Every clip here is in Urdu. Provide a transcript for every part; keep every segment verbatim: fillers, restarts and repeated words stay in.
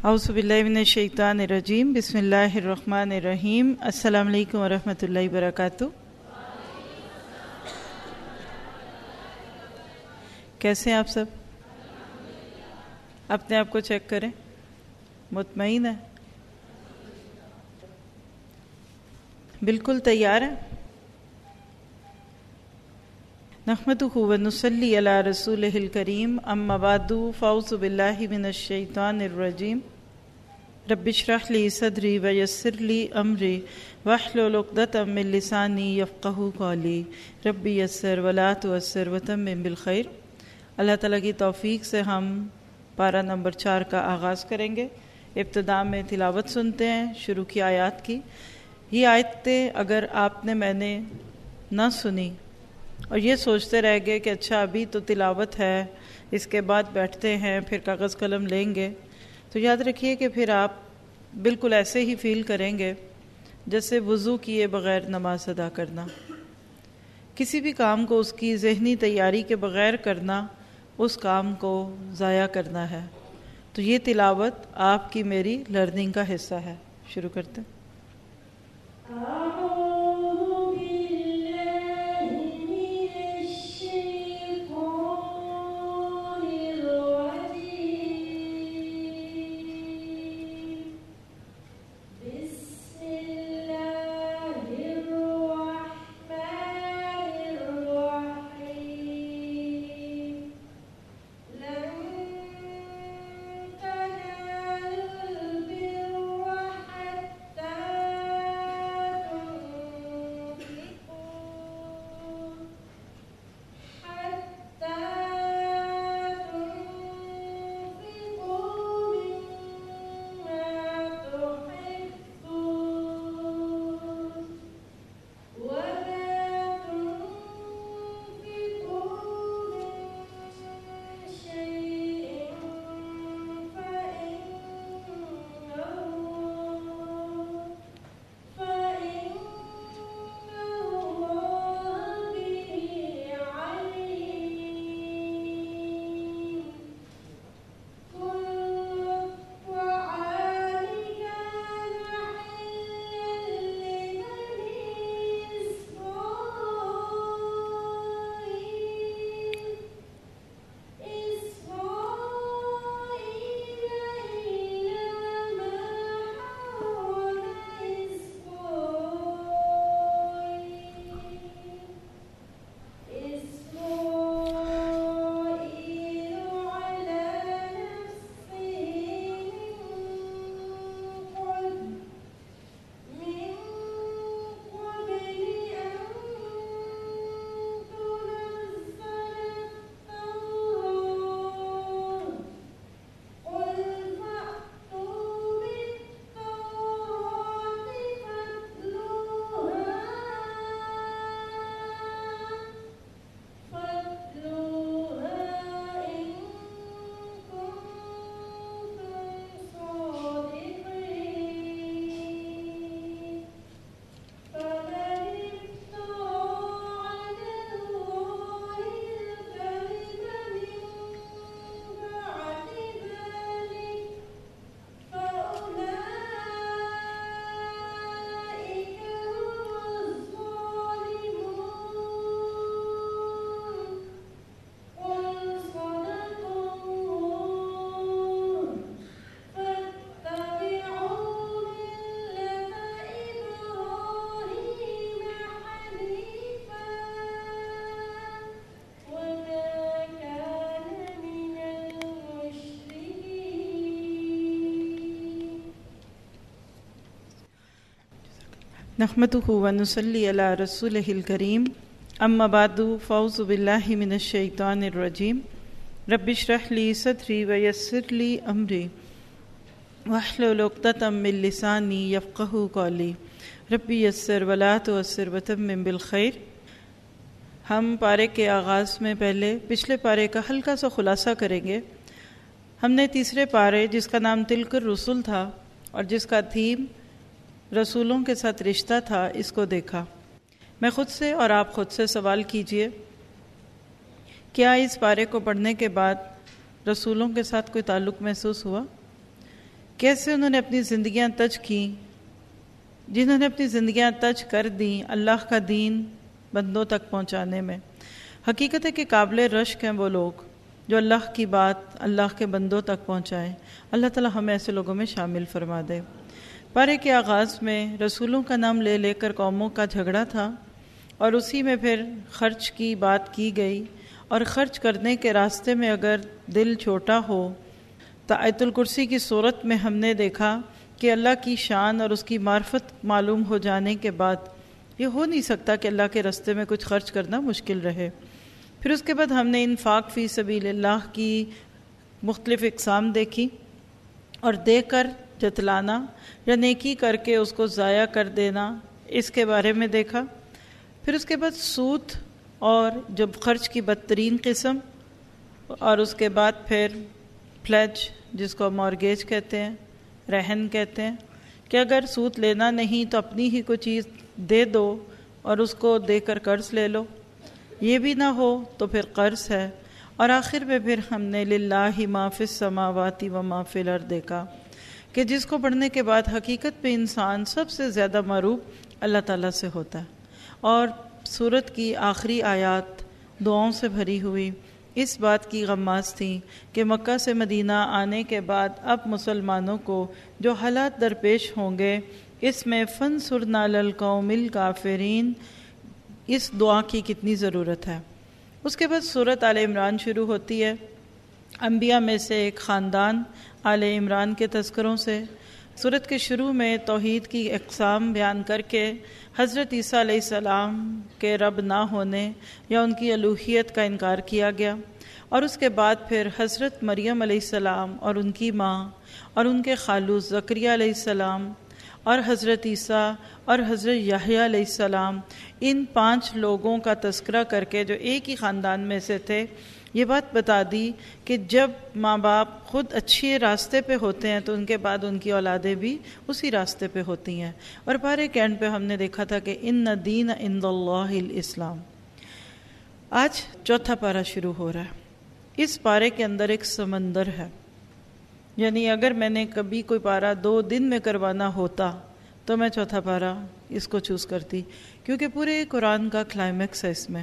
اعوذ باللہ من الشیطان الرجیم، بسم اللہ الرحمن الرحیم۔ السلام علیکم ورحمۃ اللہ وبرکاتہ۔ کیسے ہیں آپ سب؟ اپنے آپ کو چیک کریں، مطمئن ہے؟ بالکل تیار ہیں؟ نحمدہ ونصلی علی رسولہ الکریم، اما بعد فاعوذ باللہ من الشیطان الرجیم۔ رب اشرح لی صدری ویسر لی امری واحلل عقدۃ من لسانی یفقہوا قولی رب یسر ولا تعسر وتمم بالخیر۔ اللہ تعالیٰ کی توفیق سے ہم پارہ نمبر چار کا آغاز کریں گے۔ ابتدا میں تلاوت سنتے ہیں شروع کی آیات کی۔ یہ آیتیں اگر آپ نے میں نے نہ سنی اور یہ سوچتے رہ گئے کہ اچھا ابھی تو تلاوت ہے، اس کے بعد بیٹھتے ہیں پھر کاغذ قلم لیں گے، تو یاد رکھیے کہ پھر آپ بالکل ایسے ہی فیل کریں گے جیسے وضو کیے بغیر نماز ادا کرنا۔ کسی بھی کام کو اس کی ذہنی تیاری کے بغیر کرنا اس کام کو ضائع کرنا ہے۔ تو یہ تلاوت آپ کی میری لرننگ کا حصہ ہے۔ شروع کرتے ہیں۔ نحمدہ ونصلی علی رسولہ الکریم، اما بعد فاعوذ باللہ من الشیطان الرجیم۔ رب اشرح لی صدری ویسر لی امری واحلل عقدۃ من لسانی یفقہوا قولی رب یسر ولا تعسر وتمم بالخیر۔ ہم پارے کے آغاز میں پہلے پچھلے پارے کا ہلکا سا خلاصہ کریں گے۔ ہم نے تیسرے پارے جس کا نام تلک الرسل تھا اور جس کا تھیم رسولوں کے ساتھ رشتہ تھا، اس کو دیکھا۔ میں خود سے اور آپ خود سے سوال کیجئے، کیا اس پارے کو پڑھنے کے بعد رسولوں کے ساتھ کوئی تعلق محسوس ہوا؟ کیسے انہوں نے اپنی زندگیاں تج کیں، جنہوں نے اپنی زندگیاں تج کر دیں اللہ کا دین بندوں تک پہنچانے میں۔ حقیقت ہے کہ قابل رشک ہیں وہ لوگ جو اللہ کی بات اللہ کے بندوں تک پہنچائیں۔ اللہ تعالی ہمیں ایسے لوگوں میں شامل فرما دے۔ پارے کے آغاز میں رسولوں کا نام لے لے کر قوموں کا جھگڑا تھا، اور اسی میں پھر خرچ کی بات کی گئی، اور خرچ کرنے کے راستے میں اگر دل چھوٹا ہو تو آیت الکرسی کی صورت میں ہم نے دیکھا کہ اللہ کی شان اور اس کی معرفت معلوم ہو جانے کے بعد یہ ہو نہیں سکتا کہ اللہ کے راستے میں کچھ خرچ کرنا مشکل رہے۔ پھر اس کے بعد ہم نے انفاق فی سبیل اللہ کی مختلف اقسام دیکھی، اور دے کر جتلانا یا نیکی کر کے اس کو ضائع کر دینا، اس کے بارے میں دیکھا۔ پھر اس کے بعد سود اور جب خرچ کی بدترین قسم، اور اس کے بعد پھر پلیج جس کو مارگیج کہتے ہیں، رہن کہتے ہیں، کہ اگر سود لینا نہیں تو اپنی ہی کوئی چیز دے دو اور اس کو دے کر قرض لے لو، یہ بھی نہ ہو تو پھر قرض ہے۔ اور آخر میں پھر ہم نے للہ ما فی السماوات و ما فی الارض دیکھا کہ جس کو پڑھنے کے بعد حقیقت پہ انسان سب سے زیادہ معروف اللہ تعالیٰ سے ہوتا ہے۔ اور سورت کی آخری آیات دعاؤں سے بھری ہوئی اس بات کی غماز تھی کہ مکہ سے مدینہ آنے کے بعد اب مسلمانوں کو جو حالات درپیش ہوں گے، اس میں فَانصُرْنَا عَلَى الْقَوْمِ الْكَافِرِينَ، اس دعا کی کتنی ضرورت ہے۔ اس کے بعد سورت آل عمران شروع ہوتی ہے، انبیاء میں سے ایک خاندان آل عمران کے تذکروں سے۔ سورت کے شروع میں توحید کی اقسام بیان کر کے حضرت عیسیٰ علیہ السلام کے رب نہ ہونے یا ان کی الوہیت کا انکار کیا گیا، اور اس کے بعد پھر حضرت مریم علیہ السلام اور ان کی ماں اور ان کے خالو زکریا علیہ السلام اور حضرت عیسیٰ اور حضرت یحییٰ علیہ السلام، ان پانچ لوگوں کا تذکرہ کر کے جو ایک ہی خاندان میں سے تھے، یہ بات بتا دی کہ جب ماں باپ خود اچھے راستے پہ ہوتے ہیں تو ان کے بعد ان کی اولادیں بھی اسی راستے پہ ہوتی ہیں۔ اور پارے کے اینڈ پہ ہم نے دیکھا تھا کہ ان دین عند اللہ الاسلام۔ آج چوتھا پارہ شروع ہو رہا ہے۔ اس پارے کے اندر ایک سمندر ہے، یعنی اگر میں نے کبھی کوئی پارہ دو دن میں کروانا ہوتا تو میں چوتھا پارہ اس کو چوز کرتی، کیونکہ پورے قرآن کا کلائمیکس ہے اس میں۔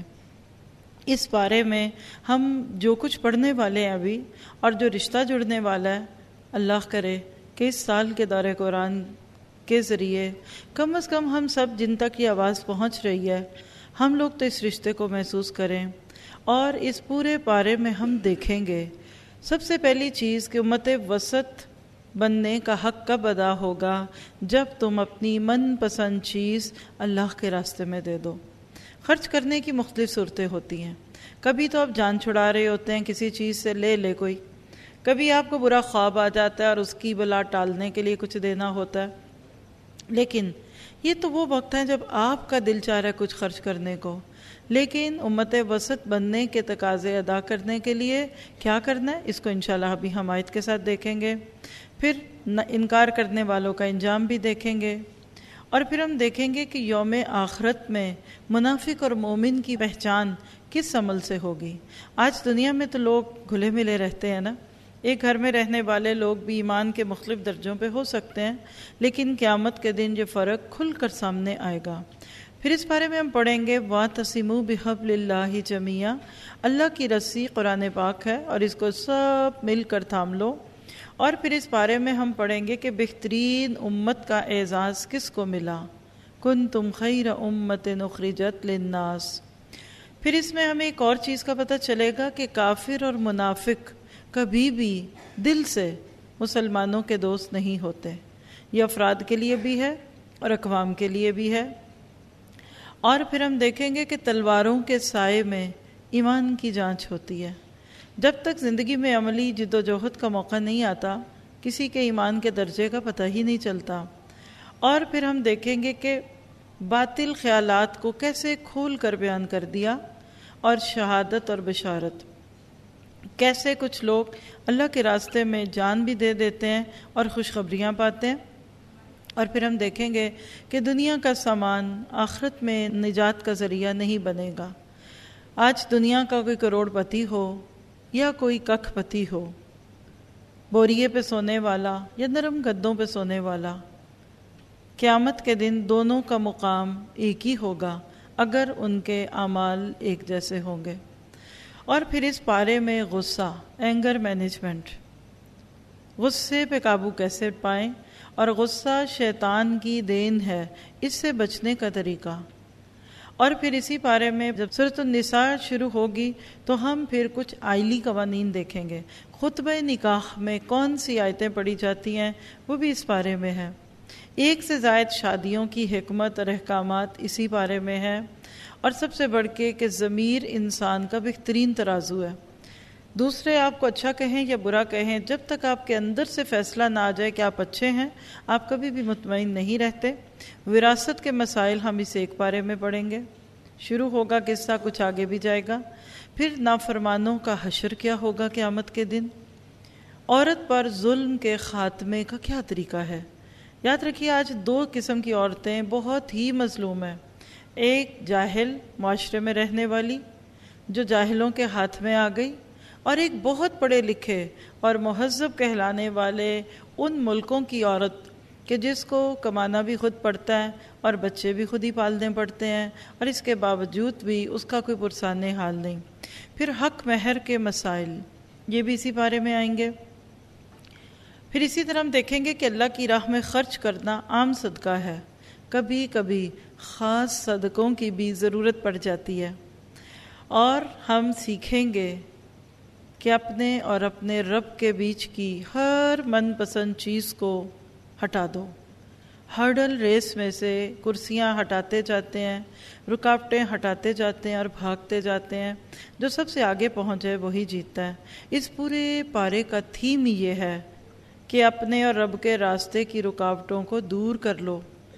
اس بارے میں ہم جو کچھ پڑھنے والے ہیں ابھی، اور جو رشتہ جڑنے والا ہے، اللہ کرے کہ اس سال کے دورہ قرآن کے ذریعے کم از کم ہم سب جن تک یہ آواز پہنچ رہی ہے، ہم لوگ تو اس رشتے کو محسوس کریں، اور اس پورے پارے میں ہم دیکھیں گے سب سے پہلی چیز کہ امت وسط بننے کا حق کب ادا ہوگا، جب تم اپنی من پسند چیز اللہ کے راستے میں دے دو۔ خرچ کرنے کی مختلف صورتیں ہوتی ہیں، کبھی تو آپ جان چھڑا رہے ہوتے ہیں کسی چیز سے، لے لے کوئی، کبھی آپ کو برا خواب آ جاتا ہے اور اس کی بلا ٹالنے کے لیے کچھ دینا ہوتا ہے، لیکن یہ تو وہ وقت ہے جب آپ کا دل چاہ رہا ہے کچھ خرچ کرنے کو۔ لیکن امت وسط بننے کے تقاضے ادا کرنے کے لیے کیا کرنا ہے، اس کو انشاءاللہ ابھی ہم آیت کے ساتھ دیکھیں گے، پھر انکار کرنے والوں کا انجام بھی دیکھیں گے، اور پھر ہم دیکھیں گے کہ یوم آخرت میں منافق اور مومن کی پہچان کس عمل سے ہوگی۔ آج دنیا میں تو لوگ گھلے ملے رہتے ہیں نا، ایک گھر میں رہنے والے لوگ بھی ایمان کے مختلف درجوں پہ ہو سکتے ہیں، لیکن قیامت کے دن یہ فرق کھل کر سامنے آئے گا۔ پھر اس بارے میں ہم پڑھیں گے وَاعْتَصِمُوا بِحَبْلِ اللَّهِ جَمِيعًا، اللہ کی رسی قرآن پاک ہے اور اس کو سب مل کر تھام لو۔ اور پھر اس بارے میں ہم پڑھیں گے کہ بہترین امت کا اعزاز کس کو ملا، کنتم خیر امت اخرجت للناس۔ پھر اس میں ہمیں ایک اور چیز کا پتہ چلے گا کہ کافر اور منافق کبھی بھی دل سے مسلمانوں کے دوست نہیں ہوتے، یہ افراد کے لیے بھی ہے اور اقوام کے لیے بھی ہے۔ اور پھر ہم دیکھیں گے کہ تلواروں کے سائے میں ایمان کی جانچ ہوتی ہے۔ جب تک زندگی میں عملی جد و جہد کا موقع نہیں آتا، کسی کے ایمان کے درجے کا پتہ ہی نہیں چلتا۔ اور پھر ہم دیکھیں گے کہ باطل خیالات کو کیسے کھول کر بیان کر دیا، اور شہادت اور بشارت، کیسے کچھ لوگ اللہ کے راستے میں جان بھی دے دیتے ہیں اور خوشخبریاں پاتے ہیں۔ اور پھر ہم دیکھیں گے کہ دنیا کا سامان آخرت میں نجات کا ذریعہ نہیں بنے گا۔ آج دنیا کا کوئی کروڑ پتی ہو یا کوئی ککھ پتی ہو، بوریے پہ سونے والا یا نرم گدوں پہ سونے والا، قیامت کے دن دونوں کا مقام ایک ہی ہوگا اگر ان کے اعمال ایک جیسے ہوں گے۔ اور پھر اس پارے میں غصہ، اینگر مینجمنٹ، غصے پہ قابو کیسے پائیں، اور غصہ شیطان کی دین ہے، اس سے بچنے کا طریقہ۔ اور پھر اسی پارے میں جب سورۃ النساء شروع ہوگی تو ہم پھر کچھ آئلی قوانین دیکھیں گے۔ خطبہ نکاح میں کون سی آیتیں پڑھی جاتی ہیں وہ بھی اس پارے میں ہے۔ ایک سے زائد شادیوں کی حکمت اور احکامات اسی بارے میں ہے، اور سب سے بڑھ کے کہ ضمیر انسان کا بہترین ترازو ہے۔ دوسرے آپ کو اچھا کہیں یا برا کہیں، جب تک آپ کے اندر سے فیصلہ نہ آ جائے کہ آپ اچھے ہیں، آپ کبھی بھی مطمئن نہیں رہتے۔ وراثت کے مسائل ہم اس ایک بارے میں پڑھیں گے، شروع ہوگا قصہ، کچھ آگے بھی جائے گا۔ پھر نافرمانوں کا حشر کیا ہوگا قیامت کے دن، عورت پر ظلم کے خاتمے کا کیا طریقہ ہے۔ یاد رکھیے آج دو قسم کی عورتیں بہت ہی مظلوم ہیں، ایک جاہل معاشرے میں رہنے والی جو جاہلوں کے ہاتھ میں آ گئی، اور ایک بہت پڑھے لکھے اور مہذب کہلانے والے ان ملکوں کی عورت کہ جس کو کمانا بھی خود پڑتا ہے اور بچے بھی خود ہی پالنے پڑتے ہیں، اور اس کے باوجود بھی اس کا کوئی پرسان حال نہیں۔ پھر حق مہر کے مسائل، یہ بھی اسی بارے میں آئیں گے۔ پھر اسی طرح ہم دیکھیں گے کہ اللہ کی راہ میں خرچ کرنا عام صدقہ ہے، کبھی کبھی خاص صدقوں کی بھی ضرورت پڑ جاتی ہے، اور ہم سیکھیں گے کہ اپنے اور اپنے رب کے بیچ کی ہر من پسند چیز کو ہٹا دو۔ ہرڈل ریس میں سے کرسیاں ہٹاتے جاتے ہیں، رکاوٹیں ہٹاتے جاتے ہیں اور بھاگتے جاتے ہیں، جو سب سے آگے پہنچے وہی جیتتا ہے۔ اس پورے پارے کا تھیم یہ ہے کہ اپنے اور رب کے راستے کی رکاوٹوں کو دور کر لو۔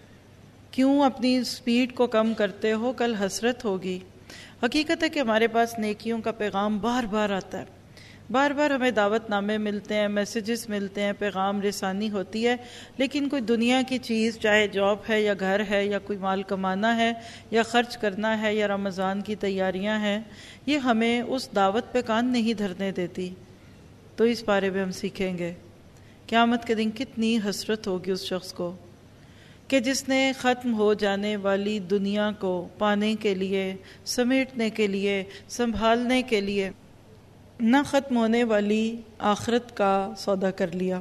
کیوں اپنی سپیڈ کو کم کرتے ہو، کل حسرت ہوگی۔ حقیقت ہے کہ ہمارے پاس نیکیوں کا پیغام بار بار آتا ہے، بار بار ہمیں دعوت نامے ملتے ہیں، میسیجز ملتے ہیں، پیغام رسانی ہوتی ہے، لیکن کوئی دنیا کی چیز، چاہے جاب ہے یا گھر ہے یا کوئی مال کمانا ہے یا خرچ کرنا ہے یا رمضان کی تیاریاں ہیں، یہ ہمیں اس دعوت پہ کان نہیں دھرنے دیتی۔ تو اس بارے میں ہم سیکھیں گے قیامت کے دن کتنی حسرت ہوگی اس شخص کو کہ جس نے ختم ہو جانے والی دنیا کو پانے کے لیے، سمیٹنے کے لیے، سنبھالنے کے لیے نہ ختم ہونے والی آخرت کا سودا کر لیا۔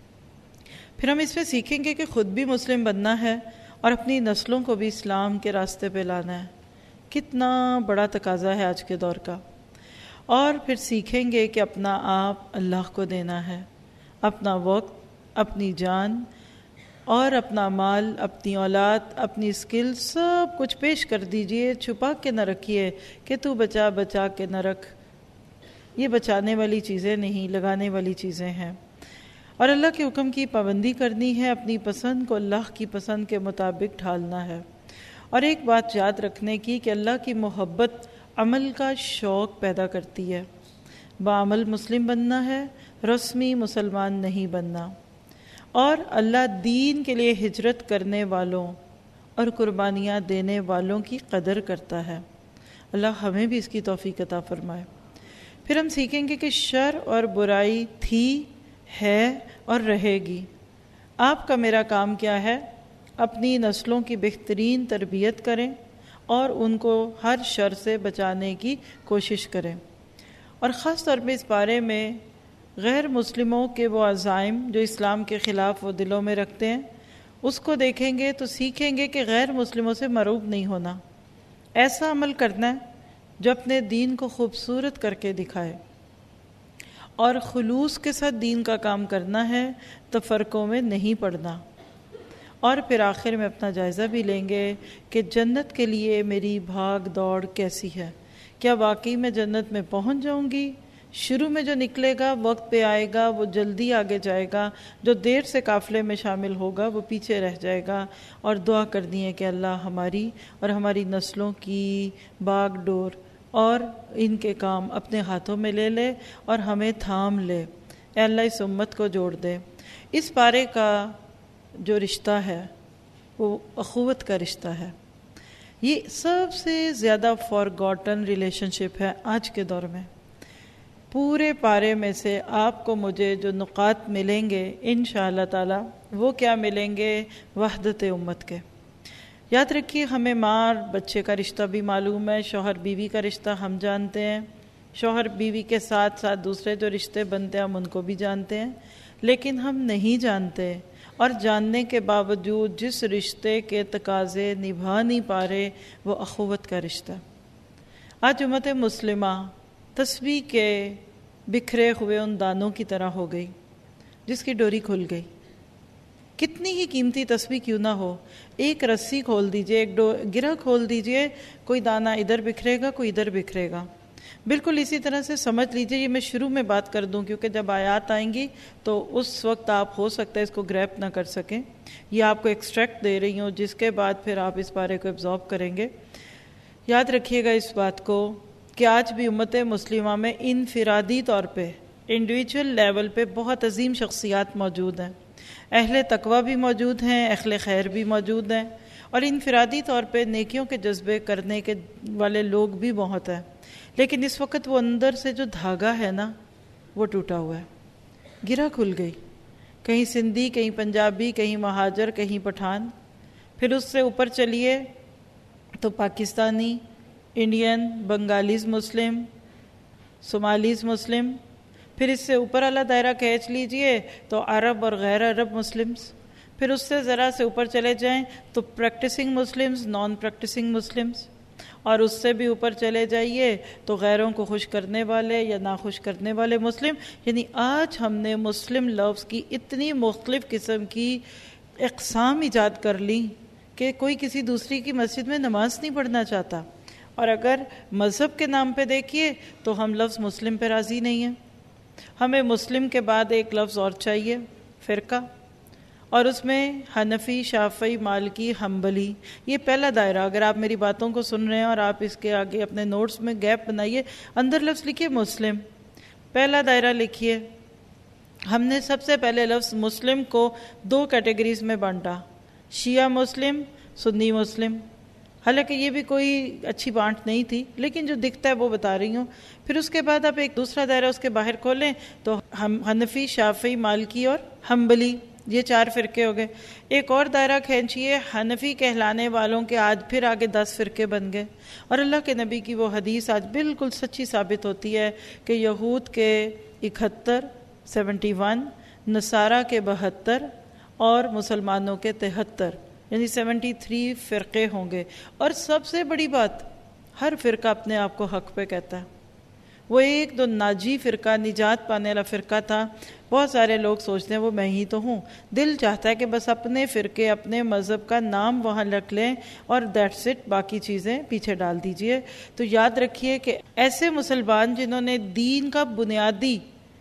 پھر ہم اس میں سیکھیں گے کہ خود بھی مسلم بننا ہے اور اپنی نسلوں کو بھی اسلام کے راستے پہ لانا ہے۔ کتنا بڑا تقاضا ہے آج کے دور کا۔ اور پھر سیکھیں گے کہ اپنا آپ اللہ کو دینا ہے، اپنا وقت، اپنی جان اور اپنا مال، اپنی اولاد، اپنی اسکل، سب کچھ پیش کر دیجئے، چھپا کے نہ رکھیے کہ تو بچا بچا کے نہ رکھ۔ یہ بچانے والی چیزیں نہیں، لگانے والی چیزیں ہیں۔ اور اللہ کے حکم کی پابندی کرنی ہے، اپنی پسند کو اللہ کی پسند کے مطابق ڈھالنا ہے۔ اور ایک بات یاد رکھنے کی کہ اللہ کی محبت عمل کا شوق پیدا کرتی ہے۔ بعمل مسلم بننا ہے، رسمی مسلمان نہیں بننا۔ اور اللہ دین کے لیے ہجرت کرنے والوں اور قربانیاں دینے والوں کی قدر کرتا ہے۔ اللہ ہمیں بھی اس کی توفیق عطا فرمائے۔ پھر ہم سیکھیں گے کہ شر اور برائی تھی، ہے اور رہے گی۔ آپ کا میرا کام کیا ہے؟ اپنی نسلوں کی بہترین تربیت کریں اور ان کو ہر شر سے بچانے کی کوشش کریں۔ اور خاص طور پہ اس بارے میں غیر مسلموں کے وہ عزائم جو اسلام کے خلاف وہ دلوں میں رکھتے ہیں، اس کو دیکھیں گے تو سیکھیں گے کہ غیر مسلموں سے مرعوب نہیں ہونا، ایسا عمل کرنا ہے جو اپنے دین کو خوبصورت کر کے دکھائے، اور خلوص کے ساتھ دین کا کام کرنا ہے، تفرقوں میں نہیں پڑنا۔ اور پھر آخر میں اپنا جائزہ بھی لیں گے کہ جنت کے لیے میری بھاگ دوڑ کیسی ہے، کیا واقعی میں جنت میں پہنچ جاؤں گی؟ شروع میں جو نکلے گا وقت پہ آئے گا وہ جلدی آگے جائے گا، جو دیر سے قافلے میں شامل ہوگا وہ پیچھے رہ جائے گا۔ اور دعا کرنی ہے کہ اللہ ہماری اور ہماری نسلوں کی باغ ڈور اور ان کے کام اپنے ہاتھوں میں لے لے اور ہمیں تھام لے۔ اے اللہ اس امت کو جوڑ دے۔ اس پارے کا جو رشتہ ہے وہ اخوت کا رشتہ ہے۔ یہ سب سے زیادہ فارگوٹن ریلیشن شپ ہے آج کے دور میں۔ پورے پارے میں سے آپ کو مجھے جو نقاط ملیں گے انشاءاللہ تعالی وہ کیا ملیں گے؟ وحدت امت کے۔ یاد رکھیے ہمیں ماں اور بچے کا رشتہ بھی معلوم ہے، شوہر بیوی کا رشتہ ہم جانتے ہیں، شوہر بیوی کے ساتھ ساتھ دوسرے جو رشتے بنتے ہیں ہم ان کو بھی جانتے ہیں، لیکن ہم نہیں جانتے اور جاننے کے باوجود جس رشتے کے تقاضے نبھا نہیں پا رہے وہ اخوت کا رشتہ۔ آج امت مسلمہ تسبیح کے بکھرے ہوئے ان دانوں کی طرح ہو گئی جس کی ڈوری کھل گئی۔ کتنی ہی قیمتی تسبیح کیوں نہ ہو، ایک رسی کھول دیجئے، ایک گرہ کھول دیجئے، کوئی دانہ ادھر بکھرے گا، کوئی ادھر بکھرے گا۔ بالکل اسی طرح سے سمجھ لیجئے، یہ میں شروع میں بات کر دوں کیونکہ جب آیات آئیں گی تو اس وقت آپ ہو سکتا ہے اس کو گریپ نہ کر سکیں، یہ آپ کو ایکسٹریکٹ دے رہی ہوں جس کے بعد پھر آپ اس بارے کو ایبزارب کریں گے۔ یاد رکھیے گا اس بات کو کہ آج بھی امت مسلمہ میں انفرادی طور پہ انڈیویجول لیول پہ بہت عظیم شخصیات موجود ہیں، اہل تقوی بھی موجود ہیں، اہل خیر بھی موجود ہیں، اور انفرادی طور پہ نیکیوں کے جذبے کرنے کے والے لوگ بھی بہت ہیں، لیکن اس وقت وہ اندر سے جو دھاگا ہے نا وہ ٹوٹا ہوا ہے، گرہ کھل گئی، کہیں سندھی، کہیں پنجابی، کہیں مہاجر، کہیں پٹھان، پھر اس سے اوپر چلیے تو پاکستانی، انڈین، بنگالیز مسلم، صومالیز مسلم، پھر اس سے اوپر والا دائرہ کھینچ لیجئے تو عرب اور غیر عرب مسلمز، پھر اس سے ذرا سے اوپر چلے جائیں تو practising Muslims, non practising Muslims, اور اس سے بھی اوپر چلے جائیے تو غیروں کو خوش کرنے والے یا ناخوش کرنے والے مسلم۔ یعنی آج ہم نے مسلم لفظ کی اتنی مختلف قسم کی اقسام ایجاد کر لی کہ کوئی کسی دوسری کی مسجد میں نماز نہیں پڑھنا چاہتا، اور اگر مذہب کے نام پہ دیکھیے تو ہم لفظ مسلم پہ راضی نہیں ہیں، ہمیں مسلم کے بعد ایک لفظ اور چاہیے، فرقہ، اور اس میں حنفی، شافعی، مالکی، حنبلی، یہ پہلا دائرہ۔ اگر آپ میری باتوں کو سن رہے ہیں اور آپ اس کے آگے اپنے نوٹس میں گیپ بنائیے، اندر لفظ لکھیے مسلم، پہلا دائرہ لکھیے۔ ہم نے سب سے پہلے لفظ مسلم کو دو کیٹیگریز میں بانٹا، شیعہ مسلم، سنی مسلم، حالانکہ یہ بھی کوئی اچھی بانٹ نہیں تھی، لیکن جو دکھتا ہے وہ بتا رہی ہوں۔ پھر اس کے بعد آپ ایک دوسرا دائرہ اس کے باہر کھولیں تو ہم حنفی، شافعی، مالکی اور حنبلی، یہ چار فرقے ہو گئے۔ ایک اور دائرہ کھینچیے، حنفی کہلانے والوں کے آج پھر آگے دس فرقے بن گئے، اور اللہ کے نبی کی وہ حدیث آج بالکل سچی ثابت ہوتی ہے کہ یہود کے اکہتر، سیونٹی ون، نصارہ کے بہتر اور مسلمانوں کے تہتر، یعنی سیونٹی تھری فرقے ہوں گے۔ اور سب سے بڑی بات، ہر فرقہ اپنے آپ کو حق پہ کہتا ہے، وہ ایک دو ناجی فرقہ، نجات پانے والا فرقہ تھا۔ بہت سارے لوگ سوچتے ہیں وہ میں ہی تو ہوں، دل چاہتا ہے کہ بس اپنے فرقے، اپنے مذہب کا نام وہاں رکھ لیں اور دیٹس اٹ، باقی چیزیں پیچھے ڈال دیجئے۔ تو یاد رکھیے کہ ایسے مسلمان جنہوں نے دین کا بنیادی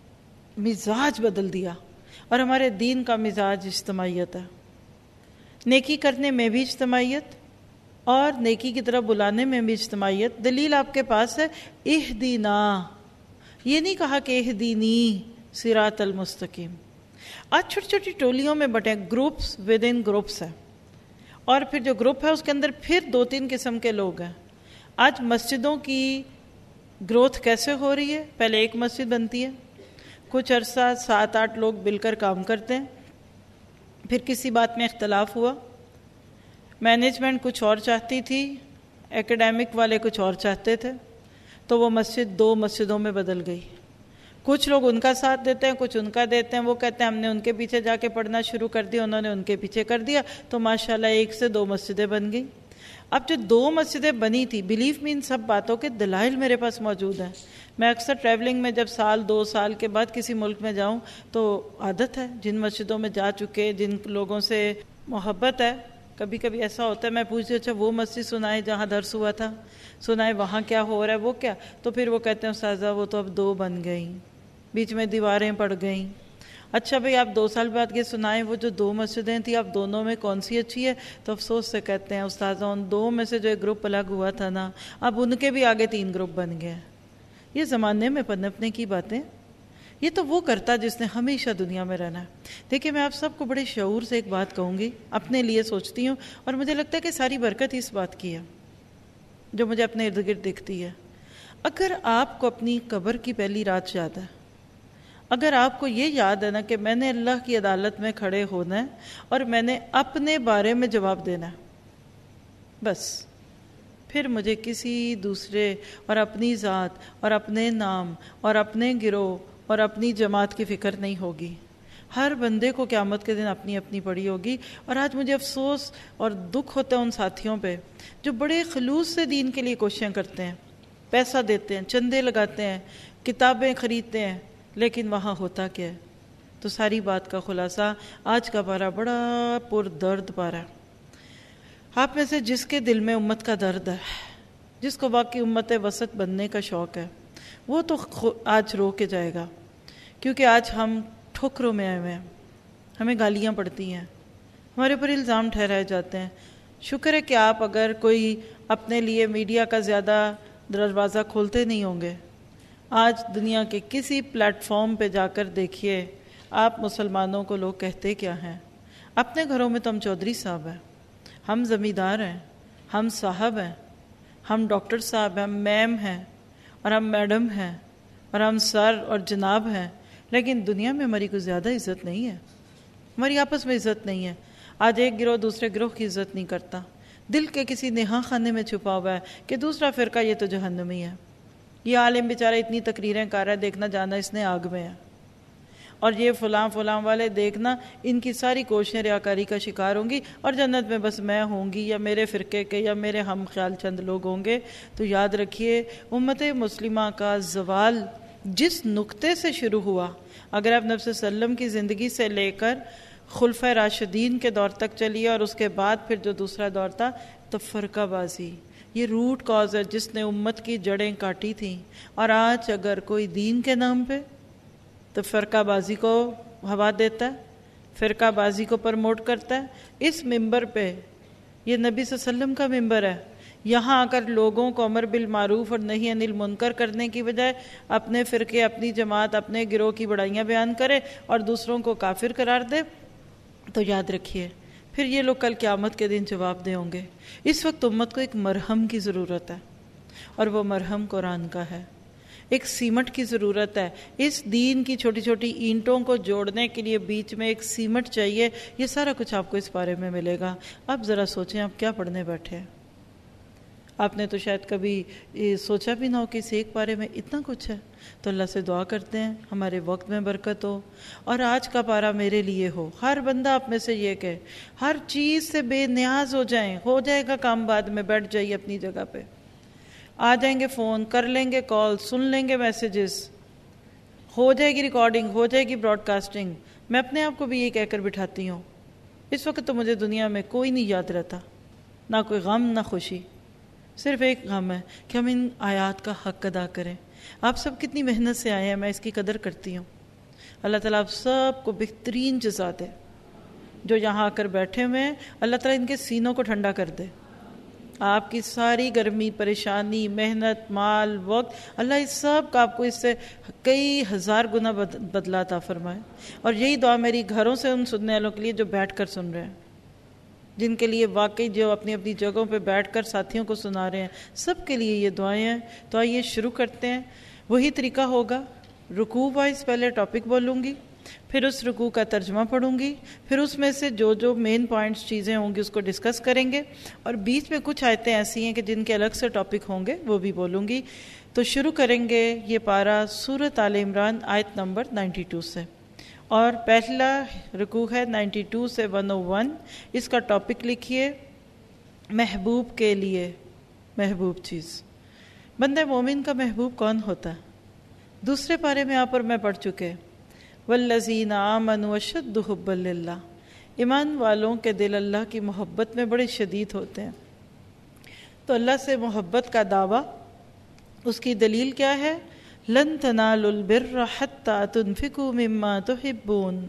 مزاج بدل دیا، اور ہمارے دین کا مزاج اجتماعیت ہے، نیکی کرنے میں بھی اجتماعیت اور نیکی کی طرف بلانے میں بھی اجتماعیت۔ دلیل آپ کے پاس ہے، اہدینا، یہ نہیں کہا کہ اہدینی صراط المستقیم۔ آج چھوٹی چھوٹی ٹولیوں میں بٹے، گروپس ود ان گروپس ہیں، اور پھر جو گروپ ہے اس کے اندر پھر دو تین قسم کے لوگ ہیں۔ آج مسجدوں کی گروتھ کیسے ہو رہی ہے؟ پہلے ایک مسجد بنتی ہے، کچھ عرصہ سات آٹھ لوگ مل کر کام کرتے ہیں، پھر کسی بات میں اختلاف ہوا، مینجمنٹ کچھ اور چاہتی تھی، ایکیڈیمک والے کچھ اور چاہتے تھے، تو وہ مسجد دو مسجدوں میں بدل گئی۔ کچھ لوگ ان کا ساتھ دیتے ہیں، کچھ ان کا دیتے ہیں، وہ کہتے ہیں ہم نے ان کے پیچھے جا کے پڑھنا شروع کر دیا، انہوں نے ان کے پیچھے کر دیا، تو ماشاءاللہ ایک سے دو مسجدیں بن گئی۔ اب جو دو مسجدیں بنی تھی، بلیو می ان سب باتوں کے دلائل میرے پاس موجود ہیں۔ میں اکثر ٹریولنگ میں جب سال دو سال کے بعد کسی ملک میں جاؤں تو عادت ہے، جن مسجدوں میں جا چکے، جن لوگوں سے محبت ہے، کبھی کبھی ایسا ہوتا ہے میں پوچھتی اچھا وہ مسجد سنائے جہاں درس ہوا تھا، سنائے وہاں کیا ہو رہا ہے، وہ کیا، تو پھر وہ کہتے ہیں استاذہ وہ تو اب دو بن گئیں، بیچ میں دیواریں پڑ گئیں۔ اچھا بھئی آپ دو سال بعد یہ سنائیں وہ جو دو مسجدیں تھیں اب دونوں میں کون سی اچھی ہے، تو افسوس سے کہتے ہیں استاذہ ان دو میں سے جو ایک گروپ الگ ہوا تھا نا، اب ان کے بھی آگے تین گروپ بن گئے۔ یہ زمانے میں پنپنے کی باتیں، یہ تو وہ کرتا جس نے ہمیشہ دنیا میں رہنا ہے۔ دیکھیں میں آپ سب کو بڑے شعور سے ایک بات کہوں گی، اپنے لیے سوچتی ہوں، اور مجھے لگتا ہے کہ ساری برکت اس بات کی ہے جو مجھے اپنے ارد گرد دکھتی ہے۔ اگر آپ کو اپنی قبر کی پہلی رات یاد ہے، اگر آپ کو یہ یاد ہے نا کہ میں نے اللہ کی عدالت میں کھڑے ہونا ہے اور میں نے اپنے بارے میں جواب دینا ہے، بس پھر مجھے کسی دوسرے اور اپنی ذات اور اپنے نام اور اپنے گروہ اور اپنی جماعت کی فکر نہیں ہوگی۔ ہر بندے کو قیامت کے دن اپنی اپنی پڑی ہوگی۔ اور آج مجھے افسوس اور دکھ ہوتا ہے ان ساتھیوں پہ جو بڑے خلوص سے دین کے لیے کوششیں کرتے ہیں، پیسہ دیتے ہیں، چندے لگاتے ہیں، کتابیں خریدتے ہیں، لیکن وہاں ہوتا کیا ہے؟ تو ساری بات کا خلاصہ آج کا پارہ بڑا پر درد پارہ ہے۔ آپ میں سے جس کے دل میں امت کا درد ہے، جس کو واقعی امت وسط بننے کا شوق ہے، وہ تو آج رو کے جائے گا، کیونکہ آج ہم ٹھوکروں میں آئے ہوئے ہیں، ہمیں گالیاں پڑتی ہیں، ہمارے اوپر الزام ٹھہرائے جاتے ہیں۔ شکر ہے کہ آپ اگر کوئی اپنے لیے میڈیا کا زیادہ دروازہ کھولتے نہیں ہوں گے، آج دنیا کے کسی پلیٹ فارم پہ جا کر دیکھیے آپ مسلمانوں کو لوگ کہتے کیا ہیں۔ اپنے گھروں میں تو ہم چودھری صاحب ہیں، ہم زمیندار ہیں، ہم صاحب ہیں، ہم ڈاکٹر صاحب ہیں، ہم میم ہیں، اور ہم میڈم ہیں، اور ہم سر اور جناب ہیں، لیکن دنیا میں ہماری کوئی زیادہ عزت نہیں ہے، ہماری آپس میں عزت نہیں ہے۔ آج ایک گروہ دوسرے گروہ کی عزت نہیں کرتا، دل کے کسی نہا خانے میں چھپا ہوا ہے کہ دوسرا فرقہ یہ تو جہنمی ہے، یہ عالم بیچارہ اتنی تقریریں کر رہا ہے، دیکھنا جانا اس نے آگ میں ہے، اور یہ فلاں فلاں والے دیکھنا ان کی ساری کوششیں ریاکاری کا شکار ہوں گی، اور جنت میں بس میں ہوں گی یا میرے فرقے کے یا میرے ہم خیال چند لوگ ہوں گے۔ تو یاد رکھیے امت مسلمہ کا زوال جس نقطے سے شروع ہوا، اگر آپ نبی صلی اللہ علیہ وسلم کی زندگی سے لے کر خلفۂ راشدین کے دور تک چلیے اور اس کے بعد پھر جو دوسرا دور تھا، تو فرقہ بازی یہ روٹ کاز ہے جس نے امت کی جڑیں کاٹی تھیں۔ اور آج اگر کوئی دین کے نام پہ تو فرقہ بازی کو ہوا دیتا ہے، فرقہ بازی کو پرموٹ کرتا ہے۔ اس ممبر پہ، یہ نبی صلی اللہ علیہ وسلم کا ممبر ہے، یہاں آ کر لوگوں کو امر بالمعروف اور نہی عن المنکر کرنے کی بجائے اپنے فرقے، اپنی جماعت، اپنے گروہ کی بڑائیاں بیان کرے اور دوسروں کو کافر قرار دے، تو یاد رکھیے پھر یہ لوگ کل قیامت کے دن جواب دے ہوں گے۔ اس وقت امت کو ایک مرہم کی ضرورت ہے، اور وہ مرہم قرآن کا ہے۔ ایک سیمٹ کی ضرورت ہے، اس دین کی چھوٹی چھوٹی اینٹوں کو جوڑنے کے لیے بیچ میں ایک سیمٹ چاہیے۔ یہ سارا کچھ آپ کو اس بارے میں ملے گا۔ اب ذرا سوچیں آپ کیا پڑھنے بیٹھے ہیں۔ آپ نے تو شاید کبھی سوچا بھی نہ ہو کہ اس ایک بارے میں اتنا کچھ ہے۔ تو اللہ سے دعا کرتے ہیں ہمارے وقت میں برکت ہو، اور آج کا پارہ میرے لیے ہو۔ ہر بندہ آپ میں سے یہ کہ ہر چیز سے بے نیاز ہو جائیں، ہو جائے گا کام بعد میں، بیٹھ جائیے اپنی جگہ پہ، آ جائیں گے فون، کر لیں گے کال، سن لیں گے میسیجز، ہو جائے گی ریکارڈنگ، ہو جائے گی براڈ کاسٹنگ۔ میں اپنے آپ کو بھی یہ کہہ کر بٹھاتی ہوں، اس وقت تو مجھے دنیا میں کوئی نہیں یاد رہتا، نہ کوئی غم نہ خوشی، صرف ایک غم ہے کہ ہم ان آیات کا حق ادا کریں۔ آپ سب کتنی محنت سے آئے ہیں، میں اس کی قدر کرتی ہوں۔ اللہ تعالیٰ آپ سب کو بہترین جزا دے، جو یہاں آ کر بیٹھے ہوئے ہیں اللہ تعالیٰ ان کے سینوں کو ٹھنڈا کر دے۔ آپ کی ساری گرمی، پریشانی، محنت، مال، وقت، اللہ اس سب کا آپ کو اس سے کئی ہزار گنا بدلہ عطا فرمائے۔ اور یہی دعا میری گھروں سے ان سننے والوں کے لیے جو بیٹھ کر سن رہے ہیں، جن کے لیے واقعی جو اپنی اپنی جگہوں پہ بیٹھ کر ساتھیوں کو سنا رہے ہیں، سب کے لیے یہ دعائیں ہیں۔ تو آئیے شروع کرتے ہیں۔ وہی طریقہ ہوگا، رکوع وائز پہلے ٹاپک بولوں گی، پھر اس رکوع کا ترجمہ پڑھوں گی، پھر اس میں سے جو جو مین پوائنٹس چیزیں ہوں گی اس کو ڈسکس کریں گے، اور بیچ میں کچھ آیتیں ایسی ہیں کہ جن کے الگ سے ٹاپک ہوں گے وہ بھی بولوں گی۔ تو شروع کریں گے یہ پارہ سورۃ آل عمران آیت نمبر بانوے سے، اور پہلا رکوع ہے بانوے سے ایک سو ایک۔ اس کا ٹاپک لکھیے محبوب کے لیے، محبوب چیز۔ بندہ مومن کا محبوب کون ہوتا ہے؟ دوسرے پارے میں آپ اور میں پڑھ چکے، والذین آمنوا اشد حبا للہ، ایمان والوں کے دل اللہ کی محبت میں بڑے شدید ہوتے ہیں۔ تو اللہ سے محبت کا دعویٰ، اس کی دلیل کیا ہے؟ لن تنالوا البر حتی تنفقوا مما تحبون،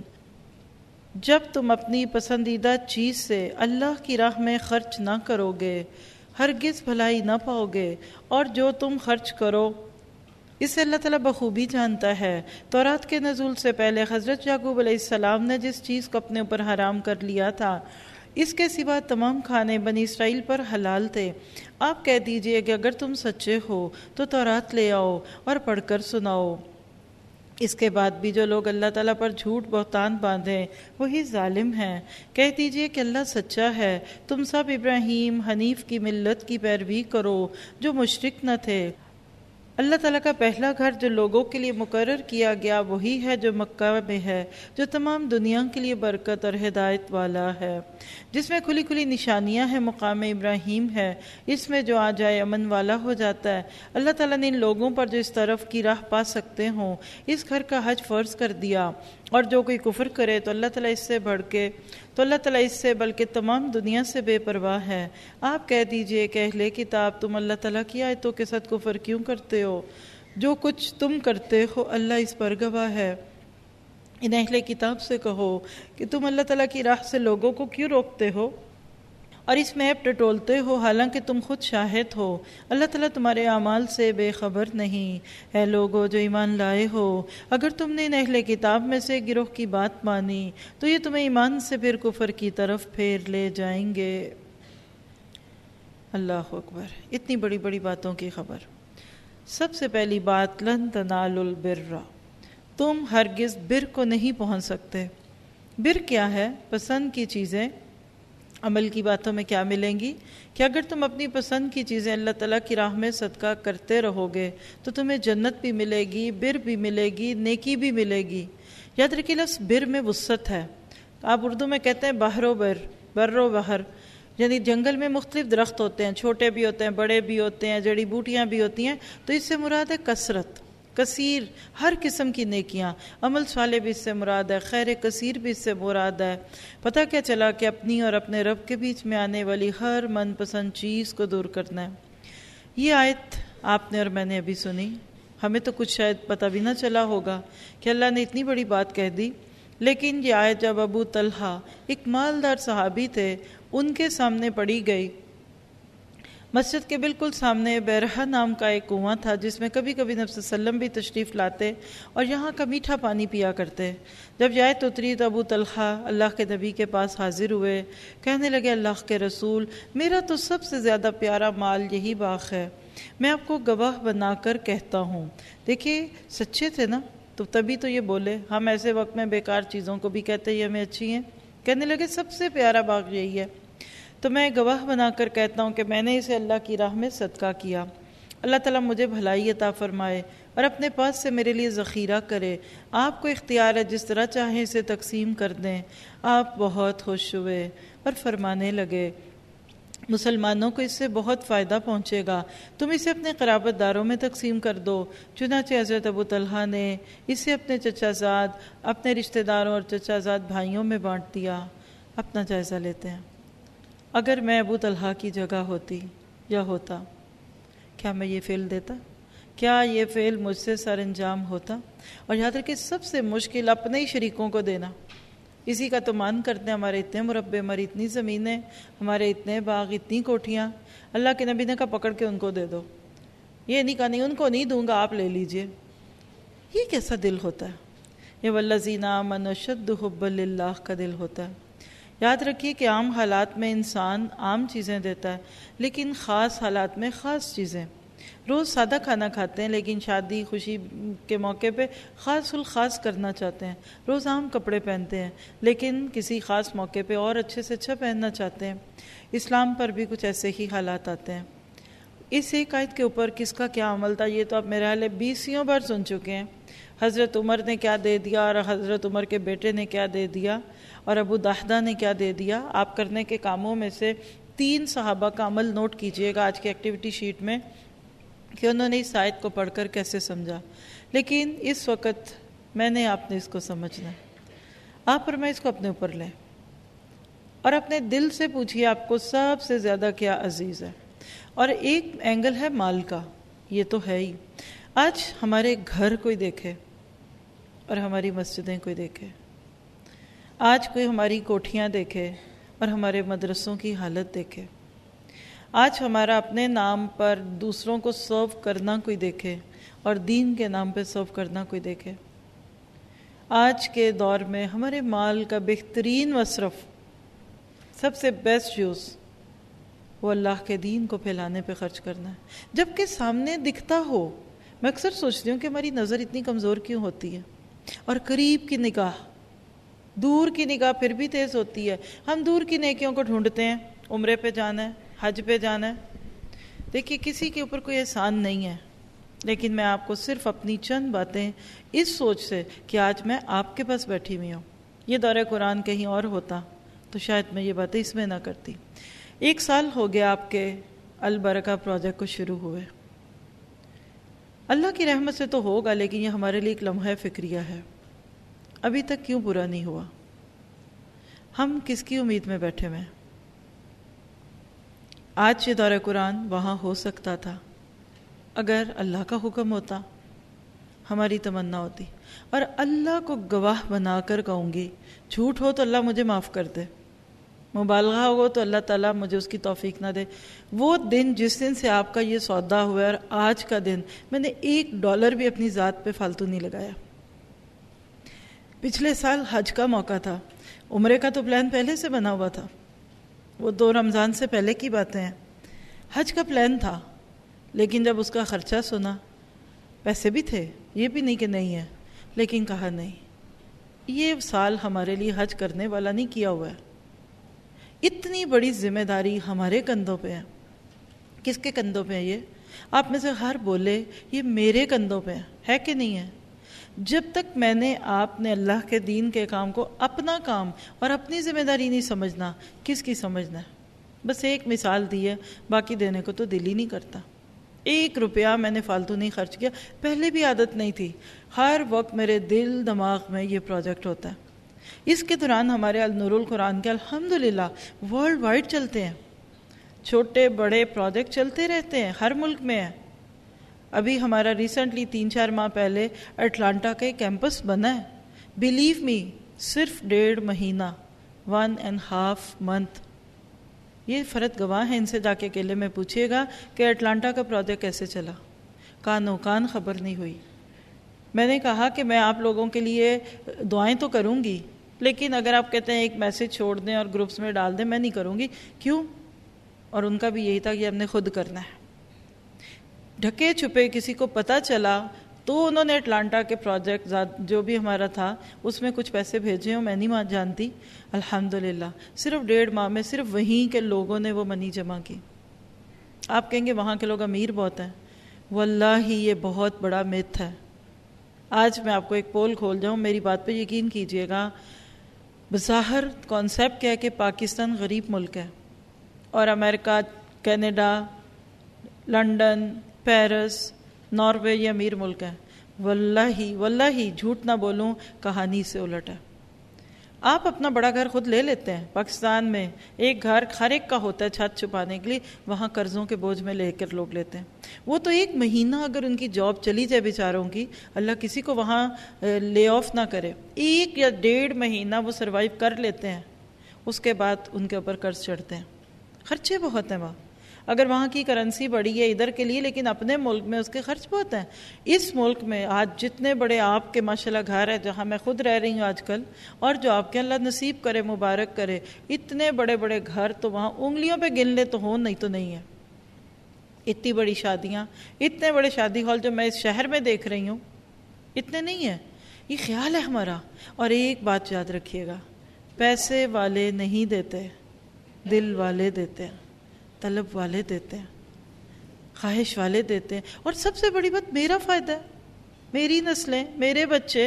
جب تم اپنی پسندیدہ چیز سے اللہ کی راہ میں خرچ نہ کرو گے ہرگز بھلائی نہ پاؤ گے، اور جو تم خرچ کرو اسے اللہ تعالیٰ بخوبی جانتا ہے۔ تورات کے نزول سے پہلے حضرت یعقوب علیہ السلام نے جس چیز کو اپنے اوپر حرام کر لیا تھا، اس کے سوا تمام کھانے بنی اسرائیل پر حلال تھے۔ آپ کہہ دیجئے کہ اگر تم سچے ہو تو تورات لے آؤ اور پڑھ کر سناؤ۔ اس کے بعد بھی جو لوگ اللہ تعالیٰ پر جھوٹ بہتان باندھیں وہی ظالم ہیں۔ کہہ دیجئے کہ اللہ سچا ہے، تم سب ابراہیم حنیف کی ملت کی پیروی کرو جو مشرک نہ تھے۔ اللہ تعالیٰ کا پہلا گھر جو لوگوں کے لیے مقرر کیا گیا وہی ہے جو مکہ میں ہے، جو تمام دنیا کے لیے برکت اور ہدایت والا ہے، جس میں کھلی کھلی نشانیاں ہیں، مقام ابراہیم ہے، اس میں جو آ جائے امن والا ہو جاتا ہے۔ اللہ تعالیٰ نے ان لوگوں پر جو اس طرف کی راہ پا سکتے ہوں اس گھر کا حج فرض کر دیا، اور جو کوئی کفر کرے تو اللہ تعالیٰ اس سے بڑھ کے تو اللہ تعالیٰ اس سے بلکہ تمام دنیا سے بے پرواہ ہے۔ آپ کہہ دیجئے کہ اہل کتاب تم اللہ تعالیٰ کی آیتوں کے ساتھ کفر کیوں کرتے ہو؟ جو کچھ تم کرتے ہو اللہ اس پر گواہ ہے۔ ان اہل کتاب سے کہو کہ تم اللہ تعالیٰ کی راہ سے لوگوں کو کیوں روکتے ہو اور اس میں ایپ ٹٹولتے ہو حالانکہ تم خود شاہد ہو۔ اللہ تعالیٰ تمہارے اعمال سے بے خبر نہیں۔ اے لوگو جو ایمان لائے ہو، اگر تم نے ان اہل کتاب میں سے گروہ کی بات مانی تو یہ تمہیں ایمان سے پھر کفر کی طرف پھیر لے جائیں گے۔ اللہ اکبر، اتنی بڑی بڑی باتوں کی خبر۔ سب سے پہلی بات، لن تنالوا البر، تم ہرگز بر کو نہیں پہنچ سکتے۔ بر کیا ہے؟ پسند کی چیزیں عمل کی باتوں میں کیا ملیں گی کہ اگر تم اپنی پسند کی چیزیں اللہ تعالیٰ کی راہ میں صدقہ کرتے رہو گے تو تمہیں جنت بھی ملے گی، بر بھی ملے گی، نیکی بھی ملے گی۔ یاد رکھیے لفظ بر میں وسعت ہے۔ آپ اردو میں کہتے ہیں بحر و بر، بر و بحر، یعنی جنگل میں مختلف درخت ہوتے ہیں، چھوٹے بھی ہوتے ہیں، بڑے بھی ہوتے ہیں، جڑی بوٹیاں بھی ہوتی ہیں، تو اس سے مراد ہے کثرت، کثیر، ہر قسم کی نیکیاں، عمل صالح بھی اس سے مراد ہے، خیر کثیر بھی اس سے مراد ہے۔ پتہ کیا چلا کہ اپنی اور اپنے رب کے بیچ میں آنے والی ہر من پسند چیز کو دور کرنا ہے۔ یہ آیت آپ نے اور میں نے ابھی سنی، ہمیں تو کچھ شاید پتہ بھی نہ چلا ہوگا کہ اللہ نے اتنی بڑی بات کہہ دی، لیکن یہ آیت جب ابو طلحہ ایک مالدار صحابی تھے ان کے سامنے پڑھی گئی، مسجد کے بالکل سامنے بیرہا نام کا ایک کنواں تھا جس میں کبھی کبھی نبی صلی اللہ علیہ وسلم بھی تشریف لاتے اور یہاں کا میٹھا پانی پیا کرتے۔ جب یہ آیت اتری تو ابو طلحہ اللہ کے نبی کے پاس حاضر ہوئے، کہنے لگے اللہ کے رسول، میرا تو سب سے زیادہ پیارا مال یہی باغ ہے، میں آپ کو گواہ بنا کر کہتا ہوں۔ دیکھیے سچے تھے نا، تو تبھی تو یہ بولے۔ ہم ایسے وقت میں بیکار چیزوں کو بھی کہتے ہیں ہمیں اچھی ہیں، کہنے لگے سب سے پیارا باغ یہی ہے، تو میں گواہ بنا کر کہتا ہوں کہ میں نے اسے اللہ کی راہ میں صدقہ کیا۔ اللہ تعالیٰ مجھے بھلائی عطا فرمائے اور اپنے پاس سے میرے لیے ذخیرہ کرے۔ آپ کو اختیار ہے، جس طرح چاہیں اسے تقسیم کر دیں۔ آپ بہت خوش ہوئے اور فرمانے لگے مسلمانوں کو اس سے بہت فائدہ پہنچے گا، تم اسے اپنے قرابت داروں میں تقسیم کر دو۔ چنانچہ حضرت ابو طلحہ نے اسے اپنے چچا زاد، اپنے رشتہ داروں اور چچا زاد بھائیوں میں بانٹ دیا۔ اپنا جائزہ لیتے ہیں، اگر میں ابو طلحہ کی جگہ ہوتی یا ہوتا، کیا میں یہ فعل دیتا؟ کیا یہ فعل مجھ سے سر انجام ہوتا؟ اور یاد رکھیں سب سے مشکل اپنے ہی شریکوں کو دینا۔ اسی کا تو مان کرتے ہیں، ہمارے اتنے مربع، ہماری اتنی زمینیں، ہمارے اتنے باغ، اتنی کوٹھیاں۔ اللہ کے نبی نے کہا پکڑ کے ان کو دے دو، یہ نہیں کہا نہیں ان کو نہیں دوں گا، آپ لے لیجئے۔ یہ کیسا دل ہوتا ہے؟ یہ والذین آمنوا اشد حبا للہ کا دل ہوتا ہے۔ یاد رکھیے کہ عام حالات میں انسان عام چیزیں دیتا ہے، لیکن خاص حالات میں خاص چیزیں۔ روز سادہ کھانا کھاتے ہیں لیکن شادی خوشی کے موقع پہ خاص الخاص کرنا چاہتے ہیں۔ روز عام کپڑے پہنتے ہیں لیکن کسی خاص موقع پہ اور اچھے سے اچھا پہننا چاہتے ہیں۔ اسلام پر بھی کچھ ایسے ہی حالات آتے ہیں۔ اس ایک آیت کے اوپر کس کا کیا عمل تھا یہ تو آپ میرے حال بیسیوں بار سن چکے ہیں۔ حضرت عمر نے کیا دے دیا اور حضرت عمر کے بیٹے نے کیا دے دیا اور ابو دحدہ نے کیا دے دیا۔ آپ کرنے کے کاموں میں سے تین صحابہ کا عمل نوٹ کیجئے گا آج کی ایکٹیویٹی شیٹ میں کہ انہوں نے اس آیت کو پڑھ کر کیسے سمجھا۔ لیکن اس وقت میں نے آپ نے اس کو سمجھنا ہے۔ آپ اور میں اس کو اپنے اوپر لیں اور اپنے دل سے پوچھئے آپ کو سب سے زیادہ کیا عزیز ہے۔ اور ایک اینگل ہے مال کا، یہ تو ہے ہی۔ آج ہمارے گھر کوئی دیکھے اور ہماری مسجدیں کوئی دیکھے، آج کوئی ہماری کوٹھیاں دیکھے اور ہمارے مدرسوں کی حالت دیکھے، آج ہمارا اپنے نام پر دوسروں کو سرو کرنا کوئی دیکھے اور دین کے نام پہ سرو کرنا کوئی دیکھے۔ آج کے دور میں ہمارے مال کا بہترین مصرف سب سے بیسٹ یوز وہ اللہ کے دین کو پھیلانے پہ خرچ کرنا ہے، جبکہ سامنے دکھتا ہو۔ میں اکثر سوچتی ہوں کہ ہماری نظر اتنی کمزور کیوں ہوتی ہے، اور قریب کی نگاہ، دور کی نگاہ پھر بھی تیز ہوتی ہے۔ ہم دور کی نیکیوں کو ڈھونڈتے ہیں، عمرے پہ جانا ہے، حج پہ جانا ہے۔ دیکھیے کسی کے اوپر کوئی احسان نہیں ہے، لیکن میں آپ کو صرف اپنی چند باتیں اس سوچ سے کہ آج میں آپ کے پاس بیٹھی ہوئی ہوں، یہ دورہ قرآن کہیں اور ہوتا تو شاید میں یہ باتیں اس میں نہ کرتی۔ ایک سال ہو گیا آپ کے البرکہ پروجیکٹ کو شروع ہوئے۔ اللہ کی رحمت سے تو ہوگا، لیکن یہ ہمارے لیے ایک لمحہ فکریہ ہے، ابھی تک کیوں پورا نہیں ہوا؟ ہم کس کی امید میں بیٹھے ہوئے ہیں؟ آج یہ دورہ قرآن وہاں ہو سکتا تھا اگر اللہ کا حکم ہوتا، ہماری تمنا ہوتی، اور اللہ کو گواہ بنا کر کہوں گی، جھوٹ ہو تو اللہ مجھے معاف کر دے، مبالغہ ہو تو اللہ تعالیٰ مجھے اس کی توفیق نہ دے۔ وہ دن جس دن سے آپ کا یہ سودا ہوا ہے اور آج کا دن، میں نے ایک ڈالر بھی اپنی ذات پہ فالتو نہیں لگایا۔ پچھلے سال حج کا موقع تھا، عمرے کا تو پلان پہلے سے بنا ہوا تھا، وہ دو رمضان سے پہلے کی باتیں ہیں۔ حج کا پلان تھا، لیکن جب اس کا خرچہ سنا، پیسے بھی تھے، یہ بھی نہیں کہ نہیں ہے، لیکن کہا نہیں، یہ سال ہمارے لیے حج کرنے والا نہیں کیا ہوا ہے۔ اتنی بڑی ذمہ داری ہمارے کندھوں پہ ہے۔ کس کے کندھوں پہ ہے یہ؟ آپ میں سے ہر بولے یہ میرے کندھوں پہ ہے، ہے کہ نہیں ہے؟ جب تک میں نے آپ نے اللہ کے دین کے کام کو اپنا کام اور اپنی ذمہ داری نہیں سمجھنا، کس کی سمجھنا ہے؟ بس ایک مثال دی ہے، باقی دینے کو تو دل ہی نہیں کرتا۔ ایک روپیہ میں نے فالتو نہیں خرچ کیا، پہلے بھی عادت نہیں تھی، ہر وقت میرے دل دماغ میں یہ پروجیکٹ ہوتا ہے۔ اس کے دوران ہمارے النور القرآن کے الحمدللہ ورلڈ وائڈ چلتے ہیں، چھوٹے بڑے پروجیکٹ چلتے رہتے ہیں، ہر ملک میں ہیں۔ ابھی ہمارا ریسنٹلی تین چار ماہ پہلے اٹلانٹا کے کیمپس بنا ہے، بلیو می، صرف ڈیڑھ مہینہ، ون اینڈ ہاف منتھ۔ یہ فرد گواہ ہیں، ان سے جا کے اکیلے میں پوچھیے گا کہ اٹلانٹا کا پروجیکٹ کیسے چلا، کانوں کان خبر نہیں ہوئی۔ میں نے کہا کہ میں آپ لوگوں کے لیے دعائیں تو کروں گی، لیکن اگر آپ کہتے ہیں ایک میسج چھوڑ دیں اور گروپس میں ڈال دیں، میں نہیں کروں گی۔ کیوں؟ اور ان کا بھی یہی تھا کہ ہم نے خود کرنا ہے۔ ڈھکے چھپے کسی کو پتہ چلا تو انہوں نے اٹلانٹا کے پروجیکٹ جو بھی ہمارا تھا اس میں کچھ پیسے بھیجے ہوں، میں نہیں جانتی، الحمدللہ صرف ڈیڑھ ماہ میں صرف وہیں کے لوگوں نے وہ منی جمع کی۔ آپ کہیں گے وہاں کے لوگ امیر بہت ہیں، واللہ یہ بہت بڑا میتھ ہے۔ آج میں آپ کو ایک پول کھول جاؤں، میری بات پہ یقین کیجئے گا، بظاہر کانسیپٹ کیا ہے کہ پاکستان غریب ملک ہے اور امریکہ، کینیڈا، لنڈن، پیرس، ناروے یہ امیر ملک ہے۔ واللہ واللہ جھوٹ نہ بولوں، کہانی سے الٹ ہے۔ آپ اپنا بڑا گھر خود لے لیتے ہیں، پاکستان میں ایک گھر ہر ایک کا ہوتا ہے چھت چھپانے کے لیے، وہاں قرضوں کے بوجھ میں لے کر لوگ لیتے ہیں۔ وہ تو ایک مہینہ اگر ان کی جاب چلی جائے بیچاروں کی، اللہ کسی کو وہاں لے آف نہ کرے، ایک یا ڈیڑھ مہینہ وہ سروائیو کر لیتے ہیں، اس کے بعد ان کے اوپر قرض چڑھتے ہیں۔ خرچے بہت ہیں وہاں، اگر وہاں کی کرنسی بڑی ہے ادھر کے لیے، لیکن اپنے ملک میں اس کے خرچ بہت ہیں۔ اس ملک میں آج جتنے بڑے آپ کے ماشاءاللہ گھر ہے، جہاں میں خود رہ رہی ہوں آج کل، اور جو آپ کے اللہ نصیب کرے، مبارک کرے، اتنے بڑے بڑے گھر تو وہاں انگلیوں پہ گن لے تو ہوں، نہیں تو نہیں ہے۔ اتنی بڑی شادیاں، اتنے بڑے شادی ہال جو میں اس شہر میں دیکھ رہی ہوں، اتنے نہیں ہیں۔ یہ خیال ہے ہمارا۔ اور ایک بات یاد رکھیے گا، پیسے والے نہیں دیتے، دل والے دیتے ہیں، طلب والے دیتے ہیں، خواہش والے دیتے ہیں۔ اور سب سے بڑی بات، میرا فائدہ ہے، میری نسلیں، میرے بچے،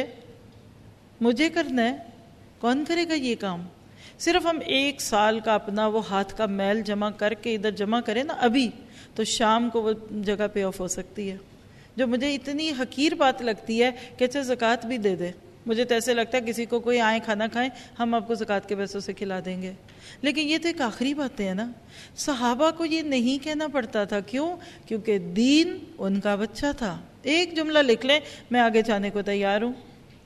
مجھے کرنا ہے، کون کرے گا یہ کام؟ صرف ہم ایک سال کا اپنا وہ ہاتھ کا میل جمع کر کے ادھر جمع کریں نا ابھی، تو شام کو وہ جگہ پہ آف ہو سکتی ہے۔ جو مجھے اتنی حقیر بات لگتی ہے کہ اچھا زکوٰۃ بھی دے دے، مجھے تو ایسے لگتا ہے کسی کو کوئی آئیں کھانا کھائیں، ہم آپ کو زکوٰۃ کے پیسوں سے کھلا دیں گے۔ لیکن یہ تو ایک آخری باتیں ہیں نا، صحابہ کو یہ نہیں کہنا پڑتا تھا، کیوں؟ کیونکہ دین ان کا بچہ تھا۔ ایک جملہ لکھ لیں، میں آگے جانے کو تیار ہوں،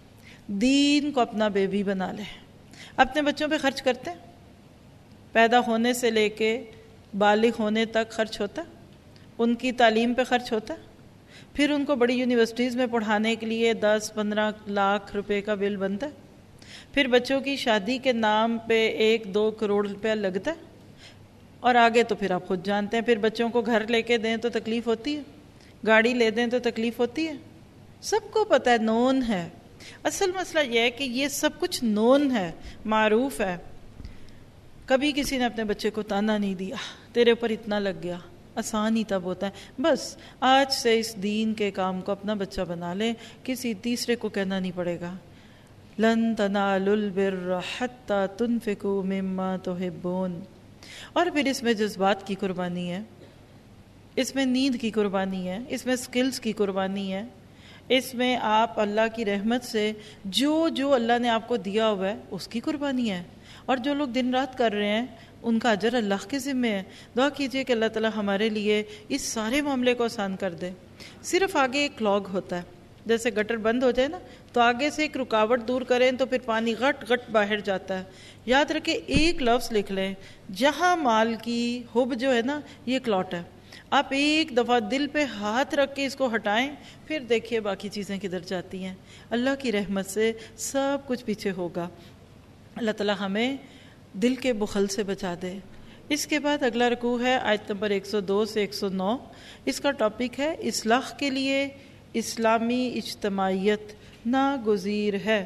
دین کو اپنا بیبی بنا لیں۔ اپنے بچوں پہ خرچ کرتے ہیں، پیدا ہونے سے لے کے بالغ ہونے تک خرچ ہوتا ہے، ان کی تعلیم پہ خرچ ہوتا ہے، پھر ان کو بڑی یونیورسٹیز میں پڑھانے کے لیے دس پندرہ لاکھ روپے کا بل بنتا ہے۔ پھر بچوں کی شادی کے نام پہ ایک دو کروڑ روپیہ لگتا ہے، اور آگے تو پھر آپ خود جانتے ہیں، پھر بچوں کو گھر لے کے دیں تو تکلیف ہوتی ہے، گاڑی لے دیں تو تکلیف ہوتی ہے، سب کو پتہ ہے، نون ہے۔ اصل مسئلہ یہ ہے کہ یہ سب کچھ نون ہے، معروف ہے۔ کبھی کسی نے اپنے بچے کو تانا نہیں دیا تیرے اوپر اتنا لگ گیا، آسان ہی تب ہوتا ہے، بس آج سے اس دین کے کام کو اپنا بچہ بنا لیں، کسی تیسرے کو کہنا نہیں پڑے گا۔ لن تنالوا البر حتى تنفقوا مما تحبون۔ اور پھر اس میں جذبات کی قربانی ہے، اس میں نیند کی قربانی ہے، اس میں سکلز کی قربانی ہے، اس میں آپ اللہ کی رحمت سے جو جو اللہ نے آپ کو دیا ہوا ہے اس کی قربانی ہے۔ اور جو لوگ دن رات کر رہے ہیں ان کا اجر اللہ کے ذمہ ہے۔ دعا کیجئے کہ اللہ تعالی ہمارے لیے اس سارے معاملے کو آسان کر دے۔ صرف آگے ایک کلاگ ہوتا ہے، جیسے گٹر بند ہو جائے نا تو آگے سے ایک رکاوٹ دور کریں تو پھر پانی غٹ غٹ باہر جاتا ہے۔ یاد رکھیں، ایک لفظ لکھ لیں، جہاں مال کی حب جو ہے نا یہ کلاٹ ہے، آپ ایک دفعہ دل پہ ہاتھ رکھ کے اس کو ہٹائیں، پھر دیکھیے باقی چیزیں کدھر جاتی ہیں۔ اللہ کی رحمت سے سب کچھ پیچھے ہوگا۔ اللہ تعالی ہمیں دل کے بخل سے بچا دے۔ اس کے بعد اگلا رکوع ہے آیت نمبر ایک سو دو سے ایک سو نو۔ اس کا ٹاپک ہے اصلاح کے لیے اسلامی اجتماعیت ناگزیر ہے۔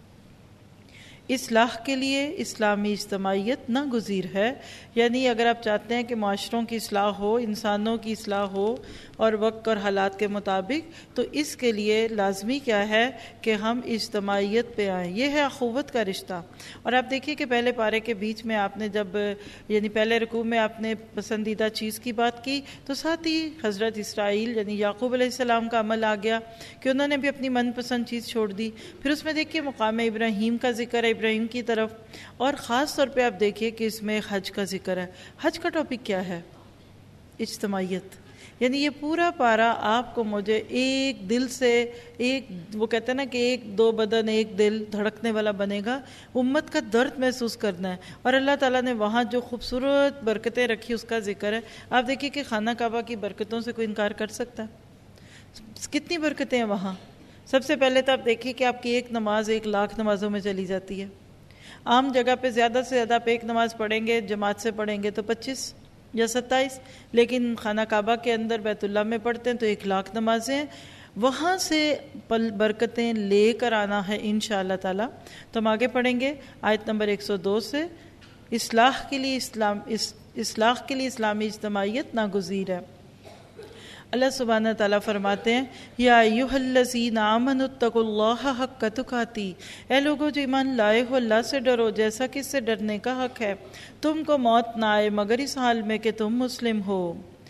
اصلاح کے لیے اسلامی اجتماعیت ناگزیر ہے، یعنی اگر آپ چاہتے ہیں کہ معاشروں کی اصلاح ہو، انسانوں کی اصلاح ہو اور وقت اور حالات کے مطابق، تو اس کے لیے لازمی کیا ہے کہ ہم اجتماعیت پہ آئیں۔ یہ ہے اخوت کا رشتہ۔ اور آپ دیکھیے کہ پہلے پارے کے بیچ میں آپ نے جب یعنی پہلے رکوع میں آپ نے پسندیدہ چیز کی بات کی تو ساتھ ہی حضرت اسرائیل یعنی یعقوب علیہ السلام کا عمل آ گیا کہ انہوں نے بھی اپنی من پسند چیز چھوڑ دی۔ پھر اس میں دیکھیے مقام ابراہیم کا ذکر ہے، ابراہیم کی طرف، اور خاص طور پہ آپ دیکھیے کہ اس میں حج کا ذکر ہے۔ حج کا ٹاپک کیا ہے؟ اجتماعیت۔ یعنی یہ پورا پارا آپ کو مجھے ایک دل سے، ایک وہ کہتے ہیں نا کہ ایک دو بدن ایک دل دھڑکنے والا بنے گا، امت کا درد محسوس کرنا ہے۔ اور اللہ تعالیٰ نے وہاں جو خوبصورت برکتیں رکھی اس کا ذکر ہے۔ آپ دیکھیے کہ خانہ کعبہ کی برکتوں سے کوئی انکار کر سکتا ہے؟ کتنی برکتیں ہیں وہاں۔ سب سے پہلے تو آپ دیکھیے کہ آپ کی ایک نماز ایک لاکھ نمازوں میں چلی جاتی ہے۔ عام جگہ پہ زیادہ سے زیادہ آپ ایک نماز پڑھیں گے، جماعت سے پڑھیں گے تو پچیس یا ستائیس، لیکن خانہ کعبہ کے اندر بیت اللہ میں پڑھتے ہیں تو ایک لاکھ نمازیں، وہاں سے پل برکتیں لے کر آنا ہے انشاءاللہ تعالی۔ تو ہم آگے پڑھیں گے آیت نمبر ایک سو دو سے، اصلاح کے لیے اسلام اس اصلاح کے لیے اسلامی اجتماعیت ناگزیر ہے۔ اللہ سبحانہ تعالیٰ فرماتے ہیں، یا ایھا الذین آمنوا اتقوا اللہ حق تقاتی، اے لوگو جو ایمان لائے ہو اللہ سے ڈرو جیسا کہ اس سے ڈرنے کا حق ہے، تم کو موت نہ آئے مگر اس حال میں کہ تم مسلم ہو۔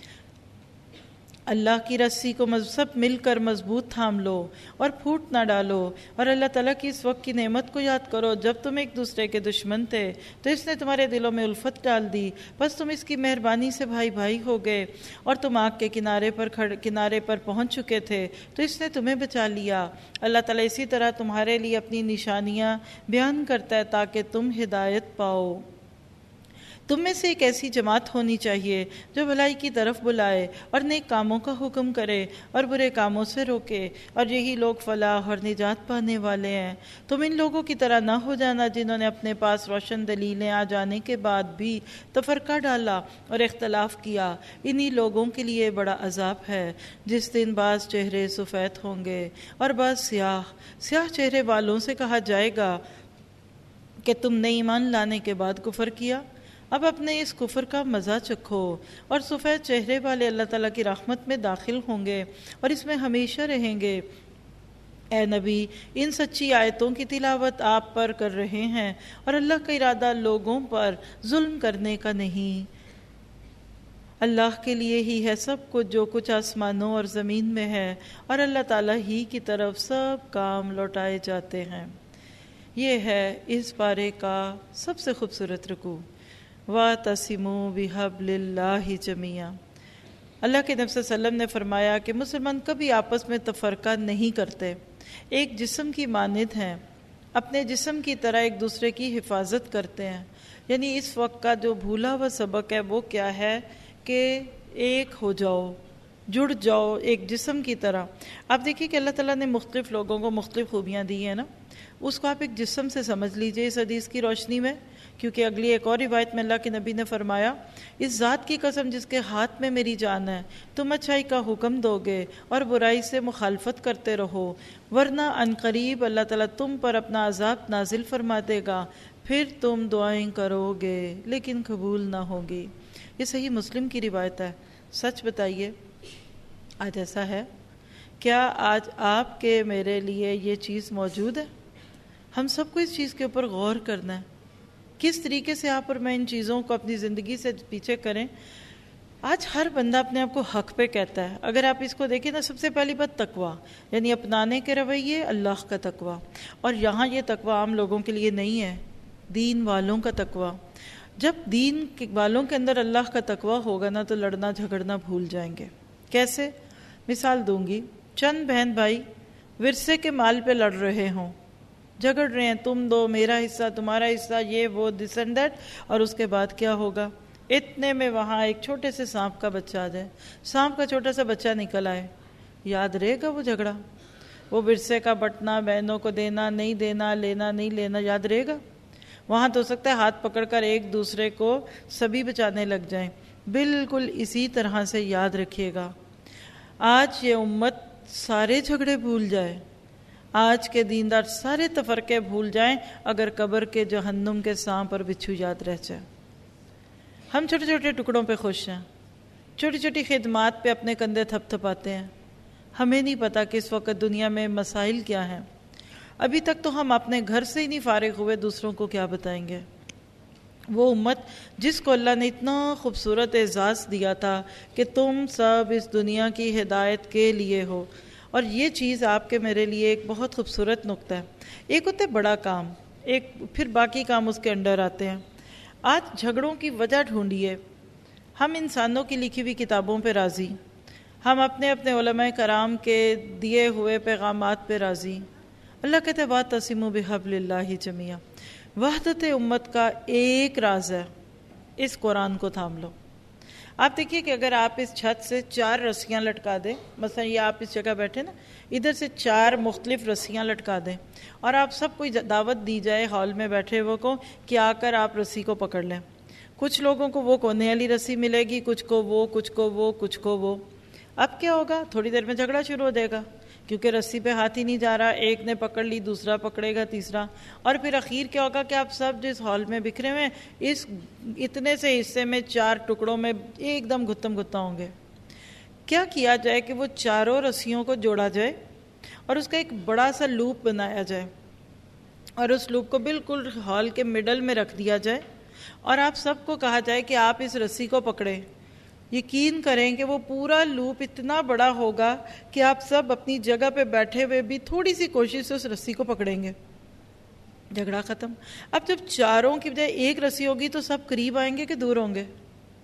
اللہ کی رسی کو سب مل کر مضبوط تھام لو اور پھوٹ نہ ڈالو، اور اللہ تعالیٰ کی اس وقت کی نعمت کو یاد کرو جب تم ایک دوسرے کے دشمن تھے تو اس نے تمہارے دلوں میں الفت ڈال دی، بس تم اس کی مہربانی سے بھائی بھائی ہو گئے، اور تم آگ کے کنارے پر کھڑ کنارے پر پہنچ چکے تھے تو اس نے تمہیں بچا لیا۔ اللہ تعالیٰ اسی طرح تمہارے لیے اپنی نشانیاں بیان کرتا ہے تاکہ تم ہدایت پاؤ۔ تم میں سے ایک ایسی جماعت ہونی چاہیے جو بھلائی کی طرف بلائے اور نیک کاموں کا حکم کرے اور برے کاموں سے روکے، اور یہی لوگ فلاح اور نجات پانے والے ہیں۔ تم ان لوگوں کی طرح نہ ہو جانا جنہوں نے اپنے پاس روشن دلیلیں آ جانے کے بعد بھی تفرقہ ڈالا اور اختلاف کیا، انہی لوگوں کے لیے بڑا عذاب ہے جس دن بعض چہرے سفید ہوں گے اور بعض سیاہ۔ سیاہ چہرے والوں سے کہا جائے گا کہ تم نے ایمان لانے کے بعد کفر کیا، اب اپنے اس کفر کا مزہ چکھو، اور سفید چہرے والے اللہ تعالیٰ کی رحمت میں داخل ہوں گے اور اس میں ہمیشہ رہیں گے۔ اے نبی، ان سچی آیتوں کی تلاوت آپ پر کر رہے ہیں، اور اللہ کا ارادہ لوگوں پر ظلم کرنے کا نہیں۔ اللہ کے لیے ہی ہے سب کچھ جو کچھ آسمانوں اور زمین میں ہے، اور اللہ تعالیٰ ہی کی طرف سب کام لوٹائے جاتے ہیں۔ یہ ہے اس پارے کا سب سے خوبصورت رکوع، وَاعْتَصِمُوا بِحَبْلِ اللَّهِ جَمِيعًا۔ اللہ کے نبی صلی اللہ علیہ وسلم نے فرمایا کہ مسلمان کبھی آپس میں تفرقہ نہیں کرتے، ایک جسم کی مانند ہیں، اپنے جسم کی طرح ایک دوسرے کی حفاظت کرتے ہیں۔ یعنی اس وقت کا جو بھولا ہوا سبق ہے وہ کیا ہے کہ ایک ہو جاؤ، جڑ جاؤ ایک جسم کی طرح۔ آپ دیکھیے کہ اللہ تعالیٰ نے مختلف لوگوں کو مختلف خوبیاں دی ہیں نا۔ اس کو آپ ایک جسم سے سمجھ لیجئے اس حدیث کی روشنی میں، کیونکہ اگلی ایک اور روایت میں اللہ کے نبی نے فرمایا، اس ذات کی قسم جس کے ہاتھ میں میری جان ہے، تم اچھائی کا حکم دو گے اور برائی سے مخالفت کرتے رہو، ورنہ عنقریب اللہ تعالیٰ تم پر اپنا عذاب نازل فرما دے گا، پھر تم دعائیں کرو گے لیکن قبول نہ ہوگی۔ یہ صحیح مسلم کی روایت ہے۔ سچ بتائیے، آج ایسا ہے؟ کیا آج آپ کے میرے لیے یہ چیز موجود ہے؟ ہم سب کو اس چیز کے اوپر غور کرنا ہے، کس طریقے سے آپ اور میں ان چیزوں کو اپنی زندگی سے پیچھے کریں۔ آج ہر بندہ اپنے آپ کو حق پہ کہتا ہے۔ اگر آپ اس کو دیکھیں نا، سب سے پہلی بات تقویٰ، یعنی اپنانے کے رویے، اللہ کا تقویٰ۔ اور یہاں یہ تقویٰ عام لوگوں کے لیے نہیں ہے، دین والوں کا تقویٰ۔ جب دین والوں کے اندر اللہ کا تقویٰ ہوگا نا تو لڑنا جھگڑنا بھول جائیں گے۔ کیسے؟ مثال دوں گی، چند بہن بھائی ورثے کے مال پہ لڑ رہے ہوں، جھگڑ رہے ہیں، تم دو، میرا حصہ، تمہارا حصہ، یہ وہ دس اینڈ دیٹ، اور اس کے بعد کیا ہوگا؟ اتنے میں وہاں ایک چھوٹے سے سانپ کا بچہ آ جائے، سانپ کا چھوٹا سا بچہ نکل آئے، یاد رہے گا وہ جھگڑا؟ وہ ورثے کا بٹنا، بہنوں کو دینا نہیں دینا، لینا نہیں لینا، یاد رہے گا؟ وہاں تو ہو سکتا ہے ہاتھ پکڑ کر ایک دوسرے کو سبھی بچانے لگ جائیں۔ بالکل اسی طرح سے یاد رکھیے گا، آج یہ امت سارے جھگڑے بھول جائے، آج کے دیندار سارے تفرقے بھول جائیں اگر قبر کے جہنم کے سانپ اور بچھو یاد رہ جائے۔ ہم چھوٹے چھوٹے ٹکڑوں پہ خوش ہیں، چھوٹی چھوٹی خدمات پہ اپنے کندھے تھپ تھپاتے ہیں، ہمیں نہیں پتا کہ اس وقت دنیا میں مسائل کیا ہیں۔ ابھی تک تو ہم اپنے گھر سے ہی نہیں فارغ ہوئے، دوسروں کو کیا بتائیں گے؟ وہ امت جس کو اللہ نے اتنا خوبصورت اعزاز دیا تھا کہ تم سب اس دنیا کی ہدایت کے لیے ہو، اور یہ چیز آپ کے میرے لیے ایک بہت خوبصورت نقطہ ہے۔ ایک ہوتا ہے بڑا کام، ایک پھر باقی کام اس کے انڈر آتے ہیں۔ آج جھگڑوں کی وجہ ڈھونڈیے۔ ہم انسانوں کی لکھی ہوئی کتابوں پہ راضی، ہم اپنے اپنے علماء کرام کے دیے ہوئے پیغامات پہ راضی۔ اللہ کہتے ہیں وَاعْتَصِمُوا بِحَبْلِ اللَّهِ جَمِيعًا، وحدت امت کا ایک راز ہے، اس قرآن کو تھام لو۔ آپ دیکھیے کہ اگر آپ اس چھت سے چار رسیاں لٹکا دیں، مثلا یہ آپ اس جگہ بیٹھے نا، ادھر سے چار مختلف رسیاں لٹکا دیں اور آپ سب کو دعوت دی جائے ہال میں بیٹھے ہوئے کو کہ آ کر آپ رسی کو پکڑ لیں، کچھ لوگوں کو وہ کونے والی رسی ملے گی، کچھ کو وہ، کچھ کو وہ، کچھ کو وہ۔ اب کیا ہوگا؟ تھوڑی دیر میں جھگڑا شروع ہو جائے گا، کیونکہ رسی پہ ہاتھ ہی نہیں جا رہا، ایک نے پکڑ لی، دوسرا پکڑے گا، تیسرا، اور پھر اخیر کیا ہوگا کہ آپ سب جس ہال میں بکھرے ہوئے اس اتنے سے حصے میں چار ٹکڑوں میں ایک دم گھتم گھتا ہوں گے۔ کیا کیا جائے کہ وہ چاروں رسیوں کو جوڑا جائے اور اس کا ایک بڑا سا لوپ بنایا جائے اور اس لوپ کو بالکل ہال کے مڈل میں رکھ دیا جائے اور آپ سب کو کہا جائے کہ آپ اس رسی کو پکڑیں۔ یقین کریں کہ وہ پورا لوپ اتنا بڑا ہوگا کہ آپ سب اپنی جگہ پہ بیٹھے ہوئے بھی تھوڑی سی کوشش سے اس رسی کو پکڑیں گے، جھگڑا ختم۔ اب جب چاروں کی بجائے ایک رسی ہوگی تو سب قریب آئیں گے کہ دور ہوں گے؟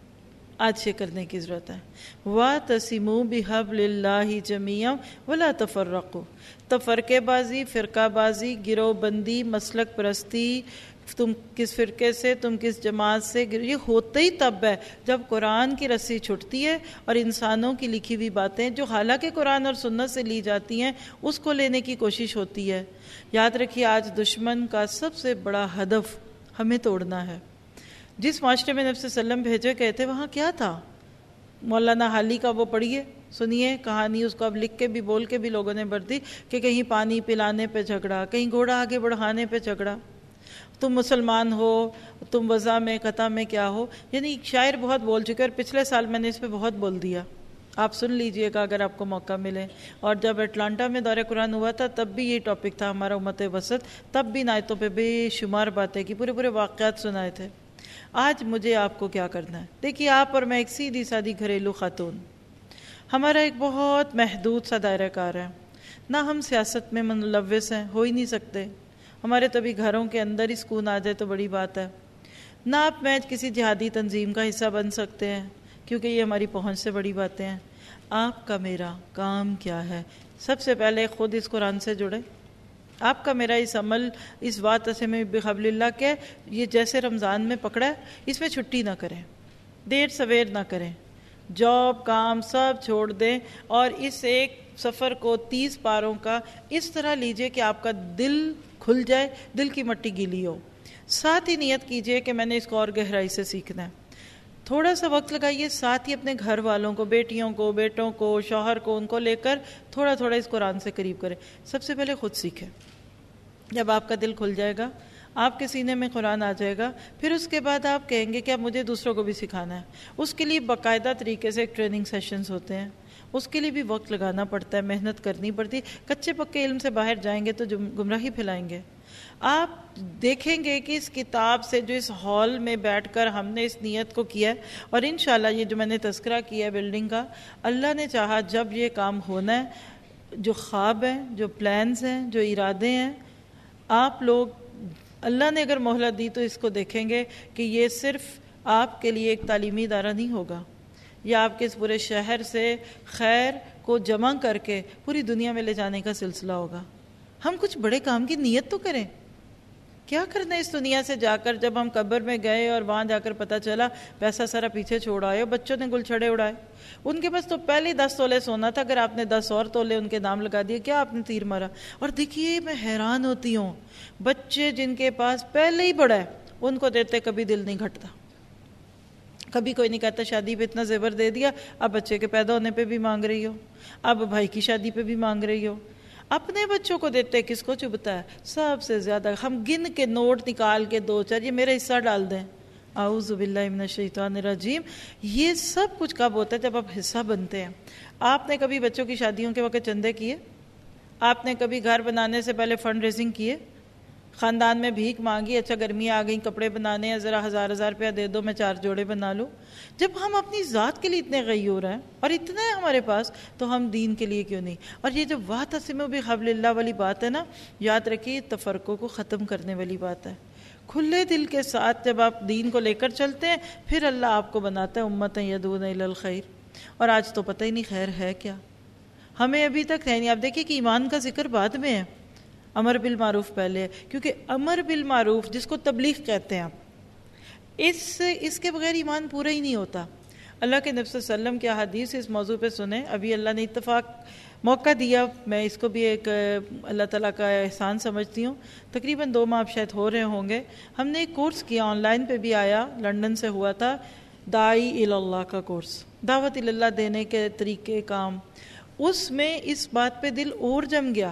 آج یہ کرنے کی ضرورت ہے۔ وَاعْتَصِمُوا بِحَبْلِ اللَّهِ جَمِيعًا وَلَا تَفَرَّقُوا۔ تفرقے بازی، فرقہ بازی، گروہ بندی، مسلک پرستی، تم کس فرقے سے، تم کس جماعت سے، یہ ہوتا ہی تب ہے جب قرآن کی رسی چھٹتی ہے اور انسانوں کی لکھی ہوئی باتیں جو حالانکہ قرآن اور سنت سے لی جاتی ہیں اس کو لینے کی کوشش ہوتی ہے۔ یاد رکھیے آج دشمن کا سب سے بڑا ہدف ہمیں توڑنا ہے۔ جس معاشرے میں نبی صلی اللہ علیہ وسلم بھیجے گئے تھے وہاں کیا تھا؟ مولانا حالی کا وہ پڑھیے، سنیے کہانی، اس کو اب لکھ کے بھی بول کے بھی لوگوں نے بڑھ دی کہ کہیں پانی پلانے پہ جھگڑا، کہیں گھوڑا آگے بڑھانے پہ جھگڑا، تم مسلمان ہو، تم وضع میں قطع میں کیا ہو۔ یعنی شاعر بہت بول چکے اور پچھلے سال میں نے اس پہ بہت بول دیا، آپ سن لیجئے گا اگر آپ کو موقع ملے۔ اور جب اٹلانٹا میں دورہ قرآن ہوا تھا تب بھی یہ ٹاپک تھا ہمارا امت وسط، تب بھی نایتوں پہ بے شمار باتیں کی، پورے پورے واقعات سنائے تھے۔ آج مجھے آپ کو کیا کرنا ہے؟ دیکھیے آپ اور میں ایک سیدھی سادی گھریلو خاتون، ہمارا ایک بہت محدود سا دائرہ کار ہے، نہ ہم سیاست میں ملوث ہیں، ہو ہی نہیں سکتے، ہمارے تو بھی گھروں کے اندر ہی سکون آ جائے تو بڑی بات ہے، نہ آپ میں کسی جہادی تنظیم کا حصہ بن سکتے ہیں کیونکہ یہ ہماری پہنچ سے بڑی باتیں ہیں۔ آپ کا میرا کام کیا ہے؟ سب سے پہلے خود اس قرآن سے جڑے۔ آپ کا میرا اس عمل، اس وَاعْتَصِمُوا بِحَبْلِ اللَّهِ کے یہ جیسے رمضان میں پکڑا ہے، اس میں چھٹی نہ کریں، دیر سویر نہ کریں، جاب کام سب چھوڑ دیں اور اس ایک سفر کو تیس پاروں کا اس طرح لیجئے کہ آپ کا دل کھل جائے، دل کی مٹی گیلی ہو. ساتھ ہی نیت کیجئے کہ میں نے اس کو اور گہرائی سے سیکھنا ہے. تھوڑا سا وقت لگائیے، ساتھ ہی اپنے گھر والوں کو، بیٹیوں کو، بیٹوں کو، شوہر کو، ان کو لے کر تھوڑا تھوڑا اس قرآن سے قریب کریں. سب سے پہلے خود سیکھیں. جب آپ کا دل کھل جائے گا، آپ کے سینے میں قرآن آ جائے گا، پھر اس کے بعد آپ کہیں گے کہ اب مجھے دوسروں کو بھی سکھانا ہے. اس کے لیے باقاعدہ طریقے سے ٹریننگ سیشنز ہوتے ہیں، اس کے لیے بھی وقت لگانا پڑتا ہے، محنت کرنی پڑتی. کچے پکے علم سے باہر جائیں گے تو گمراہی پھیلائیں گے. آپ دیکھیں گے کہ اس کتاب سے جو اس ہال میں بیٹھ کر ہم نے اس نیت کو کیا ہے، اور انشاءاللہ یہ جو میں نے تذکرہ کیا ہے بلڈنگ کا، اللہ نے چاہا جب یہ کام ہونا ہے، جو خواب ہیں، جو پلانز ہیں، جو ارادے ہیں، آپ لوگ اللہ نے اگر مہلت دی تو اس کو دیکھیں گے کہ یہ صرف آپ کے لیے ایک تعلیمی ادارہ نہیں ہوگا، یہ آپ کے اس پورے شہر سے خیر کو جمع کر کے پوری دنیا میں لے جانے کا سلسلہ ہوگا. ہم کچھ بڑے کام کی نیت تو کریں. کیا کرنا ہے اس دنیا سے جا کر؟ جب ہم قبر میں گئے اور وہاں جا کر پتہ چلا پیسہ سارا پیچھے چھوڑ آئے، بچوں نے گل چھڑے اڑائے. ان کے پاس تو پہلے دس تولے سونا تھا، اگر آپ نے دس اور تولے ان کے نام لگا دیے، کیا آپ نے تیر مارا؟ اور دیکھیے میں حیران ہوتی ہوں، بچے جن کے پاس پہلے ہی بڑا ہے ان کو دیتے کبھی دل نہیں گھٹتا. کبھی کوئی نہیں کہتا شادی پہ اتنا زیور دے دیا، اب بچے کے پیدا ہونے پہ بھی مانگ رہی ہو، اب بھائی کی شادی پہ بھی مانگ رہی ہو. اپنے بچوں کو دیتے کس کو چبھتا ہے؟ سب سے زیادہ ہم گن کے نوٹ نکال کے دو چار یہ میرا حصہ ڈال دیں. اعوذ باللہ من الشیطان الرجیم. یہ سب کچھ کب ہوتا ہے؟ جب آپ حصہ بنتے ہیں. آپ نے کبھی بچوں کی شادیوں کے وقت چندے کیے؟ آپ نے کبھی گھر بنانے سے پہلے فنڈ ریزنگ کیے؟ خاندان میں بھیک مانگی، اچھا گرمی آ گئی کپڑے بنانے ہیں، ذرا ہزار ہزار روپیہ دے دو میں چار جوڑے بنا لوں. جب ہم اپنی ذات کے لیے اتنے غیور ہیں اور اتنا ہے ہمارے پاس، تو ہم دین کے لیے کیوں نہیں؟ اور یہ جو واعتصموا بحبل اللہ والی بات ہے نا، یاد رکھیے تفرقوں کو ختم کرنے والی بات ہے. کھلے دل کے ساتھ جب آپ دین کو لے کر چلتے ہیں، پھر اللہ آپ کو بناتا ہے امتً یدعون الی الخیر. اور آج تو پتہ ہی نہیں خیر ہے کیا، ہمیں ابھی تک ہے نہیں. آپ دیکھیے کہ ایمان کا ذکر بعد میں ہے، امر بالمعروف پہلے ہے. کیونکہ امر بالمعروف جس کو تبلیغ کہتے ہیں، اس سے اس کے بغیر ایمان پورا ہی نہیں ہوتا. اللہ کے نبی صلی اللہ علیہ وسلم کی احادیث اس موضوع پہ سنیں. ابھی اللہ نے اتفاق موقع دیا، میں اس کو بھی ایک اللہ تعالیٰ کا احسان سمجھتی ہوں. تقریباً دو ماہ شاید ہو رہے ہوں گے، ہم نے ایک کورس کیا، آن لائن پہ بھی آیا، لندن سے ہوا تھا، داعی الی اللہ کا کورس، دعوت الی اللہ دینے کے طریقے کام. اس میں اس بات پہ دل اور جم گیا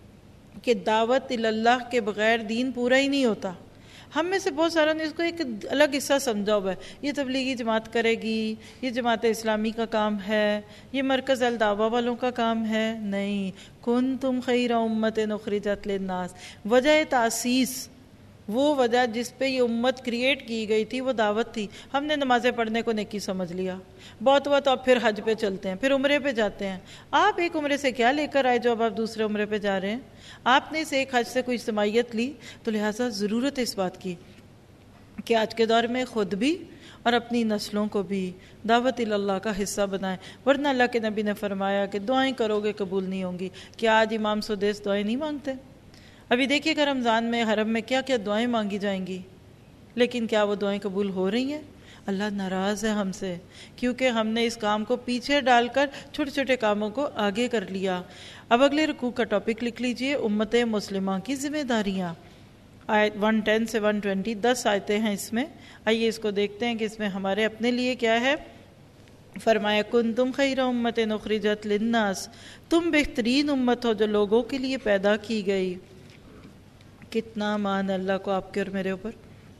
کہ دعوت الی اللہ کے بغیر دین پورا ہی نہیں ہوتا. ہم میں سے بہت ساروں نے اس کو ایک الگ حصہ سمجھا ہوا ہے، یہ تبلیغی جماعت کرے گی، یہ جماعت اسلامی کا کام ہے، یہ مرکز الدعوہ والوں کا کام ہے. نہیں، کنتم خیر امۃ اخرجت للناس. وجہ تاسیس، وہ وجہ جس پہ یہ امت کریٹ کی گئی تھی، وہ دعوت تھی. ہم نے نمازیں پڑھنے کو نیکی سمجھ لیا، بہت ہوا تو اب پھر حج پہ چلتے ہیں، پھر عمرے پہ جاتے ہیں. آپ ایک عمرے سے کیا لے کر آئے جو اب آپ دوسرے عمرے پہ جا رہے ہیں؟ آپ نے اس ایک حج سے کوئی اجتماعیت لی. تو لہٰذا ضرورت ہے اس بات کی کہ آج کے دور میں خود بھی اور اپنی نسلوں کو بھی دعوت الی اللہ کا حصہ بنائیں. ورنہ اللہ کے نبی نے فرمایا کہ دعائیں کرو گے قبول نہیں ہوں گی. کیا آج امام سدیس دعائیں نہیں مانگتے؟ ابھی دیکھیے کہ رمضان میں حرم میں کیا کیا دعائیں مانگی جائیں گی، لیکن کیا وہ دعائیں قبول ہو رہی ہیں؟ اللہ ناراض ہے ہم سے، کیونکہ ہم نے اس کام کو پیچھے ڈال کر چھوٹے چھوٹے کاموں کو آگے کر لیا. اب اگلے رکوع کا ٹاپک لکھ لیجئے، امت مسلمہ کی ذمہ داریاں. آیت ون ٹین سے ون ٹوینٹی، دس آیتیں ہیں اس میں. آئیے اس کو دیکھتے ہیں کہ اس میں ہمارے اپنے لیے کیا ہے. فرمایا کنتم خیر امۃ اخرجت للناس، تم بہترین امت ہو جو لوگوں کے لیے پیدا کی گئی. کتنا مان اللہ کو آپ کے اور میرے اوپر.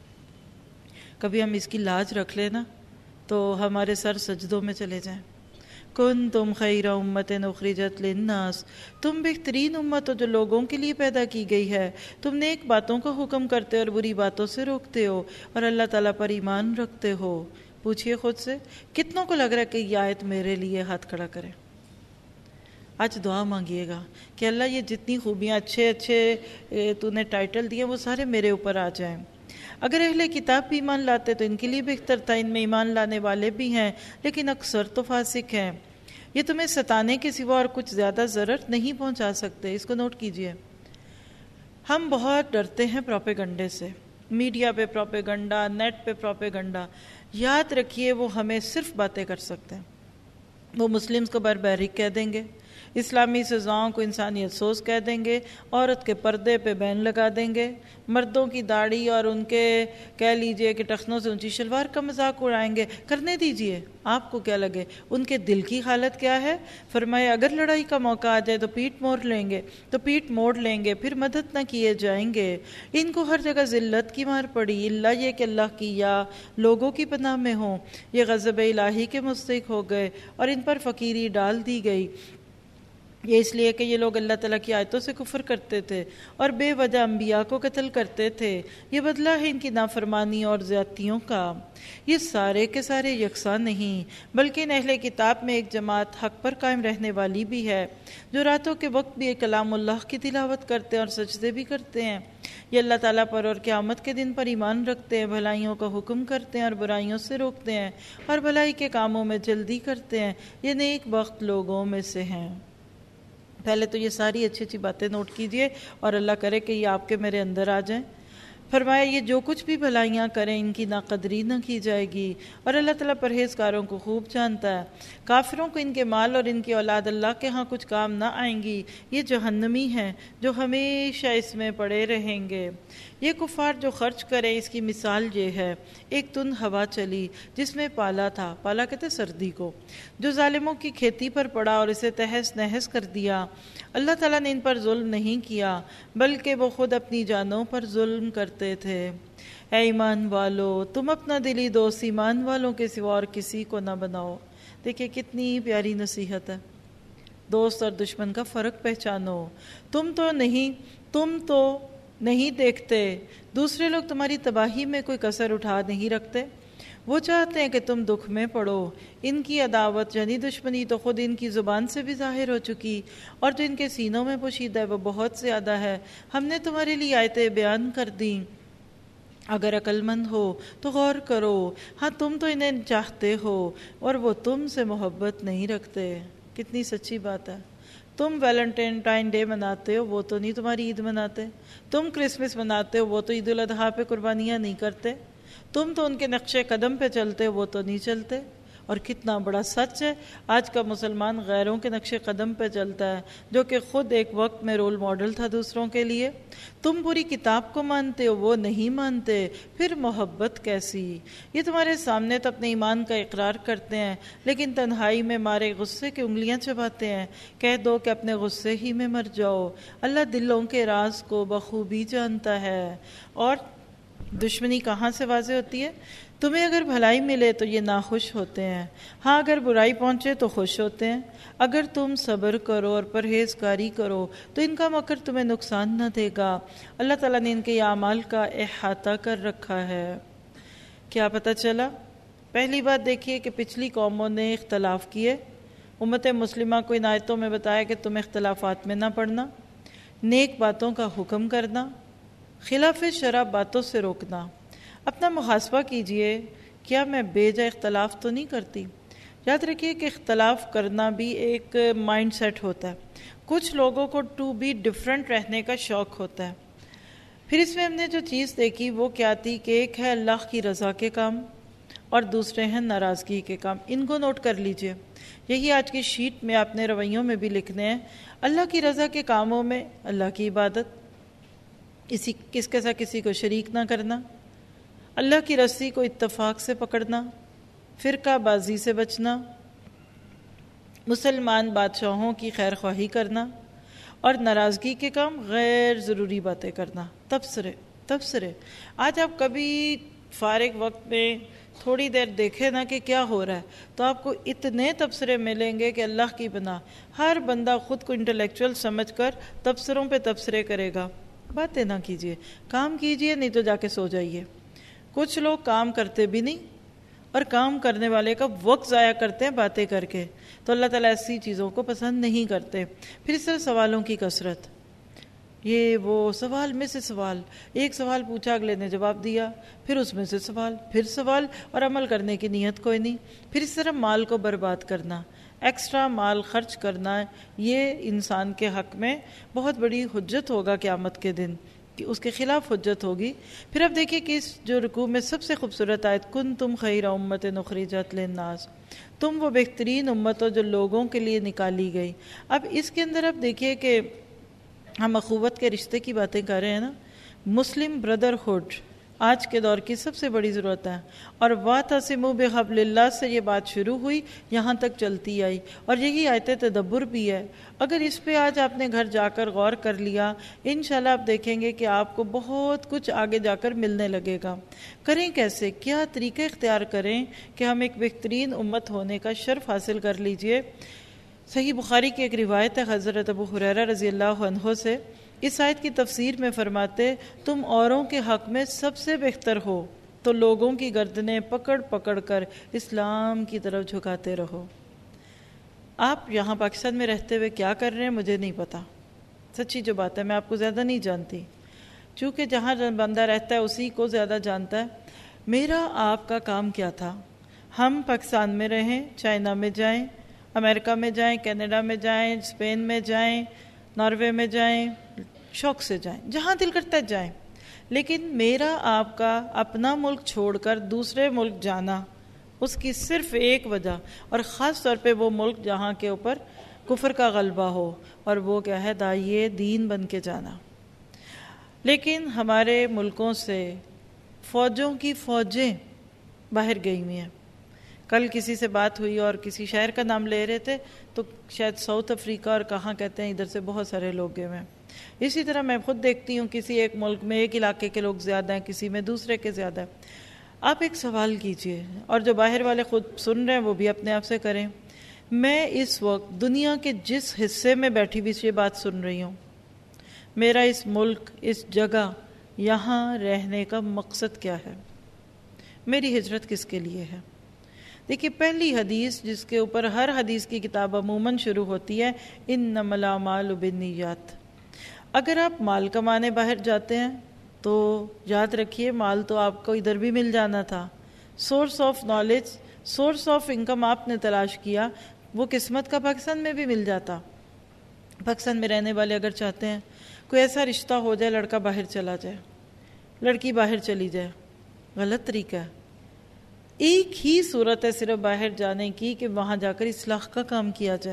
کبھی ہم اس کی لاج رکھ لیں نا تو ہمارے سر سجدوں میں چلے جائیں. کنتم خیر امۃ اخرجت للناس، تم بہترین امت ہو جو لوگوں کے لیے پیدا کی گئی ہے. تم نیک باتوں کا حکم کرتے اور بری باتوں سے روکتے ہو اور اللہ تعالیٰ پر ایمان رکھتے ہو. پوچھئے خود سے کتنوں کو لگ رہا ہے کہ یہ آیت میرے لیے؟ ہاتھ کھڑا کریں. آج دعا مانگیے گا کہ اللہ یہ جتنی خوبیاں اچھے اچھے تو نے ٹائٹل دیے وہ سارے میرے اوپر آ جائیں. اگر اہل کتاب بھی ایمان لاتے تو ان کے لیے بہتر تھا، ان میں ایمان لانے والے بھی ہیں لیکن اکثر تو فاسق ہیں. یہ تمہیں ستانے کے سوا اور کچھ زیادہ ضرر نہیں پہنچا سکتے. اس کو نوٹ کیجئے. ہم بہت ڈرتے ہیں پروپیگنڈے سے، میڈیا پہ پروپیگنڈا، نیٹ پہ پروپیگنڈا. یاد رکھیے وہ ہمیں صرف باتیں کر سکتے ہیں. وہ مسلمز کو بربریک کہہ دیں گے، اسلامی سزاؤں کو انسانیت سوز کہہ دیں گے، عورت کے پردے پہ بین لگا دیں گے، مردوں کی داڑھی اور ان کے کہہ لیجئے کہ ٹخنوں سے اونچی شلوار کا مذاق اڑائیں گے۔ کرنے دیجئے، آپ کو کیا لگے، ان کے دل کی حالت کیا ہے؟ فرمایا اگر لڑائی کا موقع آ جائے تو پیٹ موڑ لیں گے تو پیٹ موڑ لیں گے، پھر مدد نہ کیے جائیں گے۔ ان کو ہر جگہ ذلت کی مار پڑی، اللہ یہ کہ اللہ کی یا لوگوں کی پناہ میں ہوں، یہ غضب الہی کے مستحق ہو گئے اور ان پر فقیری ڈال دی گئی۔ یہ اس لیے کہ یہ لوگ اللہ تعالیٰ کی آیتوں سے کفر کرتے تھے اور بے وجہ انبیاء کو قتل کرتے تھے۔ یہ بدلہ ہے ان کی نافرمانی اور زیادتیوں کا۔ یہ سارے کے سارے یکساں نہیں، بلکہ ان اہل کتاب میں ایک جماعت حق پر قائم رہنے والی بھی ہے، جو راتوں کے وقت بھی کلام اللہ کی تلاوت کرتے ہیں اور سجدے بھی کرتے ہیں۔ یہ اللہ تعالیٰ پر اور قیامت کے دن پر ایمان رکھتے ہیں، بھلائیوں کا حکم کرتے ہیں اور برائیوں سے روکتے ہیں، اور بھلائی کے کاموں میں جلدی کرتے ہیں۔ یہ نیک بخت لوگوں میں سے ہیں۔ پہلے تو یہ ساری اچھی اچھی باتیں نوٹ کیجئے اور اللہ کرے کہ یہ آپ کے میرے اندر آ جائیں۔ فرمایا یہ جو کچھ بھی بھلائیاں کریں ان کی ناقدری نہ کی جائے گی، اور اللہ تعالیٰ پرہیزگاروں کو خوب جانتا ہے۔ کافروں کو ان کے مال اور ان کی اولاد اللہ کے ہاں کچھ کام نہ آئیں گی، یہ جہنمی ہیں جو ہمیشہ اس میں پڑے رہیں گے۔ یہ کفار جو خرچ کریں اس کی مثال یہ ہے، ایک تند ہوا چلی جس میں پالا تھا، پالا کہتے سردی کو، جو ظالموں کی کھیتی پر پڑا اور اسے تہس نہس کر دیا۔ اللہ تعالیٰ نے ان پر ظلم نہیں کیا بلکہ وہ خود اپنی جانوں پر ظلم کرتے تھے۔ اے ایمان والو، تم اپنا دلی دوست ایمان والوں کے سوا اور کسی کو نہ بناؤ۔ دیکھیں کتنی پیاری نصیحت ہے، دوست اور دشمن کا فرق پہچانو۔ تم تو نہیں تم تو نہیں دیکھتے، دوسرے لوگ تمہاری تباہی میں کوئی کسر اٹھا نہیں رکھتے، وہ چاہتے ہیں کہ تم دکھ میں پڑو۔ ان کی عداوت یعنی دشمنی تو خود ان کی زبان سے بھی ظاہر ہو چکی، اور جو ان کے سینوں میں پوشیدہ ہے وہ بہت زیادہ ہے۔ ہم نے تمہارے لیے آیتیں بیان کر دیں، اگر عقل مند ہو تو غور کرو۔ ہاں تم تو انہیں چاہتے ہو اور وہ تم سے محبت نہیں رکھتے۔ کتنی سچی بات ہے۔ تم ویلنٹائن ڈے مناتے ہو، وہ تو نہیں تمہاری عید مناتے۔ تم کرسمس مناتے ہو، وہ تو عید الاضحیٰ پہ قربانیاں نہیں کرتے۔ تم تو ان کے نقش قدم پہ چلتے ہو، وہ تو نہیں چلتے۔ اور کتنا بڑا سچ ہے، آج کا مسلمان غیروں کے نقش قدم پہ چلتا ہے، جو کہ خود ایک وقت میں رول ماڈل تھا دوسروں کے لیے۔ تم پوری کتاب کو مانتے ہو، وہ نہیں مانتے، پھر محبت کیسی؟ یہ تمہارے سامنے تو اپنے ایمان کا اقرار کرتے ہیں، لیکن تنہائی میں مارے غصے کی انگلیاں چباتے ہیں۔ کہہ دو کہ اپنے غصے ہی میں مر جاؤ، اللہ دلوں کے راز کو بخوبی جانتا ہے۔ اور دشمنی کہاں سے واضح ہوتی ہے؟ تمہیں اگر بھلائی ملے تو یہ ناخوش ہوتے ہیں، ہاں اگر برائی پہنچے تو خوش ہوتے ہیں۔ اگر تم صبر کرو اور پرہیزگاری کرو تو ان کا مکر تمہیں نقصان نہ دے گا، اللہ تعالیٰ نے ان کے اعمال کا احاطہ کر رکھا ہے۔ کیا پتہ چلا؟ پہلی بات دیکھیے کہ پچھلی قوموں نے اختلاف کیے، امت مسلمہ کو ان آیتوں میں بتایا کہ تم اختلافات میں نہ پڑنا، نیک باتوں کا حکم کرنا، خلاف شرع باتوں سے روکنا۔ اپنا محاسبہ کیجئے، کیا میں بے جا اختلاف تو نہیں کرتی؟ یاد رکھیے کہ اختلاف کرنا بھی ایک مائنڈ سیٹ ہوتا ہے۔ کچھ لوگوں کو ٹو بی ڈیفرنٹ رہنے کا شوق ہوتا ہے۔ پھر اس میں ہم نے جو چیز دیکھی وہ کیا تھی کہ ایک ہے اللہ کی رضا کے کام اور دوسرے ہیں ناراضگی کے کام۔ ان کو نوٹ کر لیجئے، یہی آج کی شیٹ میں آپ نے رویوں میں بھی لکھنے ہیں۔ اللہ کی رضا کے کاموں میں اللہ کی عبادت، اسی کس کے ساتھ کسی کو شریک نہ کرنا، اللہ کی رسی کو اتفاق سے پکڑنا، فرقہ بازی سے بچنا، مسلمان بادشاہوں کی خیر خواہی کرنا، اور ناراضگی کے کام غیر ضروری باتیں کرنا، تبصرے تبصرے آج آپ کبھی فارغ وقت میں تھوڑی دیر دیکھیں نا کہ کیا ہو رہا ہے تو آپ کو اتنے تبصرے ملیں گے کہ اللہ کی پناہ۔ ہر بندہ خود کو انٹلیکچوئل سمجھ کر تبصروں پہ تبصرے کرے گا۔ باتیں نہ کیجیے، کام کیجیے، نہیں تو جا کے سو جائیے۔ کچھ لوگ کام کرتے بھی نہیں اور کام کرنے والے کا وقت ضائع کرتے ہیں باتیں کر کے، تو اللہ تعالیٰ ایسی چیزوں کو پسند نہیں کرتے۔ پھر اس طرح سوالوں کی کثرت، یہ وہ سوال میں سے سوال، ایک سوال پوچھا اگلے نے جواب دیا، پھر اس میں سے سوال، پھر سوال، اور عمل کرنے کی نیت کوئی نہیں۔ پھر اس طرح مال کو برباد کرنا، ایکسٹرا مال خرچ کرنا، یہ انسان کے حق میں بہت بڑی حجت ہوگا قیامت کے دن کہ اس کے خلاف حجت ہوگی۔ پھر اب دیکھیے کہ اس جو رکوع میں سب سے خوبصورت آیت کنتم خیر امۃ اخرجت للناس، تم وہ بہترین امت ہو جو لوگوں کے لیے نکالی گئی۔ اب اس کے اندر اب دیکھیے کہ ہم اخوت کے رشتے کی باتیں کر رہے ہیں نا، مسلم بردرہڈ آج کے دور کی سب سے بڑی ضرورت ہے، اور وَاعْتَصِمُوا بِحَبْلِ اللَّهِ سے یہ بات شروع ہوئی، یہاں تک چلتی آئی، اور یہی آیت تدبر بھی ہے۔ اگر اس پہ آج آپ نے گھر جا کر غور کر لیا، انشاءاللہ آپ دیکھیں گے کہ آپ کو بہت کچھ آگے جا کر ملنے لگے گا۔ کریں کیسے، کیا طریقہ اختیار کریں کہ ہم ایک بہترین امت ہونے کا شرف حاصل کر لیجئے۔ صحیح بخاری کی ایک روایت ہے حضرت ابو ہریرہ رضی اللہ عنہ سے، اس آیت کی تفسیر میں فرماتے تم اوروں کے حق میں سب سے بہتر ہو تو لوگوں کی گردنیں پکڑ پکڑ کر اسلام کی طرف جھکاتے رہو۔ آپ یہاں پاکستان میں رہتے ہوئے کیا کر رہے ہیں مجھے نہیں پتا، سچی جو بات ہے، میں آپ کو زیادہ نہیں جانتی، چونکہ جہاں بندہ رہتا ہے اسی کو زیادہ جانتا ہے۔ میرا آپ کا کام کیا تھا، ہم پاکستان میں رہیں، چائنا میں جائیں، امریکہ میں جائیں، کینیڈا میں جائیں، اسپین میں جائیں، ناروے میں جائیں، شوق سے جائیں، جہاں دل کرتا ہے جائیں، لیکن میرا آپ کا اپنا ملک چھوڑ کر دوسرے ملک جانا، اس کی صرف ایک وجہ، اور خاص طور پہ وہ ملک جہاں کے اوپر کفر کا غلبہ ہو، اور وہ کیا ہے، داعیے دین بن کے جانا۔ لیکن ہمارے ملکوں سے فوجوں کی فوجیں باہر گئی ہوئی ہیں۔ کل کسی سے بات ہوئی اور کسی شہر کا نام لے رہے تھے تو شاید ساؤتھ افریقہ اور کہاں کہتے ہیں، ادھر سے بہت سارے لوگ گئے ہوئے ہیں۔ اسی طرح میں خود دیکھتی ہوں کسی ایک ملک میں ایک علاقے کے لوگ زیادہ ہیں، کسی میں دوسرے کے زیادہ ہیں۔ آپ ایک سوال کیجئے، اور جو باہر والے خود سن رہے ہیں وہ بھی اپنے آپ سے کریں، میں اس وقت دنیا کے جس حصے میں بیٹھی بھی یہ بات سن رہی ہوں، میرا اس ملک، اس جگہ، یہاں رہنے کا مقصد کیا ہے، میری ہجرت کس کے لیے ہے؟ دیکھیے پہلی حدیث جس کے اوپر ہر حدیث کی کتاب عموماً شروع ہوتی ہے، انما الاعمال بالنیات۔ اگر آپ مال کمانے باہر جاتے ہیں تو یاد رکھیے مال تو آپ کو ادھر بھی مل جانا تھا، source of knowledge, source of income آپ نے تلاش کیا، وہ قسمت کا پاکستان میں بھی مل جاتا۔ پاکستان میں رہنے والے اگر چاہتے ہیں کوئی ایسا رشتہ ہو جائے، لڑکا باہر چلا جائے، لڑکی باہر چلی جائے، غلط طریقہ ہے۔ ایک ہی صورت ہے صرف باہر جانے کی کہ وہاں جا کر اصلاح کا کام کیا جائے۔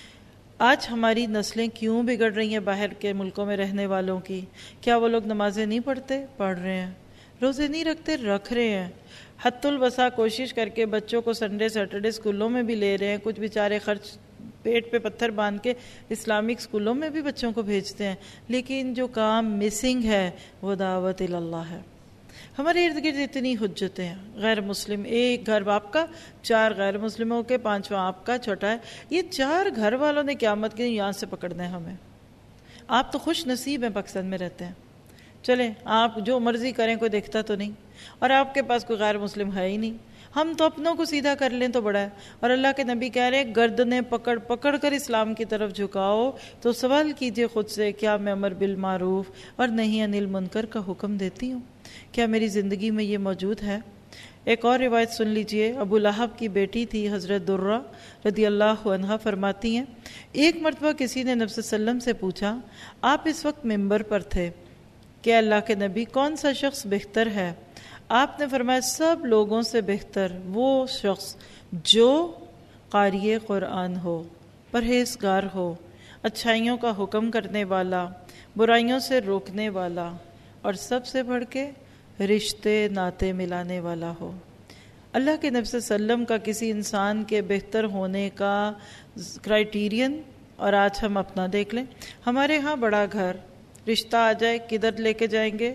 آج ہماری نسلیں کیوں بگڑ رہی ہیں باہر کے ملکوں میں رہنے والوں کی؟ کیا وہ لوگ نمازیں نہیں پڑھتے؟ پڑھ رہے ہیں۔ روزے نہیں رکھتے؟ رکھ رہے ہیں۔ حت البسا کوشش کر کے بچوں کو سنڈے سیٹرڈے اسکولوں میں بھی لے رہے ہیں، کچھ بیچارے خرچ پیٹ پہ پتھر باندھ کے اسلامک اسکولوں میں بھی بچوں کو بھیجتے ہیں، لیکن جو کام مسنگ ہے وہ دعوت اللہ ہے۔ ہمارے ارد گرد اتنی حجتیں ہیں، غیر مسلم، ایک گھر آپ کا، چار غیر مسلموں کے، پانچواں آپ کا چھوٹا ہے، یہ چار گھر والوں نے قیامت کے یہاں سے پکڑنا ہے ہمیں۔ آپ تو خوش نصیب ہیں پاکستان میں رہتے ہیں، چلیں آپ جو مرضی کریں کوئی دیکھتا تو نہیں، اور آپ کے پاس کوئی غیر مسلم ہے ہی نہیں، ہم تو اپنوں کو سیدھا کر لیں تو بڑا ہے۔ اور اللہ کے نبی کہہ رہے ہیں گردنیں پکڑ پکڑ کر اسلام کی طرف جھکاؤ، تو سوال کیجئے خود سے، کیا میں امر بالمعروف اور نہی عن المنکر کا حکم دیتی ہوں؟ کیا میری زندگی میں یہ موجود ہے؟ ایک اور روایت سن لیجئے، ابو لہب کی بیٹی تھی حضرت درہ رضی اللہ عنہا، فرماتی ہیں ایک مرتبہ کسی نے نبی صلی اللہ علیہ وسلم سے پوچھا، آپ اس وقت منبر پر تھے، کہ اللہ کے نبی کون سا شخص بہتر ہے؟ آپ نے فرمایا سب لوگوں سے بہتر وہ شخص جو قاری قرآن ہو، پرہیزگار ہو، اچھائیوں کا حکم کرنے والا، برائیوں سے روکنے والا، اور سب سے بڑھ کے رشتے ناطے ملانے والا ہو۔ اللہ کے نبی صلی اللہ علیہ وسلم کا کسی انسان کے بہتر ہونے کا کرائیٹیرین، اور آج ہم اپنا دیکھ لیں، ہمارے ہاں بڑا گھر، رشتہ آ جائے کدھر لے کے جائیں گے؟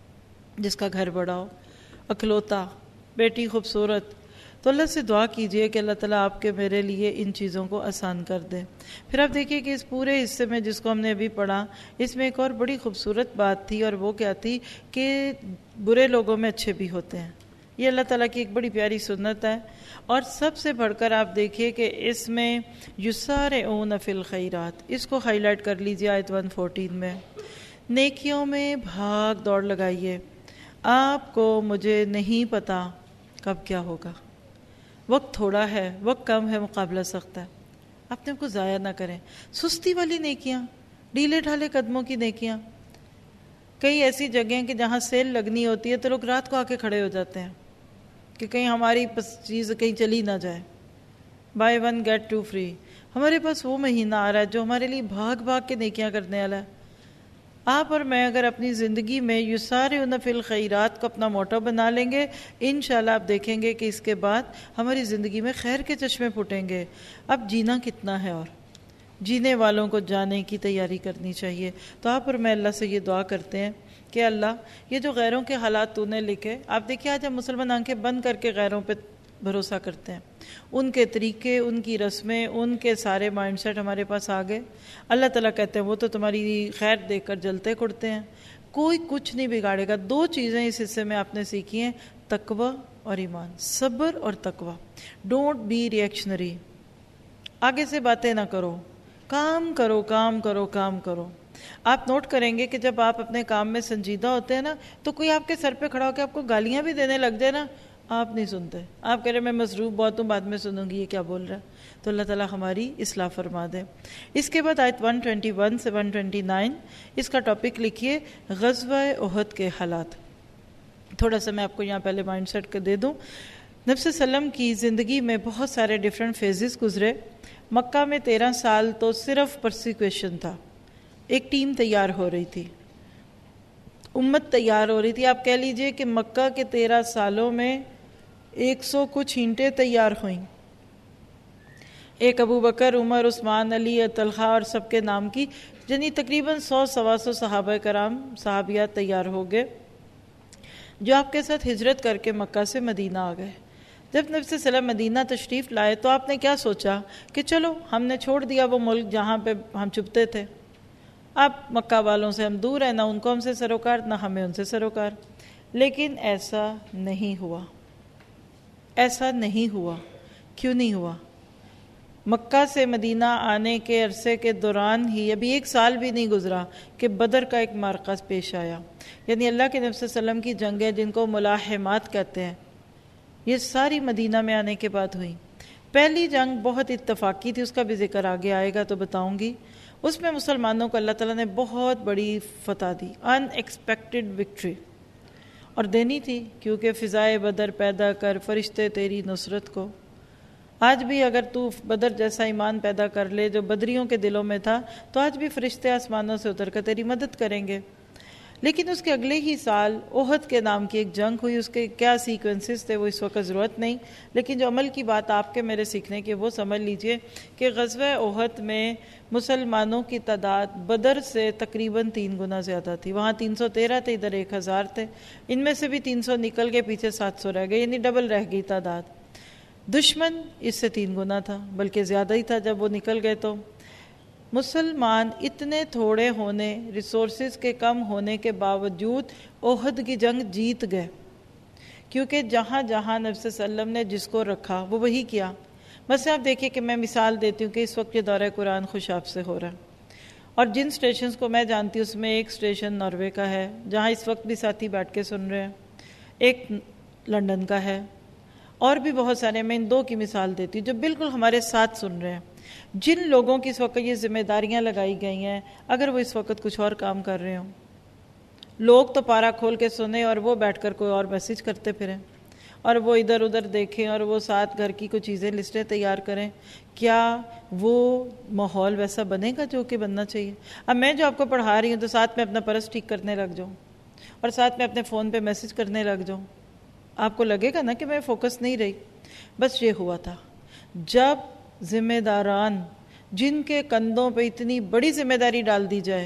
جس کا گھر بڑا ہو، اکلوتا، بیٹی خوبصورت، تو اللہ سے دعا کیجئے کہ اللہ تعالیٰ آپ کے میرے لیے ان چیزوں کو آسان کر دے۔ پھر آپ دیکھیے کہ اس پورے حصے میں جس کو ہم نے ابھی پڑھا، اس میں ایک اور بڑی خوبصورت بات تھی، اور وہ کیا تھی کہ برے لوگوں میں اچھے بھی ہوتے ہیں۔ یہ اللہ تعالیٰ کی ایک بڑی پیاری سنت ہے، اور سب سے بڑھ کر آپ دیکھیے کہ اس میں یسارعون فی الخیرات، اس کو ہائی لائٹ کر لیجیے آیت ایک سو چودہ میں، نیکیوں میں بھاگ دوڑ لگائیے۔ آپ کو مجھے نہیں پتا کب کیا ہوگا، وقت تھوڑا ہے، وقت کم ہے، مقابلہ سخت ہے، اپنے کو ضائع نہ کریں۔ سستی والی نیکیاں، ڈھیلے ڈھالے قدموں کی نیکیاں، کئی ایسی جگہیں ہیں کہ جہاں سیل لگنی ہوتی ہے تو لوگ رات کو آ کے کھڑے ہو جاتے ہیں کہ کہیں ہماری چیز کہیں چلی نہ جائے، buy one get two free. ہمارے پاس وہ مہینہ آ رہا ہے جو ہمارے لیے بھاگ بھاگ کے نیکیاں کرنے والا ہے۔ آپ اور میں اگر اپنی زندگی میں یسارعون فی الخیرات کو اپنا موٹو بنا لیں گے، انشاءاللہ آپ دیکھیں گے کہ اس کے بعد ہماری زندگی میں خیر کے چشمے پھوٹیں گے۔ اب جینا کتنا ہے، اور جینے والوں کو جانے کی تیاری کرنی چاہیے۔ تو آپ اور میں اللہ سے یہ دعا کرتے ہیں کہ اللہ یہ جو غیروں کے حالات تو نے لکھے، آپ دیکھیے آج ہم مسلمان آنکھیں بند کر کے غیروں پہ بھروسہ کرتے ہیں، ان کے طریقے، ان کی رسمیں، ان کے سارے مائنڈ سیٹ ہمارے پاس آ گئے۔ اللہ تعالیٰ کہتے ہیں وہ تو تمہاری خیر دیکھ کر جلتے کڑتے ہیں، کوئی کچھ نہیں بگاڑے گا۔ دو چیزیں اس حصے میں آپ نے سیکھی ہیں، تقوی اور ایمان، صبر اور تقوی۔ ڈونٹ بی ریئیکشنری، آگے سے باتیں نہ کرو، کام کرو کام کرو کام کرو۔ آپ نوٹ کریں گے کہ جب آپ اپنے کام میں سنجیدہ ہوتے ہیں نا، تو کوئی آپ کے سر پہ کھڑا ہو کے آپ کو گالیاں بھی دینے لگ جائے نا، آپ نہیں سنتے، آپ کہہ رہے میں مصروف بہت ہوں، بعد میں سنوں گی یہ کیا بول رہا ہے۔ تو اللہ تعالیٰ ہماری اصلاح فرما دے۔ اس کے بعد آیت ایک سو اکیس سے ایک سو انیس، اس کا ٹاپک لکھیے غزوہ احد کے حالات۔ تھوڑا سا میں آپ کو یہاں پہلے مائنڈ سیٹ کر دے دوں۔ نبی صلی اللہ علیہ وسلم کی زندگی میں بہت سارے ڈیفرنٹ فیزز گزرے۔ مکہ میں تیرہ سال تو صرف پرسیکویشن تھا، ایک ٹیم تیار ہو رہی تھی، امت تیار ہو رہی تھی۔ آپ کہہ لیجئے کہ مکہ کے تیرہ سالوں میں ایک سو کچھ ہینٹیں تیار ہوئیں، ایک ابو بکر، عمر، عثمان، علی، طلحہ اور سب کے نام کی، یعنی تقریباً سو سوا سو صحابہ کرام صحابیات تیار ہو گئے جو آپ کے ساتھ ہجرت کر کے مکہ سے مدینہ آ گئے۔ جب نبی صلی اللہ علیہ وسلم مدینہ تشریف لائے تو آپ نے کیا سوچا کہ چلو ہم نے چھوڑ دیا وہ ملک جہاں پہ ہم چھپتے تھے، اب مکہ والوں سے ہم دور ہیں، نہ ان کو ہم سے سروکار نہ ہمیں ان سے سروکار۔ لیکن ایسا نہیں ہوا، ایسا نہیں ہوا۔ کیوں نہیں ہوا؟ مکہ سے مدینہ آنے کے عرصے کے دوران ہی ابھی ایک سال بھی نہیں گزرا کہ بدر کا ایک معرکہ پیش آیا، یعنی اللہ کے نبی صلی اللہ علیہ وسلم کی جنگیں جن کو ملاحمات کہتے ہیں، یہ ساری مدینہ میں آنے کے بعد ہوئی۔ پہلی جنگ بہت اتفاقی تھی، اس کا بھی ذکر آگے آئے گا تو بتاؤں گی۔ اس میں مسلمانوں کو اللہ تعالیٰ نے بہت بڑی فتح دی، ان ایکسپیکٹڈ وکٹری، اور دینی تھی کیونکہ فضائے بدر پیدا کر فرشتے تیری نصرت کو۔ آج بھی اگر تو بدر جیسا ایمان پیدا کر لے جو بدریوں کے دلوں میں تھا، تو آج بھی فرشتے آسمانوں سے اتر کر تیری مدد کریں گے۔ لیکن اس کے اگلے ہی سال احد کے نام کی ایک جنگ ہوئی، اس کے کیا سیکوینسز تھے وہ اس وقت ضرورت نہیں، لیکن جو عمل کی بات آپ کے میرے سیکھنے کی وہ سمجھ لیجئے کہ غزوہ احد میں مسلمانوں کی تعداد بدر سے تقریباً تین گنا زیادہ تھی۔ وہاں تین سو تیرہ تھے، ادھر ایک ہزار تھے، ان میں سے بھی تین سو نکل گئے، پیچھے سات سو رہ گئے، یعنی ڈبل رہ گئی تعداد۔ دشمن اس سے تین گنا تھا، بلکہ زیادہ ہی تھا جب وہ نکل گئے۔ تو مسلمان اتنے تھوڑے ہونے، ریسورسز کے کم ہونے کے باوجود احد کی جنگ جیت گئے، کیونکہ جہاں جہاں نبی صلی اللہ علیہ وسلم نے جس کو رکھا وہ وہی کیا۔ بس آپ دیکھیے کہ میں مثال دیتی ہوں کہ اس وقت یہ دورہ قرآن خوشاب سے ہو رہا ہے، اور جن سٹیشنز کو میں جانتی ہوں اس میں ایک سٹیشن ناروے کا ہے جہاں اس وقت بھی ساتھی بیٹھ کے سن رہے ہیں، ایک لنڈن کا ہے، اور بھی بہت سارے۔ میں ان دو کی مثال دیتی ہوں جو بالکل ہمارے ساتھ سن رہے ہیں۔ جن لوگوں کی اس وقت یہ ذمہ داریاں لگائی گئی ہیں، اگر وہ اس وقت کچھ اور کام کر رہے ہوں، لوگ تو پارا کھول کے سنیں اور وہ بیٹھ کر کوئی اور میسج کرتے پھریں، اور وہ ادھر ادھر دیکھیں، اور وہ ساتھ گھر کی کچھ چیزیں لسٹیں تیار کریں، کیا وہ ماحول ویسا بنے گا جو کہ بننا چاہیے؟ اب میں جو آپ کو پڑھا رہی ہوں تو ساتھ میں اپنا پرس ٹھیک کرنے لگ جاؤں اور ساتھ میں اپنے فون پہ میسج کرنے لگ جاؤں، آپ کو لگے گا نا کہ میں فوکس نہیں رہی۔ بس یہ ہوا تھا جب ذمہ داران جن کے کندھوں پہ اتنی بڑی ذمہ داری ڈال دی جائے،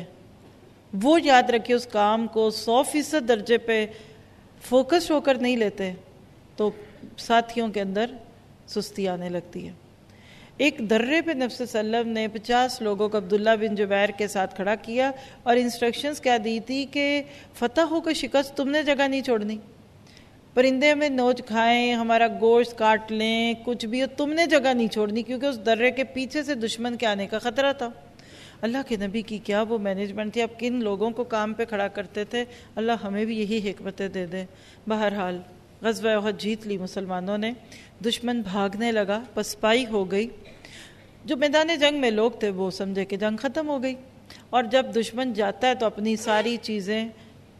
وہ یاد رکھیے اس کام کو سو فیصد درجے پہ فوکس ہو کر نہیں لیتے تو ساتھیوں کے اندر سستی آنے لگتی ہے۔ ایک درے پہ نبی صلی اللہ علیہ وسلم نے پچاس لوگوں کو عبداللہ بن جبیر کے ساتھ کھڑا کیا اور انسٹرکشنز کیا دی تھی کہ فتح ہو کر شکست تم نے جگہ نہیں چھوڑنی، پرندے میں نوچ کھائیں، ہمارا گوشت کاٹ لیں، کچھ بھی ہو، تم نے جگہ نہیں چھوڑنی، کیونکہ اس درے کے پیچھے سے دشمن کے آنے کا خطرہ تھا۔ اللہ کے نبی کی کیا وہ مینجمنٹ تھی، اب کن لوگوں کو کام پہ کھڑا کرتے تھے، اللہ ہمیں بھی یہی حکمتیں دے دے۔ بہرحال غزوہ احد جیت لی مسلمانوں نے، دشمن بھاگنے لگا، پسپائی ہو گئی، جو میدان جنگ میں لوگ تھے وہ سمجھے کہ جنگ ختم ہو گئی، اور جب دشمن جاتا ہے تو اپنی ساری چیزیں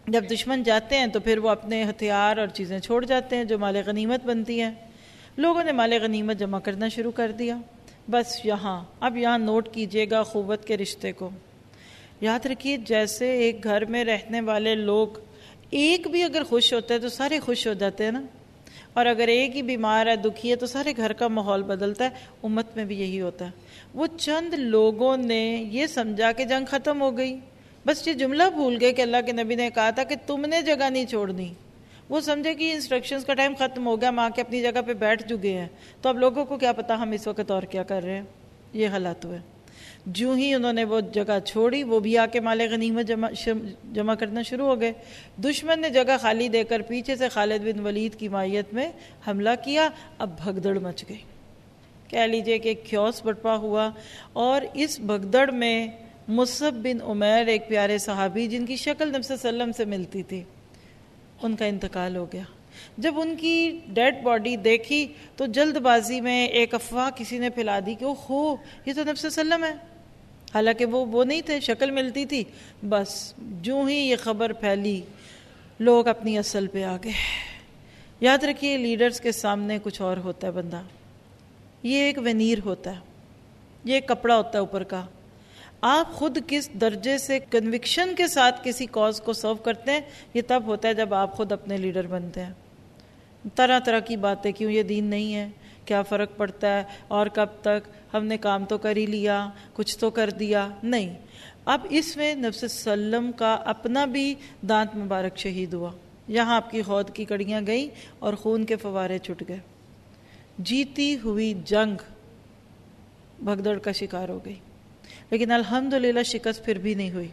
جب دشمن جاتے ہیں تو پھر وہ اپنے ہتھیار اور چیزیں چھوڑ جاتے ہیں جو مال غنیمت بنتی ہیں. لوگوں نے مال غنیمت جمع کرنا شروع کر دیا. بس یہاں اب یہاں نوٹ کیجئے گا اخوت کے رشتے کو. یاد رکھیے جیسے ایک گھر میں رہنے والے لوگ ایک بھی اگر خوش ہوتا ہے تو سارے خوش ہو جاتے ہیں نا, اور اگر ایک ہی بیمار ہے دکھی ہے تو سارے گھر کا ماحول بدلتا ہے. امت میں بھی یہی ہوتا ہے. وہ چند لوگوں نے یہ سمجھا کہ جنگ ختم ہو گئی, بس یہ جملہ بھول گئے کہ اللہ کے نبی نے کہا تھا کہ تم نے جگہ نہیں چھوڑنی. وہ سمجھے کہ انسٹرکشنز کا ٹائم ختم ہو گیا, ماں کے اپنی جگہ پہ بیٹھ چکے ہیں, تو اب لوگوں کو کیا پتا ہم اس وقت اور کیا کر رہے ہیں. یہ حالات ہوئے. جو ہی انہوں نے وہ جگہ چھوڑی وہ بھی آ کے مال غنیمت جمع جمع کرنا شروع ہو گئے. دشمن نے جگہ خالی دے کر پیچھے سے خالد بن ولید کی مائیت میں حملہ کیا. اب بھگدڑ مچ گئی, کہہ لیجئے کہ ایک کیوس برپا ہوا. اور اس بھگدڑ میں مصعب بن عمیر ایک پیارے صحابی جن کی شکل نبی صلی اللہ علیہ وسلم سے ملتی تھی, ان کا انتقال ہو گیا. جب ان کی ڈیڈ باڈی دیکھی تو جلد بازی میں ایک افواہ کسی نے پھیلا دی کہ اوہو یہ تو نبی صلی اللہ علیہ وسلم ہے, حالانکہ وہ وہ نہیں تھے, شکل ملتی تھی. بس جو ہی یہ خبر پھیلی لوگ اپنی اصل پہ آ گئے. یاد رکھیے لیڈرز کے سامنے کچھ اور ہوتا ہے بندہ, یہ ایک ونیر ہوتا ہے, یہ ایک کپڑا ہوتا ہے اوپر کا. آپ خود کس درجے سے کنوکشن کے ساتھ کسی کاز کو سرو کرتے ہیں یہ تب ہوتا ہے جب آپ خود اپنے لیڈر بنتے ہیں. طرح طرح کی باتیں, کیوں یہ دین نہیں ہے, کیا فرق پڑتا ہے, اور کب تک, ہم نے کام تو کر ہی لیا, کچھ تو کر دیا. نہیں, اب اس میں نبی صلی اللہ علیہ وسلم کا اپنا بھی دانت مبارک شہید ہوا. یہاں آپ کی خود کی کڑیاں گئیں اور خون کے فوارے چھٹ گئے. جیتی ہوئی جنگ بھگدڑ کا شکار ہو گئی, لیکن الحمدللہ شکست پھر بھی نہیں ہوئی.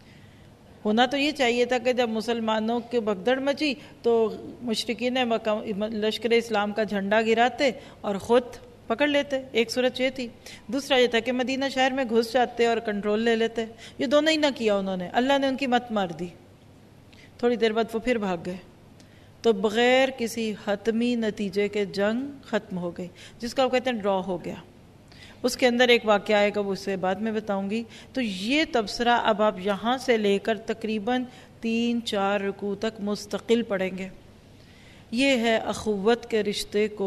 ہونا تو یہ چاہیے تھا کہ جب مسلمانوں کے بھگدڑ مچی تو مشرکین لشکر اسلام کا جھنڈا گراتے اور خود پکڑ لیتے. ایک صورت یہ تھی. دوسرا یہ تھا کہ مدینہ شہر میں گھس جاتے اور کنٹرول لے لیتے. یہ دونوں ہی نہ کیا انہوں نے, اللہ نے ان کی مت مار دی. تھوڑی دیر بعد وہ پھر بھاگ گئے, تو بغیر کسی حتمی نتیجے کے جنگ ختم ہو گئی, جس کا وہ کہتے ہیں ڈرا ہو گیا. اس کے اندر ایک واقعہ آئے گا, وہ اسے بعد میں بتاؤں گی. تو یہ تبصرہ اب آپ یہاں سے لے کر تقریباً تین چار رکوع تک مستقل پڑھیں گے. یہ ہے اخوت کے رشتے کو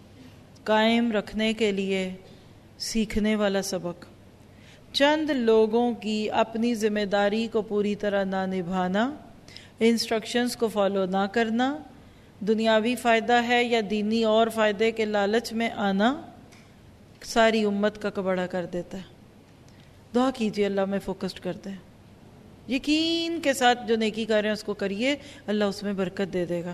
قائم رکھنے کے لیے سیکھنے والا سبق. چند لوگوں کی اپنی ذمہ داری کو پوری طرح نہ نبھانا, انسٹرکشنز کو فالو نہ کرنا, دنیاوی فائدہ ہے یا دینی اور فائدے کے لالچ میں آنا ساری امت کا کباڑہ کر دیتا ہے. دعا کیجئے اللہ میں فوکسڈ کرتے ہیں. یقین کے ساتھ جو نیکی کر رہے ہیں اس کو کریے, اللہ اس میں برکت دے دے گا.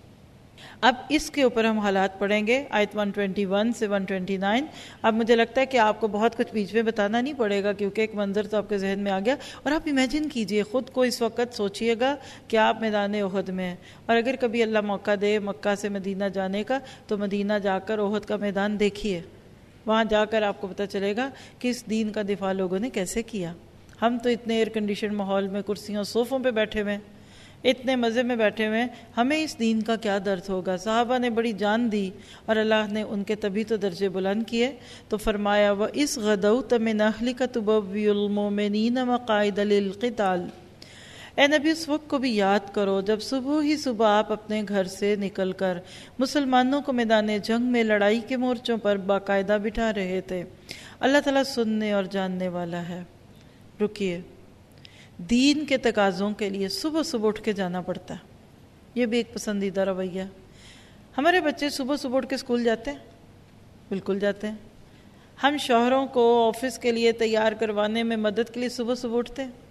اب اس کے اوپر ہم حالات پڑھیں گے آیت ایک سو اکیس سے ایک سو انیس. اب مجھے لگتا ہے کہ آپ کو بہت کچھ بیچ میں بتانا نہیں پڑے گا, کیونکہ ایک منظر تو آپ کے ذہن میں آ گیا. اور آپ امیجن کیجئے, خود کو اس وقت سوچئے گا کہ آپ میدان احد میں ہیں, اور اگر کبھی اللہ موقع دے مکہ سے مدینہ جانے کا تو مدینہ جا کر احد کا میدان دیکھیے. وہاں جا کر آپ کو پتہ چلے گا کہ اس دین کا دفاع لوگوں نے کیسے کیا. ہم تو اتنے ایئر کنڈیشن ماحول میں کرسیوں صوفوں پہ بیٹھے ہوئے, اتنے مزے میں بیٹھے ہوئے, ہمیں اس دین کا کیا درد ہوگا. صحابہ نے بڑی جان دی اور اللہ نے ان کے تبھی تو درجے بلند کیے. تو فرمایا وَإِذْ غَدَوْتَ مِنْ أَهْلِكَ تُبَوِّئُ الْمُؤْمِنِينَ مَقَاعِدَ لِلْقِتَالِ. اے نبی اس وقت کو بھی یاد کرو جب صبح ہی صبح آپ اپنے گھر سے نکل کر مسلمانوں کو میدان جنگ میں لڑائی کے مورچوں پر باقاعدہ بٹھا رہے تھے. اللہ تعالیٰ سننے اور جاننے والا ہے. رکیے, دین کے تقاضوں کے لیے صبح صبح اٹھ کے جانا پڑتا ہے. یہ بھی ایک پسندیدہ رویہ. ہمارے بچے صبح صبح اٹھ کے اسکول جاتے ہیں, بالکل جاتے ہیں. ہم شوہروں کو آفس کے لیے تیار کروانے میں مدد کے لیے صبح صبح اٹھتے ہیں.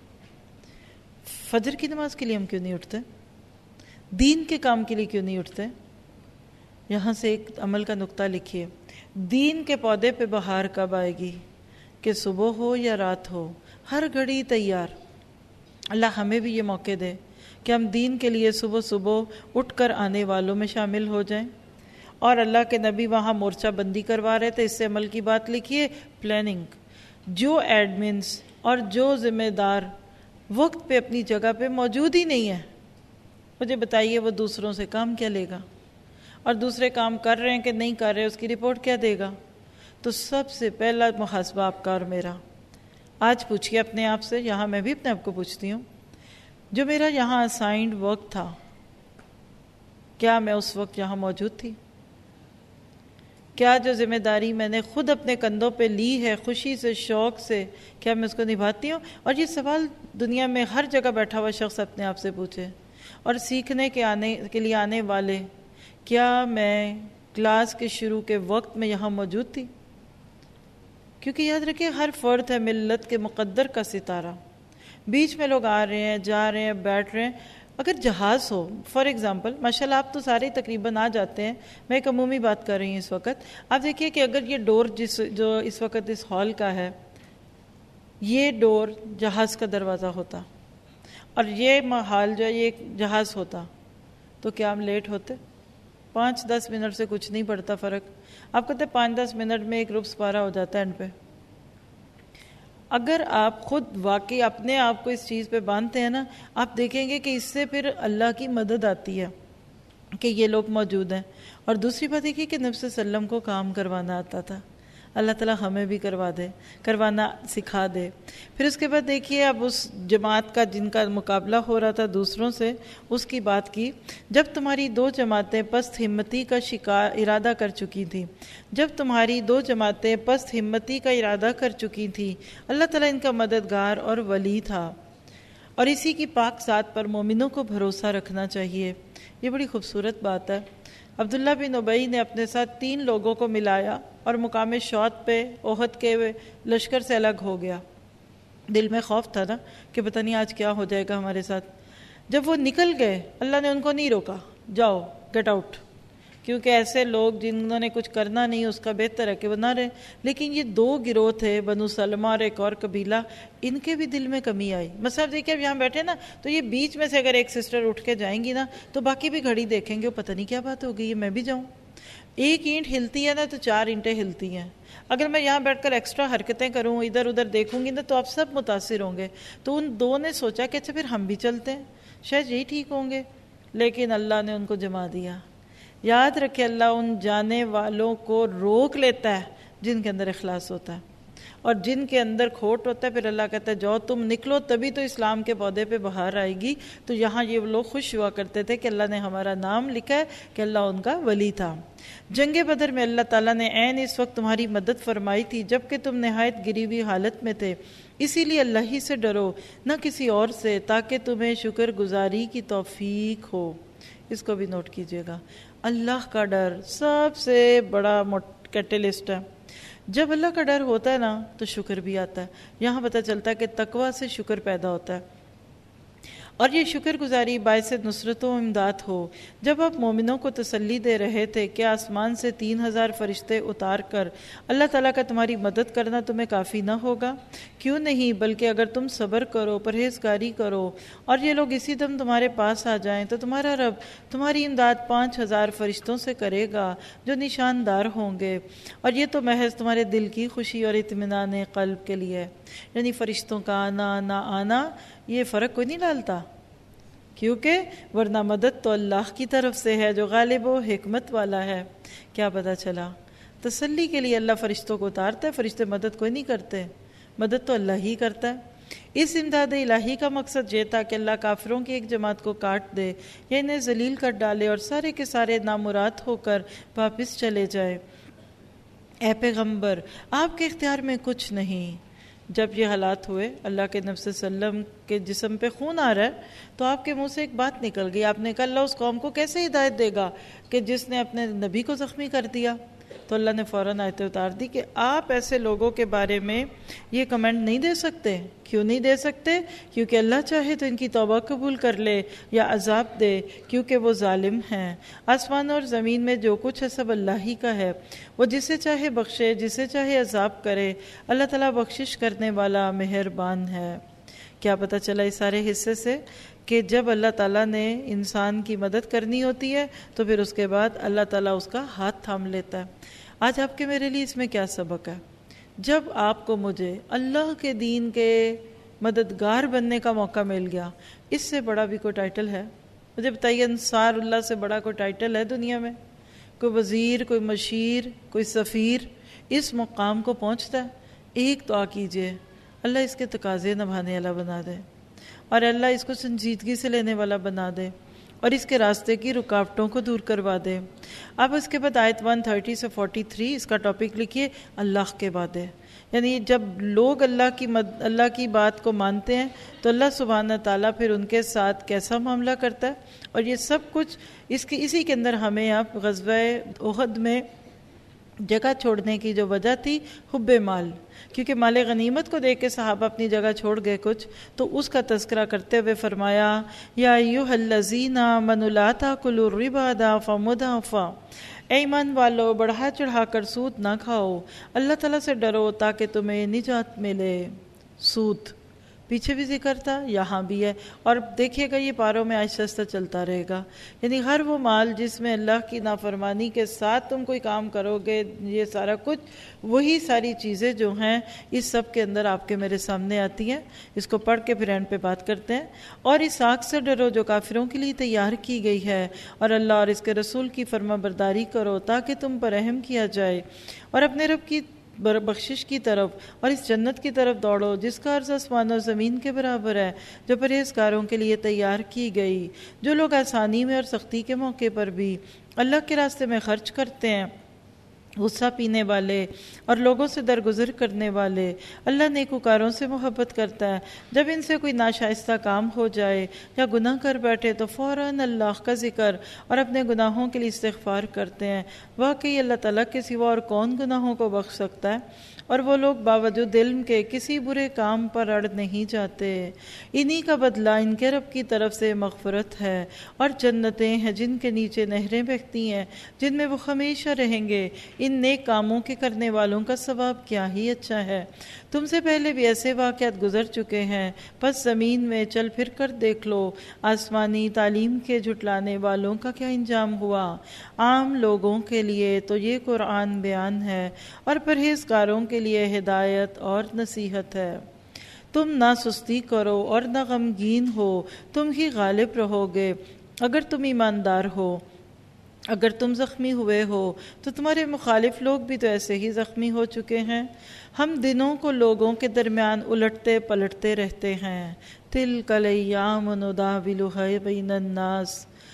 فجر کی نماز کے لیے ہم کیوں نہیں اٹھتے؟ دین کے کام کے لیے کیوں نہیں اٹھتے؟ یہاں سے ایک عمل کا نقطہ لکھیے. دین کے پودے پہ بہار کب آئے گی؟ کہ صبح ہو یا رات ہو, ہر گھڑی تیار. اللہ ہمیں بھی یہ موقع دے کہ ہم دین کے لیے صبح صبح اٹھ کر آنے والوں میں شامل ہو جائیں. اور اللہ کے نبی وہاں مورچہ بندی کروا رہے تھے, اس سے عمل کی بات لکھیے, پلاننگ. جو ایڈمنز اور جو ذمہ دار وقت پہ اپنی جگہ پہ موجود ہی نہیں ہے, مجھے بتائیے وہ دوسروں سے کام کیا لے گا؟ اور دوسرے کام کر رہے ہیں کہ نہیں کر رہے, اس کی رپورٹ کیا دے گا؟ تو سب سے پہلا محاسبہ آپ کا اور میرا. آج پوچھیے اپنے آپ سے, یہاں میں بھی اپنے آپ کو پوچھتی ہوں, جو میرا یہاں اسائنڈ وقت تھا کیا میں اس وقت یہاں موجود تھی؟ کیا جو ذمہ داری میں نے خود اپنے کندھوں پہ لی ہے خوشی سے شوق سے کیا میں اس کو نبھاتی ہوں؟ اور یہ سوال دنیا میں ہر جگہ بیٹھا ہوا شخص اپنے آپ سے پوچھے. اور سیکھنے کے آنے کے لیے آنے والے کیا میں کلاس کے شروع کے وقت میں یہاں موجود تھی؟ کیونکہ یاد رکھیں ہر فرد ہے ملت کے مقدر کا ستارہ. بیچ میں لوگ آ رہے ہیں جا رہے ہیں بیٹھ رہے ہیں. اگر جہاز ہو فار ایگزامپل ماشاء اللہ آپ تو سارے تقریباً آ جاتے ہیں, میں ایک عمومی بات کر رہی ہوں اس وقت. آپ دیکھیے کہ اگر یہ ڈور جس جو اس وقت اس ہال کا ہے یہ ڈور جہاز کا دروازہ ہوتا اور یہ ہال جو ہے یہ ایک جہاز ہوتا تو کیا ہم لیٹ ہوتے؟ پانچ دس منٹ سے کچھ نہیں پڑتا فرق. آپ کہتے ہیں پانچ دس منٹ میں ایک روپس پارا ہو جاتا ہے اینڈ پہ. اگر آپ خود واقعی اپنے آپ کو اس چیز پہ باندھتے ہیں نا آپ دیکھیں گے کہ اس سے پھر اللہ کی مدد آتی ہے کہ یہ لوگ موجود ہیں. اور دوسری بات دیکھیے کہ نبی صلی اللہ علیہ وسلم کو کام کروانا آتا تھا, اللہ تعالیٰ ہمیں بھی کروا دے, کروانا سکھا دے. پھر اس کے بعد دیکھیے اب اس جماعت کا جن کا مقابلہ ہو رہا تھا دوسروں سے اس کی بات کی. جب تمہاری دو جماعتیں پست ہمتی کا شکار ارادہ کر چکی تھیں جب تمہاری دو جماعتیں پست ہمتی کا ارادہ کر چکی تھیں اللہ تعالیٰ ان کا مددگار اور ولی تھا. اور اسی کی پاک ذات پر مومنوں کو بھروسہ رکھنا چاہیے. یہ بڑی خوبصورت بات ہے. عبداللہ بن ابی نے اپنے ساتھ تین لوگوں کو ملایا اور مقام شوط پہ احد کے لشکر سے الگ ہو گیا. دل میں خوف تھا نا کہ پتہ نہیں آج کیا ہو جائے گا ہمارے ساتھ. جب وہ نکل گئے اللہ نے ان کو نہیں روکا, جاؤ گیٹ آؤٹ, کیونکہ ایسے لوگ جنہوں نے کچھ کرنا نہیں اس کا بہتر ہے کہ وہ نہ رہے. لیکن یہ دو گروہ تھے بنو سلمہ اور ایک اور قبیلہ, ان کے بھی دل میں کمی آئی. مثلا دیکھیں اب یہاں بیٹھے نا تو یہ بیچ میں سے اگر ایک سسٹر اٹھ کے جائیں گی نا تو باقی بھی گھڑی دیکھیں گے وہ پتہ نہیں کیا بات ہو گئی ہے میں بھی جاؤں. ایک اینٹ ہلتی ہے نا تو چار اینٹیں ہلتی ہیں. اگر میں یہاں بیٹھ کر ایکسٹرا حرکتیں کروں ادھر ادھر دیکھوں گی نا تو آپ سب متاثر ہوں گے. تو ان دو نے سوچا کہ اچھا پھر ہم بھی چلتے ہیں شاید یہی ٹھیک ہوں گے, لیکن اللہ نے ان کو جما دیا. یاد رکھے اللہ ان جانے والوں کو روک لیتا ہے جن کے اندر اخلاص ہوتا ہے, اور جن کے اندر کھوٹ ہوتا ہے پھر اللہ کہتا ہے جاؤ تم نکلو تبھی تو اسلام کے پودے پہ بہار آئے گی. تو یہاں یہ لوگ خوش ہوا کرتے تھے کہ اللہ نے ہمارا نام لکھا ہے کہ اللہ ان کا ولی تھا. جنگ بدر میں اللہ تعالیٰ نے عین اس وقت تمہاری مدد فرمائی تھی جب کہ تم نہایت گری ہوئی حالت میں تھے. اسی لیے اللہ ہی سے ڈرو نہ کسی اور سے تاکہ تمہیں شکر گزاری کی توفیق ہو. اس کو بھی نوٹ کیجیے گا, اللہ کا ڈر سب سے بڑا کیٹلسٹ ہے. جب اللہ کا ڈر ہوتا ہے نا تو شکر بھی آتا ہے. یہاں پتہ چلتا ہے کہ تقوی سے شکر پیدا ہوتا ہے, اور یہ شکر گزاری باعث نصرت و امداد ہو. جب آپ مومنوں کو تسلی دے رہے تھے کہ آسمان سے تین ہزار فرشتے اتار کر اللہ تعالیٰ کا تمہاری مدد کرنا تمہیں کافی نہ ہوگا؟ کیوں نہیں, بلکہ اگر تم صبر کرو پرہیزگاری کرو اور یہ لوگ اسی دم تمہارے پاس آ جائیں تو تمہارا رب تمہاری امداد پانچ ہزار فرشتوں سے کرے گا جو نشاندار ہوں گے, اور یہ تو محض تمہارے دل کی خوشی اور اطمینان قلب کے لیے ہے. یعنی فرشتوں کا آنا نہ آنا یہ فرق کوئی نہیں ڈالتا, کیونکہ ورنہ مدد تو اللہ کی طرف سے ہے جو غالب و حکمت والا ہے. کیا پتہ چلا, تسلی کے لیے اللہ فرشتوں کو اتارتا ہے, فرشتے مدد کوئی نہیں کرتے, مدد تو اللہ ہی کرتا ہے. اس امداد الہی کا مقصد یہ تھا کہ اللہ کافروں کی ایک جماعت کو کاٹ دے یا انہیں ذلیل کر ڈالے اور سارے کے سارے نامراد ہو کر واپس چلے جائے. اے پیغمبر آپ کے اختیار میں کچھ نہیں. جب یہ حالات ہوئے اللہ کے نبی صلی اللہ علیہ وسلم کے جسم پہ خون آ رہا ہے تو آپ کے منہ سے ایک بات نکل گئی. آپ نے کہا اللہ اس قوم کو کیسے ہدایت دے گا کہ جس نے اپنے نبی کو زخمی کر دیا؟ تو اللہ نے فوراً آیتیں اتار دی کہ آپ ایسے لوگوں کے بارے میں یہ کمنٹ نہیں دے سکتے. کیوں نہیں دے سکتے؟ کیونکہ اللہ چاہے تو ان کی توبہ قبول کر لے یا عذاب دے, کیونکہ وہ ظالم ہیں. آسمان اور زمین میں جو کچھ ہے سب اللہ ہی کا ہے, وہ جسے چاہے بخشے جسے چاہے عذاب کرے. اللہ تعالیٰ بخشش کرنے والا مہربان ہے. کیا پتہ چلا اس سارے حصے سے کہ جب اللہ تعالیٰ نے انسان کی مدد کرنی ہوتی ہے تو پھر اس کے بعد اللہ تعالیٰ اس کا ہاتھ تھام لیتا ہے. آج آپ کے میرے لیے اس میں کیا سبق ہے؟ جب آپ کو مجھے اللہ کے دین کے مددگار بننے کا موقع مل گیا, اس سے بڑا بھی کوئی ٹائٹل ہے؟ مجھے بتائیے, انصار اللہ سے بڑا کوئی ٹائٹل ہے دنیا میں؟ کوئی وزیر, کوئی مشیر, کوئی سفیر اس مقام کو پہنچتا ہے؟ ایک دعا کیجئے اللہ اس کے تقاضے نبھانے والا بنا دے. اور اللہ اس کو سنجیدگی سے لینے والا بنا دے اور اس کے راستے کی رکاوٹوں کو دور کروا دے۔ اب اس کے بعد آیت ایک سو تیس سے تینتالیس اس کا ٹاپک لکھیے اللہ کے وعدے، یعنی جب لوگ اللہ کی مد اللہ کی بات کو مانتے ہیں تو اللہ سبحانہ تعالیٰ پھر ان کے ساتھ کیسا معاملہ کرتا ہے، اور یہ سب کچھ اس کی اسی کے اندر ہمیں اب غزوہ احد میں جگہ چھوڑنے کی جو وجہ تھی حب مال، کیونکہ مال غنیمت کو دیکھ کے صحابہ اپنی جگہ چھوڑ گئے کچھ، تو اس کا تذکرہ کرتے ہوئے فرمایا یا ایھا الذین آمنوا لا تاکلوا الربا ضعفا مضاعفا، اے ایمان والو بڑھا چڑھا کر سود نہ کھاؤ، اللہ تعالیٰ سے ڈرو تاکہ تمہیں نجات ملے۔ سود پیچھے بھی ذکر تھا، یہاں بھی ہے، اور دیکھیے گا یہ پاروں میں آہستہ آہستہ چلتا رہے گا، یعنی ہر وہ مال جس میں اللہ کی نافرمانی کے ساتھ تم کوئی کام کرو گے، یہ سارا کچھ وہی ساری چیزیں جو ہیں اس سب کے اندر آپ کے میرے سامنے آتی ہیں۔ اس کو پڑھ کے پھر اینڈ پہ بات کرتے ہیں۔ اور اس آگ سے ڈرو جو کافروں کے لیے تیار کی گئی ہے، اور اللہ اور اس کے رسول کی فرما برداری کرو تاکہ تم پر رحم کیا جائے، اور اپنے رب کی بخشش کی طرف اور اس جنت کی طرف دوڑو جس کا عرض آسمان و زمین کے برابر ہے، جو پرہیزگاروں کے لیے تیار کی گئی، جو لوگ آسانی میں اور سختی کے موقع پر بھی اللہ کے راستے میں خرچ کرتے ہیں، غصہ پینے والے اور لوگوں سے درگزر کرنے والے۔ اللہ نیکوکاروں سے محبت کرتا ہے، جب ان سے کوئی ناشائستہ کام ہو جائے یا گناہ کر بیٹھے تو فوراً اللہ کا ذکر اور اپنے گناہوں کے لیے استغفار کرتے ہیں۔ واقعی اللہ تعالیٰ کے سوا اور کون گناہوں کو بخش سکتا ہے، اور وہ لوگ باوجود علم کے کسی برے کام پر اڑ نہیں جاتے۔ انہی کا بدلہ ان کے رب کی طرف سے مغفرت ہے اور جنتیں ہیں جن کے نیچے نہریں بہتی ہیں، جن میں وہ ہمیشہ رہیں گے۔ ان نیک کاموں کے کرنے والوں کا ثواب کیا ہی اچھا ہے۔ تم سے پہلے بھی ایسے واقعات گزر چکے ہیں، پس زمین میں چل پھر کر دیکھ لو آسمانی تعلیم کے جھٹلانے والوں کا کیا انجام ہوا۔ عام لوگوں کے لیے تو یہ قرآن بیان ہے اور پرہیزگاروں کے لیے ہدایت اور نصیحت ہے۔ تم نہ سستی کرو اور نہ غمگین ہو، تم ہی غالب رہو گے اگر تم ایماندار ہو۔ اگر تم زخمی ہوئے ہو تو تمہارے مخالف لوگ بھی تو ایسے ہی زخمی ہو چکے ہیں۔ ہم دنوں کو لوگوں کے درمیان الٹتے پلٹتے رہتے ہیں۔ تلک الایام نداولها بین الناس۔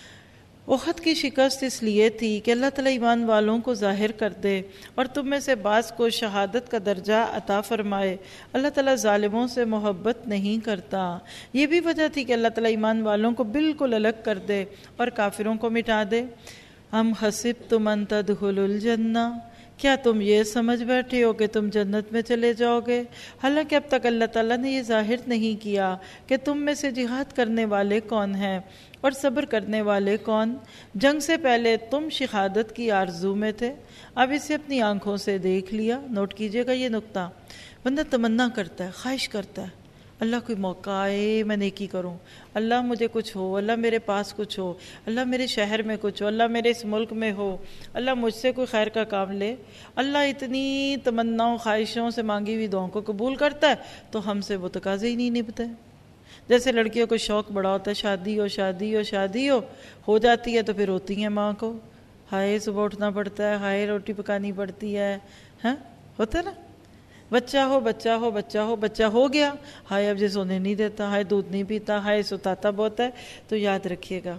احد کی شکست اس لیے تھی کہ اللہ تعالیٰ ایمان والوں کو ظاہر کر دے اور تم میں سے بعض کو شہادت کا درجہ عطا فرمائے۔ اللہ تعالیٰ ظالموں سے محبت نہیں کرتا۔ یہ بھی وجہ تھی کہ اللہ تعالیٰ ایمان والوں کو بالکل الگ کر دے اور کافروں کو مٹا دے۔ ام حسبتم ان تدخلوا الجنہ، کیا تم یہ سمجھ بیٹھے ہو کہ تم جنت میں چلے جاؤ گے، حالانکہ اب تک اللہ تعالیٰ نے یہ ظاہر نہیں کیا کہ تم میں سے جہاد کرنے والے کون ہیں اور صبر کرنے والے کون۔ جنگ سے پہلے تم شہادت کی آرزو میں تھے، اب اسے اپنی آنکھوں سے دیکھ لیا۔ نوٹ کیجئے گا یہ نقطہ، بندہ تمنا کرتا ہے، خواہش کرتا ہے اللہ کوئی موقع آئے میں نیکی کروں، اللہ مجھے کچھ ہو، اللہ میرے پاس کچھ ہو، اللہ میرے شہر میں کچھ ہو، اللہ میرے اس ملک میں ہو، اللہ مجھ سے کوئی خیر کا کام لے۔ اللہ اتنی تمناؤں خواہشوں سے مانگی ہوئی دعاؤں کو قبول کرتا ہے تو ہم سے وہ تقاضے ہی نہیں نبھتے۔ جیسے لڑکیوں کو شوق بڑا ہوتا ہے، شادی ہو شادی ہو شادی ہو ہو جاتی ہے تو پھر روتی ہیں ماں کو، ہائے صبح اٹھنا پڑتا ہے، ہائے روٹی پکانی پڑتی ہے، ہاں ہوتا ہے نا، بچہ ہو بچہ ہو بچہ ہو بچہ ہو گیا، ہائے اب جی سونے نہیں دیتا، ہائے دودھ نہیں پیتا، ہائے ستاتا بہت ہے۔ تو یاد رکھیے گا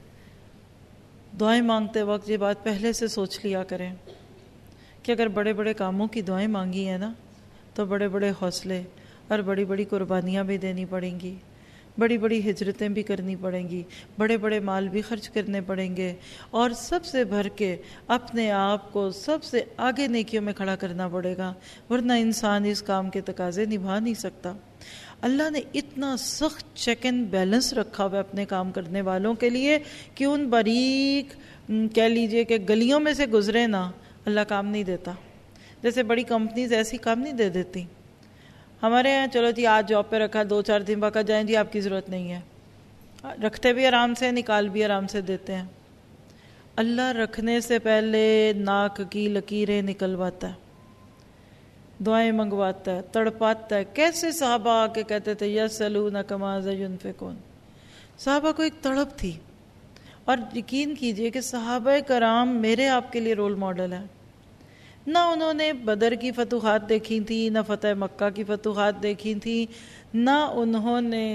دعائیں مانگتے وقت یہ بات پہلے سے سوچ لیا کریں کہ اگر بڑے بڑے کاموں کی دعائیں مانگی ہیں نا تو بڑے بڑے حوصلے اور بڑی بڑی قربانیاں بھی دینی پڑیں گی، بڑی بڑی ہجرتیں بھی کرنی پڑیں گی، بڑے بڑے مال بھی خرچ کرنے پڑیں گے، اور سب سے بھر کے اپنے آپ کو سب سے آگے نیکیوں میں کھڑا کرنا پڑے گا، ورنہ انسان اس کام کے تقاضے نبھا نہیں سکتا۔ اللہ نے اتنا سخت چیک اینڈ بیلنس رکھا ہوا اپنے کام کرنے والوں کے لیے کہ ان باریک کہہ لیجئے کہ گلیوں میں سے گزرے نا اللہ کام نہیں دیتا۔ جیسے بڑی کمپنیز ایسی کام نہیں دے دیتی، ہمارے یہاں چلو جی آج جاب پہ رکھا، دو چار دن بعد جائیں جی آپ کی ضرورت نہیں ہے، رکھتے بھی آرام سے، نکال بھی آرام سے دیتے ہیں۔ اللہ رکھنے سے پہلے ناک کی لکیریں نکلواتا ہے، دعائیں منگواتا ہے، تڑپاتا ہے۔ کیسے صحابہ آ کے کہتے تھے یسألونک ماذا ینفقون، صحابہ کو ایک تڑپ تھی۔ اور یقین کیجئے کہ صحابہ کرام میرے آپ کے لیے رول ماڈل ہیں۔ نہ انہوں نے بدر کی فتوحات دیکھی تھی، نہ فتح مکہ کی فتوحات دیکھی تھی، نہ انہوں نے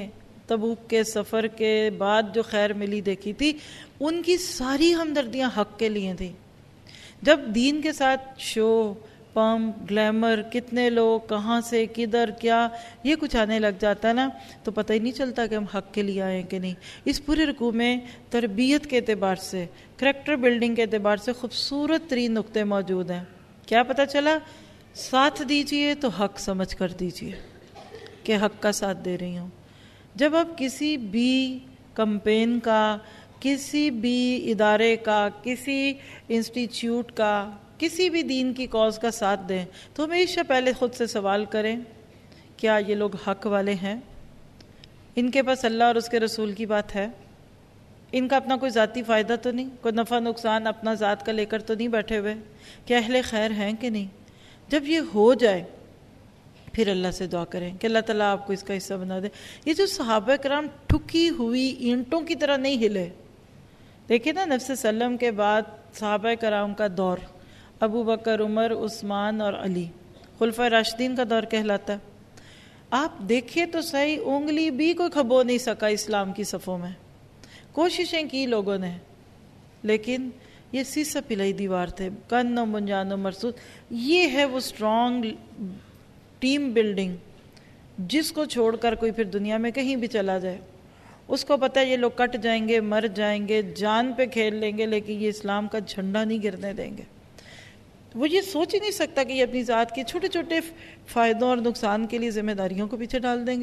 تبوک کے سفر کے بعد جو خیر ملی دیکھی تھی، ان کی ساری ہمدردیاں حق کے لیے تھیں۔ جب دین کے ساتھ شو، پمپ، گلیمر، کتنے لوگ کہاں سے کدھر کیا یہ کچھ آنے لگ جاتا ہے نا، تو پتہ ہی نہیں چلتا کہ ہم حق کے لیے آئے کہ نہیں۔ اس پورے رکوع میں تربیت کے اعتبار سے، کریکٹر بلڈنگ کے اعتبار سے خوبصورت ترین نقطے موجود ہیں۔ کیا پتہ چلا؟ ساتھ دیجئے تو حق سمجھ کر دیجئے کہ حق کا ساتھ دے رہی ہوں۔ جب آپ کسی بھی کمپین کا، کسی بھی ادارے کا، کسی انسٹیٹیوٹ کا، کسی بھی دین کی کاز کا ساتھ دیں تو ہمیشہ پہلے خود سے سوال کریں، کیا یہ لوگ حق والے ہیں؟ ان کے پاس اللہ اور اس کے رسول کی بات ہے؟ ان کا اپنا کوئی ذاتی فائدہ تو نہیں، کوئی نفع نقصان اپنا ذات کا لے کر تو نہیں بیٹھے ہوئے؟ کیا اہل خیر ہیں کہ نہیں؟ جب یہ ہو جائے پھر اللہ سے دعا کریں کہ اللہ تعالیٰ آپ کو اس کا حصہ بنا دے۔ یہ جو صحابہ کرام ٹھکی ہوئی اینٹوں کی طرح نہیں ہلے۔ دیکھیں نا، نبی صلی اللہ علیہ وسلم کے بعد صحابہ کرام کا دور ابو بکر، عمر، عثمان اور علی، خلفائے راشدین کا دور کہلاتا ہے۔ آپ دیکھیں تو صحیح، انگلی بھی کوئی کھبو نہیں سکا اسلام کی صفوں میں۔ کوششیں کی لوگوں نے، لیکن یہ سیسا پلائی دیوار تھے، کن و منجان و مرصود۔ یہ ہے وہ اسٹرانگ ٹیم بلڈنگ جس کو چھوڑ کر کوئی پھر دنیا میں کہیں بھی چلا جائے، اس کو پتہ ہے یہ لوگ کٹ جائیں گے، مر جائیں گے، جان پہ کھیل لیں گے، لیکن یہ اسلام کا جھنڈا نہیں گرنے دیں گے۔ وہ یہ سوچ ہی نہیں سکتا کہ یہ اپنی ذات کے چھوٹے چھوٹے فائدوں اور نقصان کے لیے ذمہ داریوں کو پیچھے ڈال دیں گے۔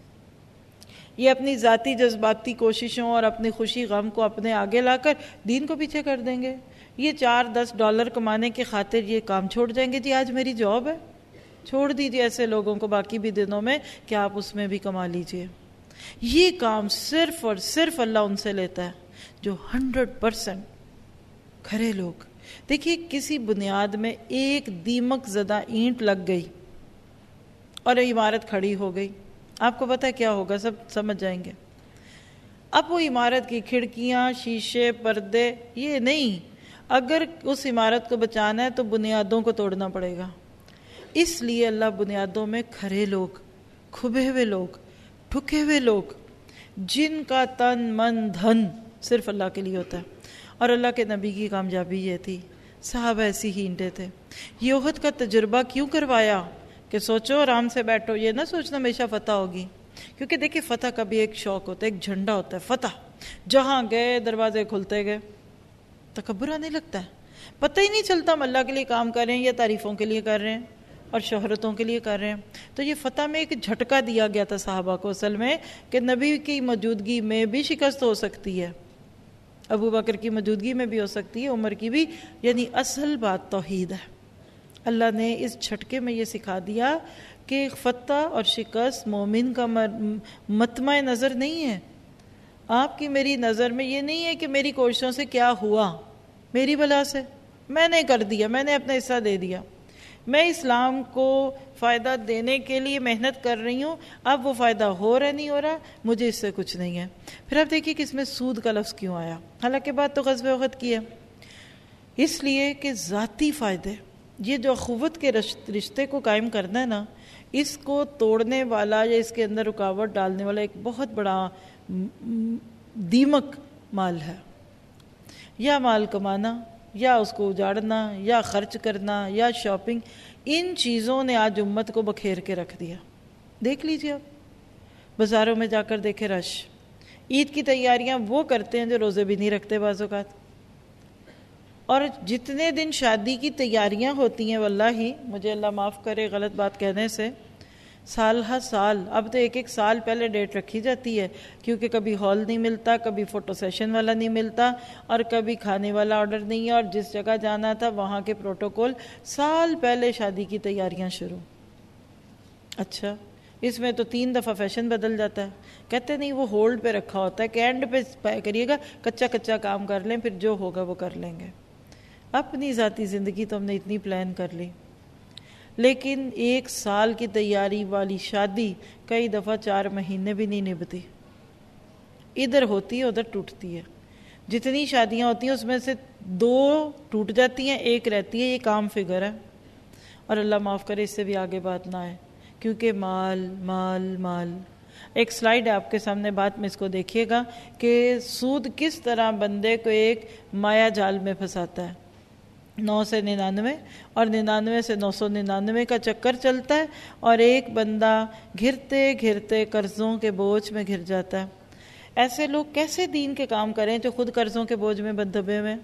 یہ اپنی ذاتی جذباتی کوششوں اور اپنی خوشی غم کو اپنے آگے لا کر دین کو پیچھے کر دیں گے۔ یہ چار دس ڈالر کمانے کی خاطر یہ کام چھوڑ جائیں گے، جی آج میری جاب ہے، چھوڑ دیجیے ایسے لوگوں کو باقی بھی دنوں میں کہ آپ اس میں بھی کما لیجئے۔ یہ کام صرف اور صرف اللہ ان سے لیتا ہے جو ہنڈریڈ پرسنٹ کھرے لوگ۔ دیکھیے، کسی بنیاد میں ایک دیمک زدہ اینٹ لگ گئی اور عمارت کھڑی ہو گئی، آپ کو پتہ ہے کیا ہوگا؟ سب سمجھ جائیں گے۔ اب وہ عمارت کی کھڑکیاں، شیشے، پردے، یہ نہیں، اگر اس عمارت کو بچانا ہے تو بنیادوں کو توڑنا پڑے گا۔ اس لیے اللہ بنیادوں میں کھرے لوگ، کھبے ہوئے لوگ، ٹھکے ہوئے لوگ، جن کا تن من دھن صرف اللہ کے لیے ہوتا ہے۔ اور اللہ کے نبی کی کامیابی یہ تھی، صحابہ ایسی ہی اینٹیں تھے۔ یہ احد کا تجربہ کیوں کروایا کہ سوچو آرام سے بیٹھو، یہ نہ سوچنا ہمیشہ فتح ہوگی، کیونکہ دیکھیں فتح کا بھی ایک شوق ہوتا ہے، ایک جھنڈا ہوتا ہے فتح۔ جہاں گئے دروازے کھلتے گئے، تکبر آنے لگتا ہے، پتہ ہی نہیں چلتا ہم اللہ کے لیے کام کر رہے ہیں یا تعریفوں کے لیے کر رہے ہیں اور شہرتوں کے لیے کر رہے ہیں۔ تو یہ فتح میں ایک جھٹکا دیا گیا تھا صحابہ کو اصل میں، کہ نبی کی موجودگی میں بھی شکست ہو سکتی ہے، ابو بکر کی موجودگی میں بھی ہو سکتی ہے، عمر کی بھی، یعنی اصل بات توحید ہے۔ اللہ نے اس جھٹکے میں یہ سکھا دیا کہ فتح اور شکست مومن کا مطمع نظر نہیں ہے۔ آپ کی میری نظر میں یہ نہیں ہے کہ میری کوششوں سے کیا ہوا، میری بلا سے میں نے کر دیا، میں نے اپنا حصہ دے دیا، میں اسلام کو فائدہ دینے کے لیے محنت کر رہی ہوں، اب وہ فائدہ ہو رہا نہیں ہو رہا، مجھے اس سے کچھ نہیں ہے۔ پھر آپ دیکھیے کہ اس میں سود کا لفظ کیوں آیا، حالانکہ بات تو غزوہ احد کی ہے۔ اس لیے کہ ذاتی فائدے، یہ جو اخوت کے رشتے کو قائم کرنا ہے نا، اس کو توڑنے والا یا اس کے اندر رکاوٹ ڈالنے والا ایک بہت بڑا دیمک مال ہے۔ یا مال کمانا، یا اس کو اجاڑنا، یا خرچ کرنا، یا شاپنگ، ان چیزوں نے آج امت کو بکھیر کے رکھ دیا۔ دیکھ لیجیے آپ بازاروں میں جا کر دیکھیں رش۔ عید کی تیاریاں وہ کرتے ہیں جو روزے بھی نہیں رکھتے بعض اوقات، اور جتنے دن شادی کی تیاریاں ہوتی ہیں، واللہ مجھے اللہ معاف کرے غلط بات کہنے سے، سال ہر سال، اب تو ایک ایک سال پہلے ڈیٹ رکھی جاتی ہے، کیونکہ کبھی ہال نہیں ملتا، کبھی فوٹو سیشن والا نہیں ملتا، اور کبھی کھانے والا آرڈر نہیں ہے، اور جس جگہ جانا تھا وہاں کے پروٹوکول، سال پہلے شادی کی تیاریاں شروع۔ اچھا، اس میں تو تین دفعہ فیشن بدل جاتا ہے، کہتے نہیں وہ ہولڈ پہ رکھا ہوتا ہے کہ اینڈ پہ کریے گا، کچا کچا کام کر لیں، پھر جو ہوگا وہ کر لیں گے۔ اپنی ذاتی زندگی تو ہم نے اتنی پلان کر لی، لیکن ایک سال کی تیاری والی شادی کئی دفعہ چار مہینے بھی نہیں نبھتی، ادھر ہوتی ہے ادھر ٹوٹتی ہے۔ جتنی شادیاں ہوتی ہیں اس میں سے دو ٹوٹ جاتی ہیں، ایک رہتی ہے، یہ کام فگر ہے۔ اور اللہ معاف کرے اس سے بھی آگے بات نہ آئے، کیونکہ مال مال مال، ایک سلائیڈ ہے آپ کے سامنے، بات میں اس کو دیکھیے گا کہ سود کس طرح بندے کو ایک مایا جال میں پھنساتا ہے. نو سے ننانوے اور ننانوے سے نو سو ننانوے کا چکر چلتا ہے اور ایک بندہ گھرتے گھرتے قرضوں کے بوجھ میں گھر جاتا ہے. ایسے لوگ کیسے دین کے کام کریں جو خود قرضوں کے بوجھ میں دبے ہوئے؟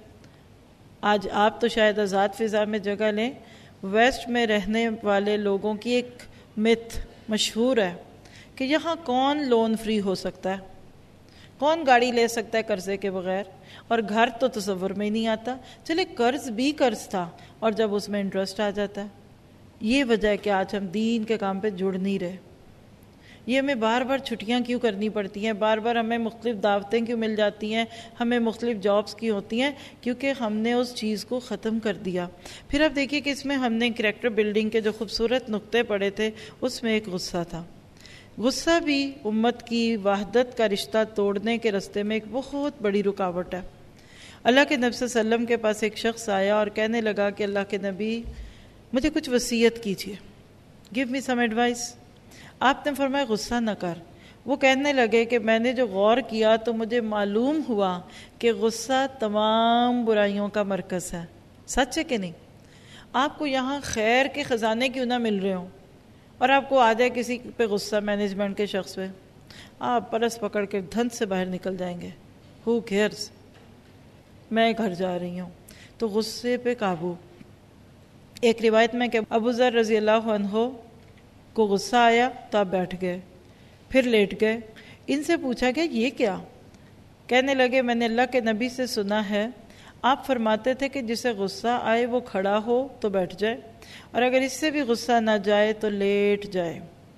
آج آپ تو شاید آزاد فضا میں جگہ لیں، ویسٹ میں رہنے والے لوگوں کی ایک مت مشہور ہے کہ یہاں کون لون فری ہو سکتا ہے، کون گاڑی لے سکتا ہے قرضے کے بغیر، اور گھر تو تصور میں ہی نہیں آتا. چلے قرض بھی قرض تھا اور جب اس میں انٹرسٹ آ جاتا ہے. یہ وجہ ہے کہ آج ہم دین کے کام پہ جڑ نہیں رہے. یہ ہمیں بار بار چھٹیاں کیوں کرنی پڑتی ہیں، بار بار ہمیں مختلف دعوتیں کیوں مل جاتی ہیں، ہمیں مختلف جابز کی ہوتی ہیں؟ کیونکہ ہم نے اس چیز کو ختم کر دیا. پھر آپ دیکھیے کہ اس میں ہم نے کریکٹر بلڈنگ کے جو خوبصورت نقطے پڑے تھے اس میں ایک غصہ تھا. غصہ بھی امت کی وحدت کا رشتہ توڑنے کے راستے میں ایک بہت بڑی رکاوٹ ہے. اللہ کے نبی صلی اللہ علیہ وسلم کے پاس ایک شخص آیا اور کہنے لگا کہ اللہ کے نبی مجھے کچھ وصیت کیجیے، گیو می سم ایڈوائس. آپ نے فرمایا غصہ نہ کر. وہ کہنے لگے کہ میں نے جو غور کیا تو مجھے معلوم ہوا کہ غصہ تمام برائیوں کا مرکز ہے. سچ ہے کہ نہیں؟ آپ کو یہاں خیر کے خزانے کیوں نہ مل رہے ہوں اور آپ کو آ جائے کسی پہ غصہ، مینجمنٹ کے شخص پہ، آپ پرس پکڑ کے دھند سے باہر نکل جائیں گے. ہو کیئرز، میں گھر جا رہی ہوں. تو غصے پہ قابو. ایک روایت میں کہ ابو ذر رضی اللہ عنہ کو غصہ آیا تو آپ بیٹھ گئے، پھر لیٹ گئے. ان سے پوچھا گیا یہ کیا؟ کہنے لگے میں نے اللہ کے نبی سے سنا ہے آپ فرماتے تھے کہ جسے غصہ آئے وہ کھڑا ہو تو بیٹھ جائے، اور اگر اس سے بھی غصہ نہ جائے تو لیٹ جائے.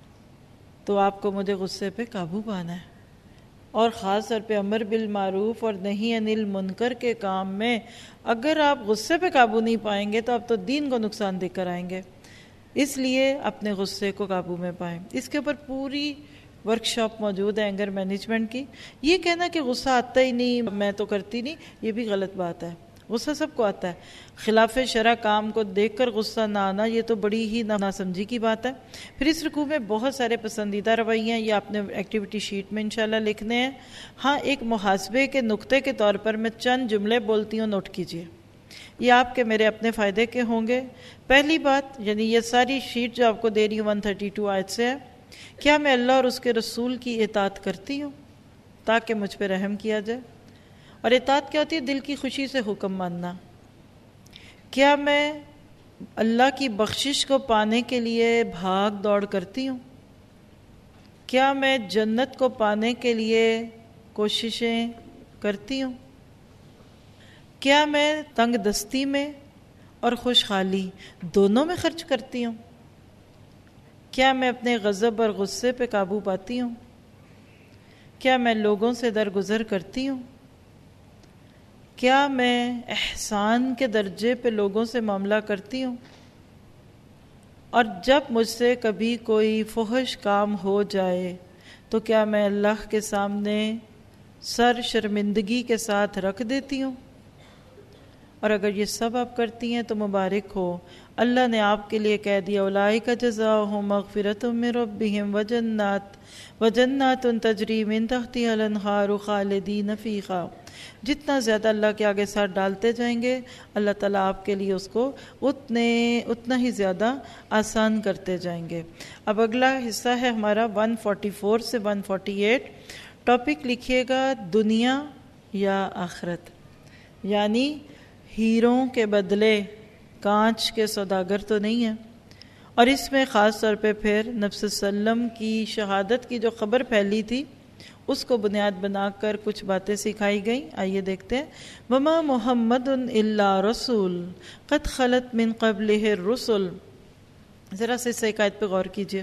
تو آپ کو مجھے غصے پہ قابو پانا ہے، اور خاص طور پہ امر بالمعروف اور نہی عن المنکر کے کام میں اگر آپ غصے پہ قابو نہیں پائیں گے تو آپ تو دین کو نقصان دے کر آئیں گے. اس لیے اپنے غصے کو قابو میں پائیں. اس کے اوپر پوری ورکشاپ موجود ہے اینگر مینجمنٹ کی. یہ کہنا کہ غصہ آتا ہی نہیں، میں تو کرتی نہیں، یہ بھی غلط بات ہے. غصہ سب کو آتا ہے. خلاف شرع کام کو دیکھ کر غصہ نہ آنا یہ تو بڑی ہی ناسمجھی کی بات ہے. پھر اس رکوع میں بہت سارے پسندیدہ رویے ہیں، یہ آپ نے ایکٹیویٹی شیٹ میں انشاءاللہ لکھنے ہیں. ہاں ایک محاسبے کے نقطے کے طور پر میں چند جملے بولتی ہوں، نوٹ کیجئے. یہ آپ کے میرے اپنے فائدے کے ہوں گے. پہلی بات، یعنی یہ ساری شیٹ جو آپ کو دے رہی ہوں ایک سو بتیس آیت سے ہے، کیا میں اللہ اور اس کے رسول کی اطاعت کرتی ہوں تاکہ مجھ پہ رحم کیا جائے؟ اور اطاعت کیا ہوتی ہے؟ دل کی خوشی سے حکم ماننا. کیا میں اللہ کی بخشش کو پانے کے لیے بھاگ دوڑ کرتی ہوں؟ کیا میں جنت کو پانے کے لیے کوششیں کرتی ہوں؟ کیا میں تنگ دستی میں اور خوشحالی دونوں میں خرچ کرتی ہوں؟ کیا میں اپنے غضب اور غصے پہ قابو پاتی ہوں؟ کیا میں لوگوں سے درگزر کرتی ہوں؟ کیا میں احسان کے درجے پہ لوگوں سے معاملہ کرتی ہوں؟ اور جب مجھ سے کبھی کوئی فحش کام ہو جائے تو کیا میں اللہ کے سامنے سر شرمندگی کے ساتھ رکھ دیتی ہوں؟ اور اگر یہ سب آپ کرتی ہیں تو مبارک ہو، اللہ نے آپ کے لیے کہہ دیا اولئک جزاؤہم مغفرۃ من ربہم وجنات وجنات تجری من تحتہا الانہار خالدین فیہا. جتنا زیادہ اللہ کے آگے ساتھ ڈالتے جائیں گے اللہ تعالیٰ آپ کے لیے اس کو اتنے اتنا ہی زیادہ آسان کرتے جائیں گے. اب اگلا حصہ ہے ہمارا ایک سو چوالیس سے ایک سو اڑتالیس. ٹاپک لکھیے گا دنیا یا آخرت، یعنی ہیروں کے بدلے کانچ کے سوداگر تو نہیں ہے. اور اس میں خاص طور پہ پھر نبی صلی اللہ علیہ وسلم کی شہادت کی جو خبر پھیلی تھی اس کو بنیاد بنا کر کچھ باتیں سکھائی گئیں. آئیے دیکھتے ہیں. وما محمد الا رسول قد خلت من قبلہ الرسل. ذرا سے اس آیت پہ غور کیجیے.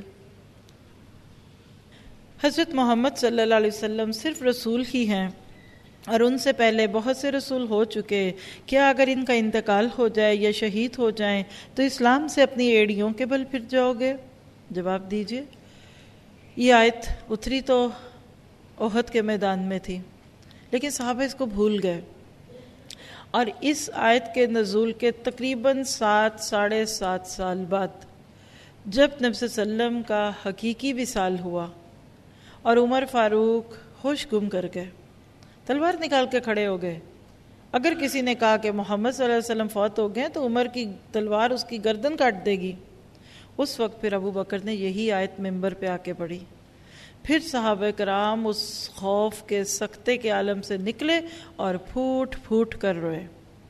حضرت محمد صلی اللہ علیہ وسلم صرف رسول ہی ہیں اور ان سے پہلے بہت سے رسول ہو چکے. کیا اگر ان کا انتقال ہو جائے یا شہید ہو جائیں تو اسلام سے اپنی ایڑیوں کے بل پھر جاؤ گے؟ جواب دیجئے. یہ آیت اتری تو احد کے میدان میں تھی، لیکن صحابہ اس کو بھول گئے، اور اس آیت کے نزول کے تقریباً سات ساڑھے سات سال بعد جب نبی صلی اللہ علیہ وسلم کا حقیقی وصال ہوا اور عمر فاروق ہوش گم کر گئے، تلوار نکال کے کھڑے ہو گئے۔ اگر کسی نے کہا کہ محمد صلی اللہ علیہ وسلم فوت ہو گئے تو عمر کی تلوار اس کی گردن کاٹ دے گی۔ اس وقت پھر ابو بکر نے یہی آیت منبر پہ آ کے پڑھی۔ پھر صحابہ کرام اس خوف کے سکتے کے عالم سے نکلے اور پھوٹ پھوٹ کر روئے۔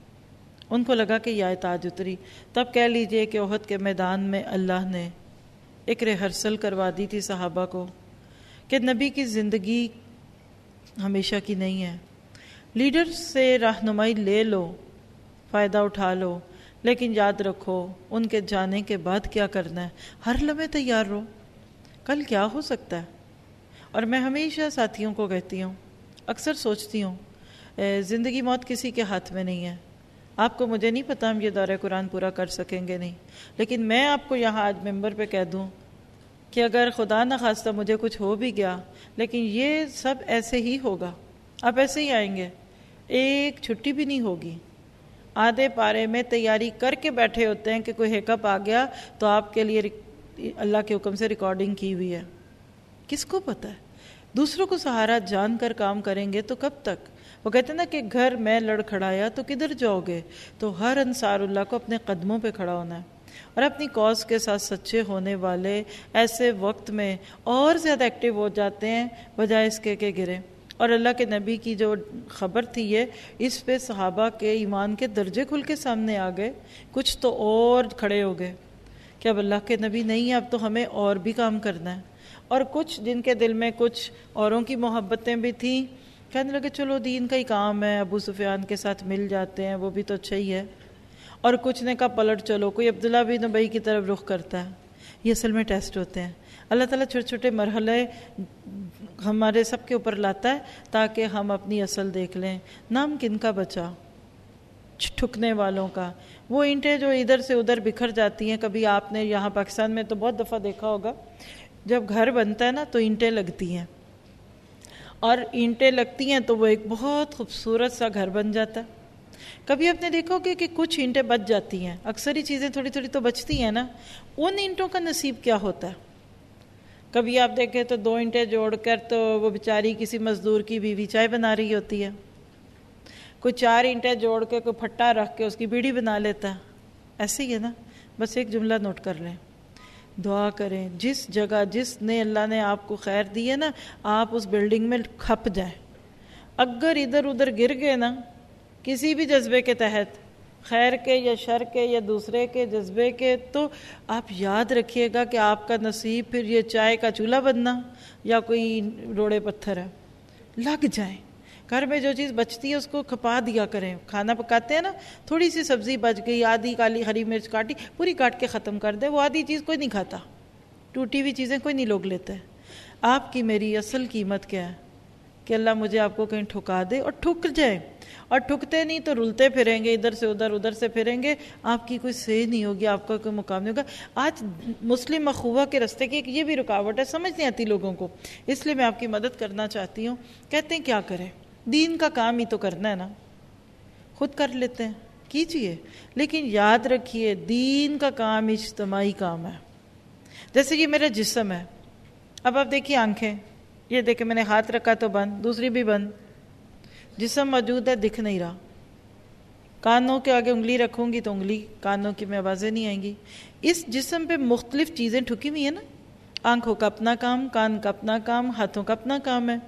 ان کو لگا کہ یہ آیت آج اتری۔ تب کہہ لیجئے کہ احد کے میدان میں اللہ نے ایک ریہرسل کروا دی تھی صحابہ کو کہ نبی کی زندگی ہمیشہ کی نہیں ہے، لیڈر سے رہنمائی لے لو، فائدہ اٹھا لو، لیکن یاد رکھو ان کے جانے کے بعد کیا کرنا ہے، ہر لمحے تیار رہو، کل کیا ہو سکتا ہے۔ اور میں ہمیشہ ساتھیوں کو کہتی ہوں، اکثر سوچتی ہوں زندگی موت کسی کے ہاتھ میں نہیں ہے۔ آپ کو مجھے نہیں پتا ہم یہ دورہ قرآن پورا کر سکیں گے نہیں، لیکن میں آپ کو یہاں آج ممبر پہ کہہ دوں کہ اگر خدا نہ خواستہ مجھے کچھ ہو بھی گیا، لیکن یہ سب ایسے ہی ہوگا، آپ ایسے ہی آئیں گے، ایک چھٹی بھی نہیں ہوگی۔ آدھے پارے میں تیاری کر کے بیٹھے ہوتے ہیں کہ کوئی ہیکپ آ گیا تو آپ کے لیے اللہ کے حکم سے ریکارڈنگ کی ہوئی ہے۔ کس کو پتہ ہے؟ دوسروں کو سہارا جان کر کام کریں گے تو کب تک؟ وہ کہتے ہیں نا کہ گھر میں لڑ کھڑایا تو کدھر جاؤ گے؟ تو ہر انصار اللہ کو اپنے قدموں پہ کھڑا ہونا ہے، اور اپنی کاز کے ساتھ سچے ہونے والے ایسے وقت میں اور زیادہ ایکٹیو ہو جاتے ہیں بجائے اس کے کہ گرے۔ اور اللہ کے نبی کی جو خبر تھی یہ، اس پہ صحابہ کے ایمان کے درجے کھل کے سامنے آ گئے۔ کچھ تو اور کھڑے ہو گئے کہ اب اللہ کے نبی نہیں ہے، اب تو ہمیں اور بھی کام کرنا ہے۔ اور کچھ جن کے دل میں کچھ اوروں کی محبتیں بھی تھیں، کہنے لگے چلو دین کا ہی کام ہے، ابو سفیان کے ساتھ مل جاتے ہیں، وہ بھی تو اچھا ہی ہے۔ اور کچھ نے کہا پلٹ چلو، کوئی عبداللہ بن ابی کی طرف رخ کرتا ہے۔ یہ اصل میں ٹیسٹ ہوتے ہیں، اللہ تعالیٰ چھوٹے چھوٹے مرحلے ہمارے سب کے اوپر لاتا ہے تاکہ ہم اپنی اصل دیکھ لیں۔ نام کن کا بچا؟ ٹھکنے والوں کا۔ وہ اینٹیں جو ادھر سے ادھر بکھر جاتی ہیں، کبھی آپ نے یہاں پاکستان میں تو بہت دفعہ دیکھا ہوگا، جب گھر بنتا ہے نا تو اینٹیں لگتی ہیں، اور اینٹیں لگتی ہیں تو وہ ایک بہت خوبصورت سا گھر بن جاتا ہے۔ کبھی آپ نے دیکھا ہوگا کہ کچھ اینٹیں بچ جاتی ہیں، اکثر ہی چیزیں تھوڑی تھوڑی تو بچتی ہیں نا، ان اینٹوں کا نصیب کیا ہوتا ہے؟ کبھی آپ دیکھیں تو دو اینٹیں جوڑ کر تو وہ بیچاری کسی مزدور کی بیوی چائے بنا رہی ہوتی ہے، کوئی چار اینٹیں جوڑ کے کوئی پھٹا رکھ کے اس کی بیڑی بنا لیتا ہے۔ ایسے ہی ہے نا، بس ایک جملہ نوٹ کر لیں، دعا کریں جس جگہ جس نے اللہ نے آپ کو خیر دی ہے نا، آپ اس بلڈنگ میں کھپ جائیں۔ اگر ادھر ادھر گر گئے نا کسی بھی جذبے کے تحت، خیر کے یا شر کے یا دوسرے کے جذبے کے، تو آپ یاد رکھیے گا کہ آپ کا نصیب پھر یہ چائے کا چولہا بننا یا کوئی روڑے پتھر ہے۔ لگ جائیں، گھر میں جو چیز بچتی ہے اس کو کھپا دیا کریں۔ کھانا پکاتے ہیں نا، تھوڑی سی سبزی بچ گئی، آدھی کالی ہری مرچ کاٹی، پوری کاٹ کے ختم کر دے، وہ آدھی چیز کوئی نہیں کھاتا، ٹوٹی ہوئی چیزیں کوئی نہیں لوگ لیتے۔ آپ کی میری اصل قیمت کیا ہے کہ اللہ مجھے آپ کو کہیں ٹھکا دے اور ٹھک جائے، اور ٹھکتے نہیں تو رلتے پھریں گے، ادھر سے ادھر ادھر سے پھریں گے، آپ کی کوئی سے نہیں ہوگی، آپ کا کوئی مقام نہیں ہوگا۔ آج مسلم اخوہ کے راستے کی ایک یہ بھی رکاوٹ ہے، سمجھ نہیں آتی لوگوں کو، اس لیے میں آپ کی مدد کرنا چاہتی ہوں۔ کہتے ہیں کیا کریں، دین کا کام ہی تو کرنا ہے نا، خود کر لیتے ہیں، کیجئے، لیکن یاد رکھیے دین کا کام اجتماعی کام ہے۔ جیسے یہ میرا جسم ہے، اب آپ دیکھیے آنکھیں، یہ دیکھیں میں نے ہاتھ رکھا تو بند، دوسری بھی بند، جسم موجود ہے، دکھ نہیں رہا۔ کانوں کے آگے انگلی رکھوں گی تو انگلی کانوں کی میں آوازیں نہیں آئیں گی۔ اس جسم پہ مختلف چیزیں ٹھکی ہوئی ہیں نا، آنکھوں کا اپنا کام، کان کا اپنا کام، ہاتھوں کا اپنا کام ہے۔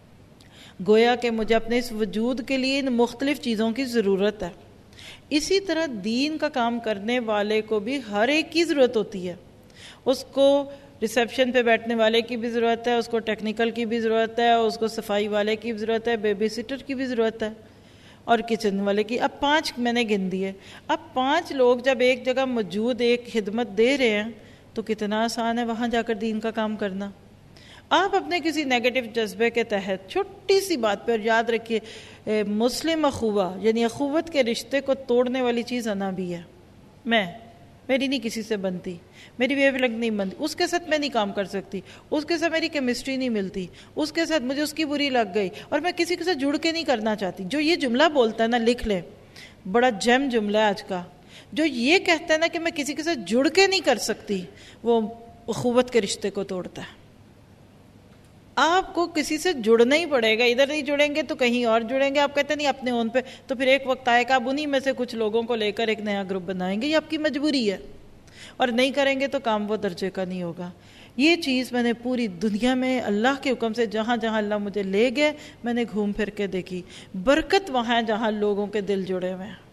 گویا کہ مجھے اپنے اس وجود کے لیے ان مختلف چیزوں کی ضرورت ہے۔ اسی طرح دین کا کام کرنے والے کو بھی ہر ایک کی ضرورت ہوتی ہے۔ اس کو ریسیپشن پہ بیٹھنے والے کی بھی ضرورت ہے، اس کو ٹیکنیکل کی بھی ضرورت ہے، اس کو صفائی والے کی بھی ضرورت ہے، بیبی سٹر کی بھی ضرورت ہے، اور کچن والے کی۔ اب پانچ میں نے گن دیے۔ اب پانچ لوگ جب ایک جگہ موجود ایک خدمت دے رہے ہیں تو کتنا آسان ہے وہاں جا کر دین کا کام کرنا۔ آپ اپنے کسی نیگیٹو جذبے کے تحت چھوٹی سی بات پر یاد رکھیے، مسلم اخوہ یعنی اخوت کے رشتے کو توڑنے والی چیز انا بھی ہے۔ میں میری نہیں کسی سے بنتی، میری ویو لینتھ نہیں بنتی، اس کے ساتھ میں نہیں کام کر سکتی، اس کے ساتھ میری کیمسٹری نہیں ملتی، اس کے ساتھ مجھے اس کی بری لگ گئی، اور میں کسی کے ساتھ جڑ کے نہیں کرنا چاہتی۔ جو یہ جملہ بولتا ہے نا، لکھ لیں، بڑا جیم جملہ ہے آج کا، جو یہ کہتا ہے نا کہ میں کسی کے ساتھ جڑ کے نہیں کر سکتی، وہ اخوت کے رشتے کو توڑتا ہے۔ آپ کو کسی سے جڑنا ہی پڑے گا، ادھر نہیں جڑیں گے تو کہیں اور جڑیں گے. آپ کہتے ہیں نہیں اپنے اون پہ، تو پھر ایک وقت آئے گا آپ انہی میں سے کچھ لوگوں کو لے کر ایک نیا گروپ بنائیں گے. یہ آپ کی مجبوری ہے، اور نہیں کریں گے تو کام وہ درجے کا نہیں ہوگا. یہ چیز میں نے پوری دنیا میں اللہ کے حکم سے جہاں جہاں اللہ مجھے لے گئے میں نے گھوم پھر کے دیکھی. برکت وہاں ہے جہاں لوگوں کے دل جڑے ہوئے ہیں،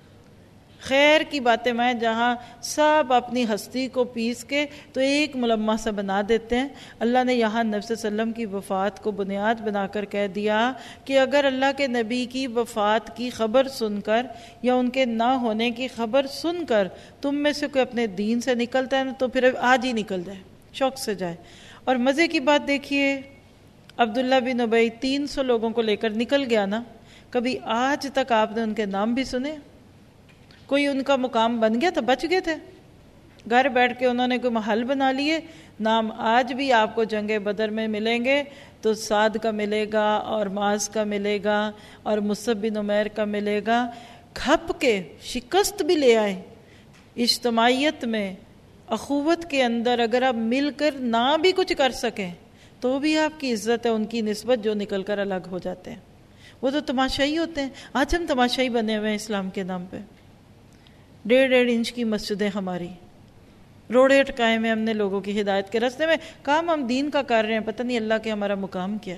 خیر کی باتیں میں جہاں سب اپنی ہستی کو پیس کے تو ایک ملمہ سا بنا دیتے ہیں. اللہ نے یہاں نبی صلی اللہ علیہ وسلم کی وفات کو بنیاد بنا کر کہہ دیا کہ اگر اللہ کے نبی کی وفات کی خبر سن کر یا ان کے نہ ہونے کی خبر سن کر تم میں سے کوئی اپنے دین سے نکلتا ہے تو پھر آج ہی نکل جائے، شوق سے جائے. اور مزے کی بات دیکھیے، عبداللہ بن ابی تین سو لوگوں کو لے کر نکل گیا نا، کبھی آج تک آپ نے ان کے نام بھی سنے؟ کوئی ان کا مقام بن گیا تھا؟ بچ گئے تھے؟ گھر بیٹھ کے انہوں نے کوئی محل بنا لیے. نام آج بھی آپ کو جنگ بدر میں ملیں گے تو سعد کا ملے گا اور معاذ کا ملے گا اور مصعب بن عمیر کا ملے گا. کھپ کے شکست بھی لے آئے اجتماعیت میں، اخوت کے اندر. اگر آپ مل کر نہ بھی کچھ کر سکیں تو بھی آپ کی عزت ہے ان کی نسبت جو نکل کر الگ ہو جاتے ہیں. وہ تو تماشائی ہوتے ہیں. آج ہم تماشائی بنے ہوئے ہیں اسلام کے نام پہ. ڈیڑھ ڈیڑھ انچ کی مسجدیں ہماری، روڑے اٹکائے میں ہم نے لوگوں کی ہدایت کے راستے میں. کام ہم دین کا کر رہے ہیں، پتہ نہیں اللہ کے ہمارا مقام کیا ہے.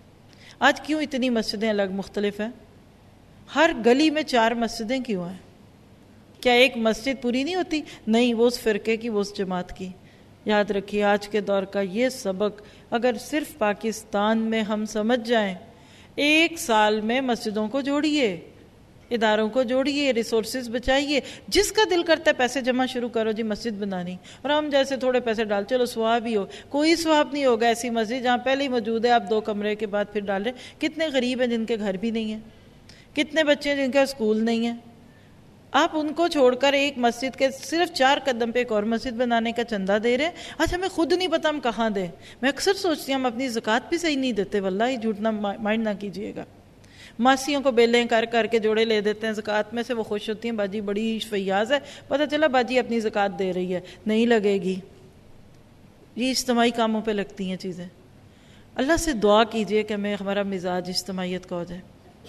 آج کیوں اتنی مسجدیں الگ مختلف ہیں؟ ہر گلی میں چار مسجدیں کیوں ہیں؟ کیا ایک مسجد پوری نہیں ہوتی؟ نہیں، وہ اس فرقے کی، وہ اس جماعت کی. یاد رکھیے آج کے دور کا یہ سبق اگر صرف پاکستان میں ہم سمجھ جائیں، ایک سال میں مسجدوں کو جوڑیے، اداروں کو جوڑیے، ریسورسز بچائیے. جس کا دل کرتا ہے پیسے جمع شروع کرو جی مسجد بنانی، اور ہم جیسے تھوڑے پیسے ڈال چلو ثواب ہی ہو. کوئی ثواب نہیں ہوگا. ایسی مسجد جہاں پہلے ہی موجود ہے آپ دو کمرے کے بعد پھر ڈال رہے. کتنے غریب ہیں جن کے گھر بھی نہیں ہیں، کتنے بچے ہیں جن کا اسکول نہیں ہے. آپ ان کو چھوڑ کر ایک مسجد کے صرف چار قدم پہ ایک اور مسجد بنانے کا چندہ دے رہے ہیں. آج ہمیں خود نہیں پتا ہم کہاں دیں. میں اکثر سوچتی ہوں ہم اپنی زکوٰۃ بھی صحیح نہیں دیتے. واللہ یہ جھوٹ نہ مائنڈ نہ کیجیے گا. ماسیوں کو بیلیں کر کر کے جوڑے لے دیتے ہیں زکوٰۃ میں سے. وہ خوش ہوتی ہیں باجی بڑی فیاض ہے، پتہ چلا باجی اپنی زکوٰۃ دے رہی ہے. نہیں لگے گی. یہ اجتماعی کاموں پہ لگتی ہیں چیزیں. اللہ سے دعا کیجئے کہ ہمیں ہمارا مزاج اجتماعیت کا ہو جائے،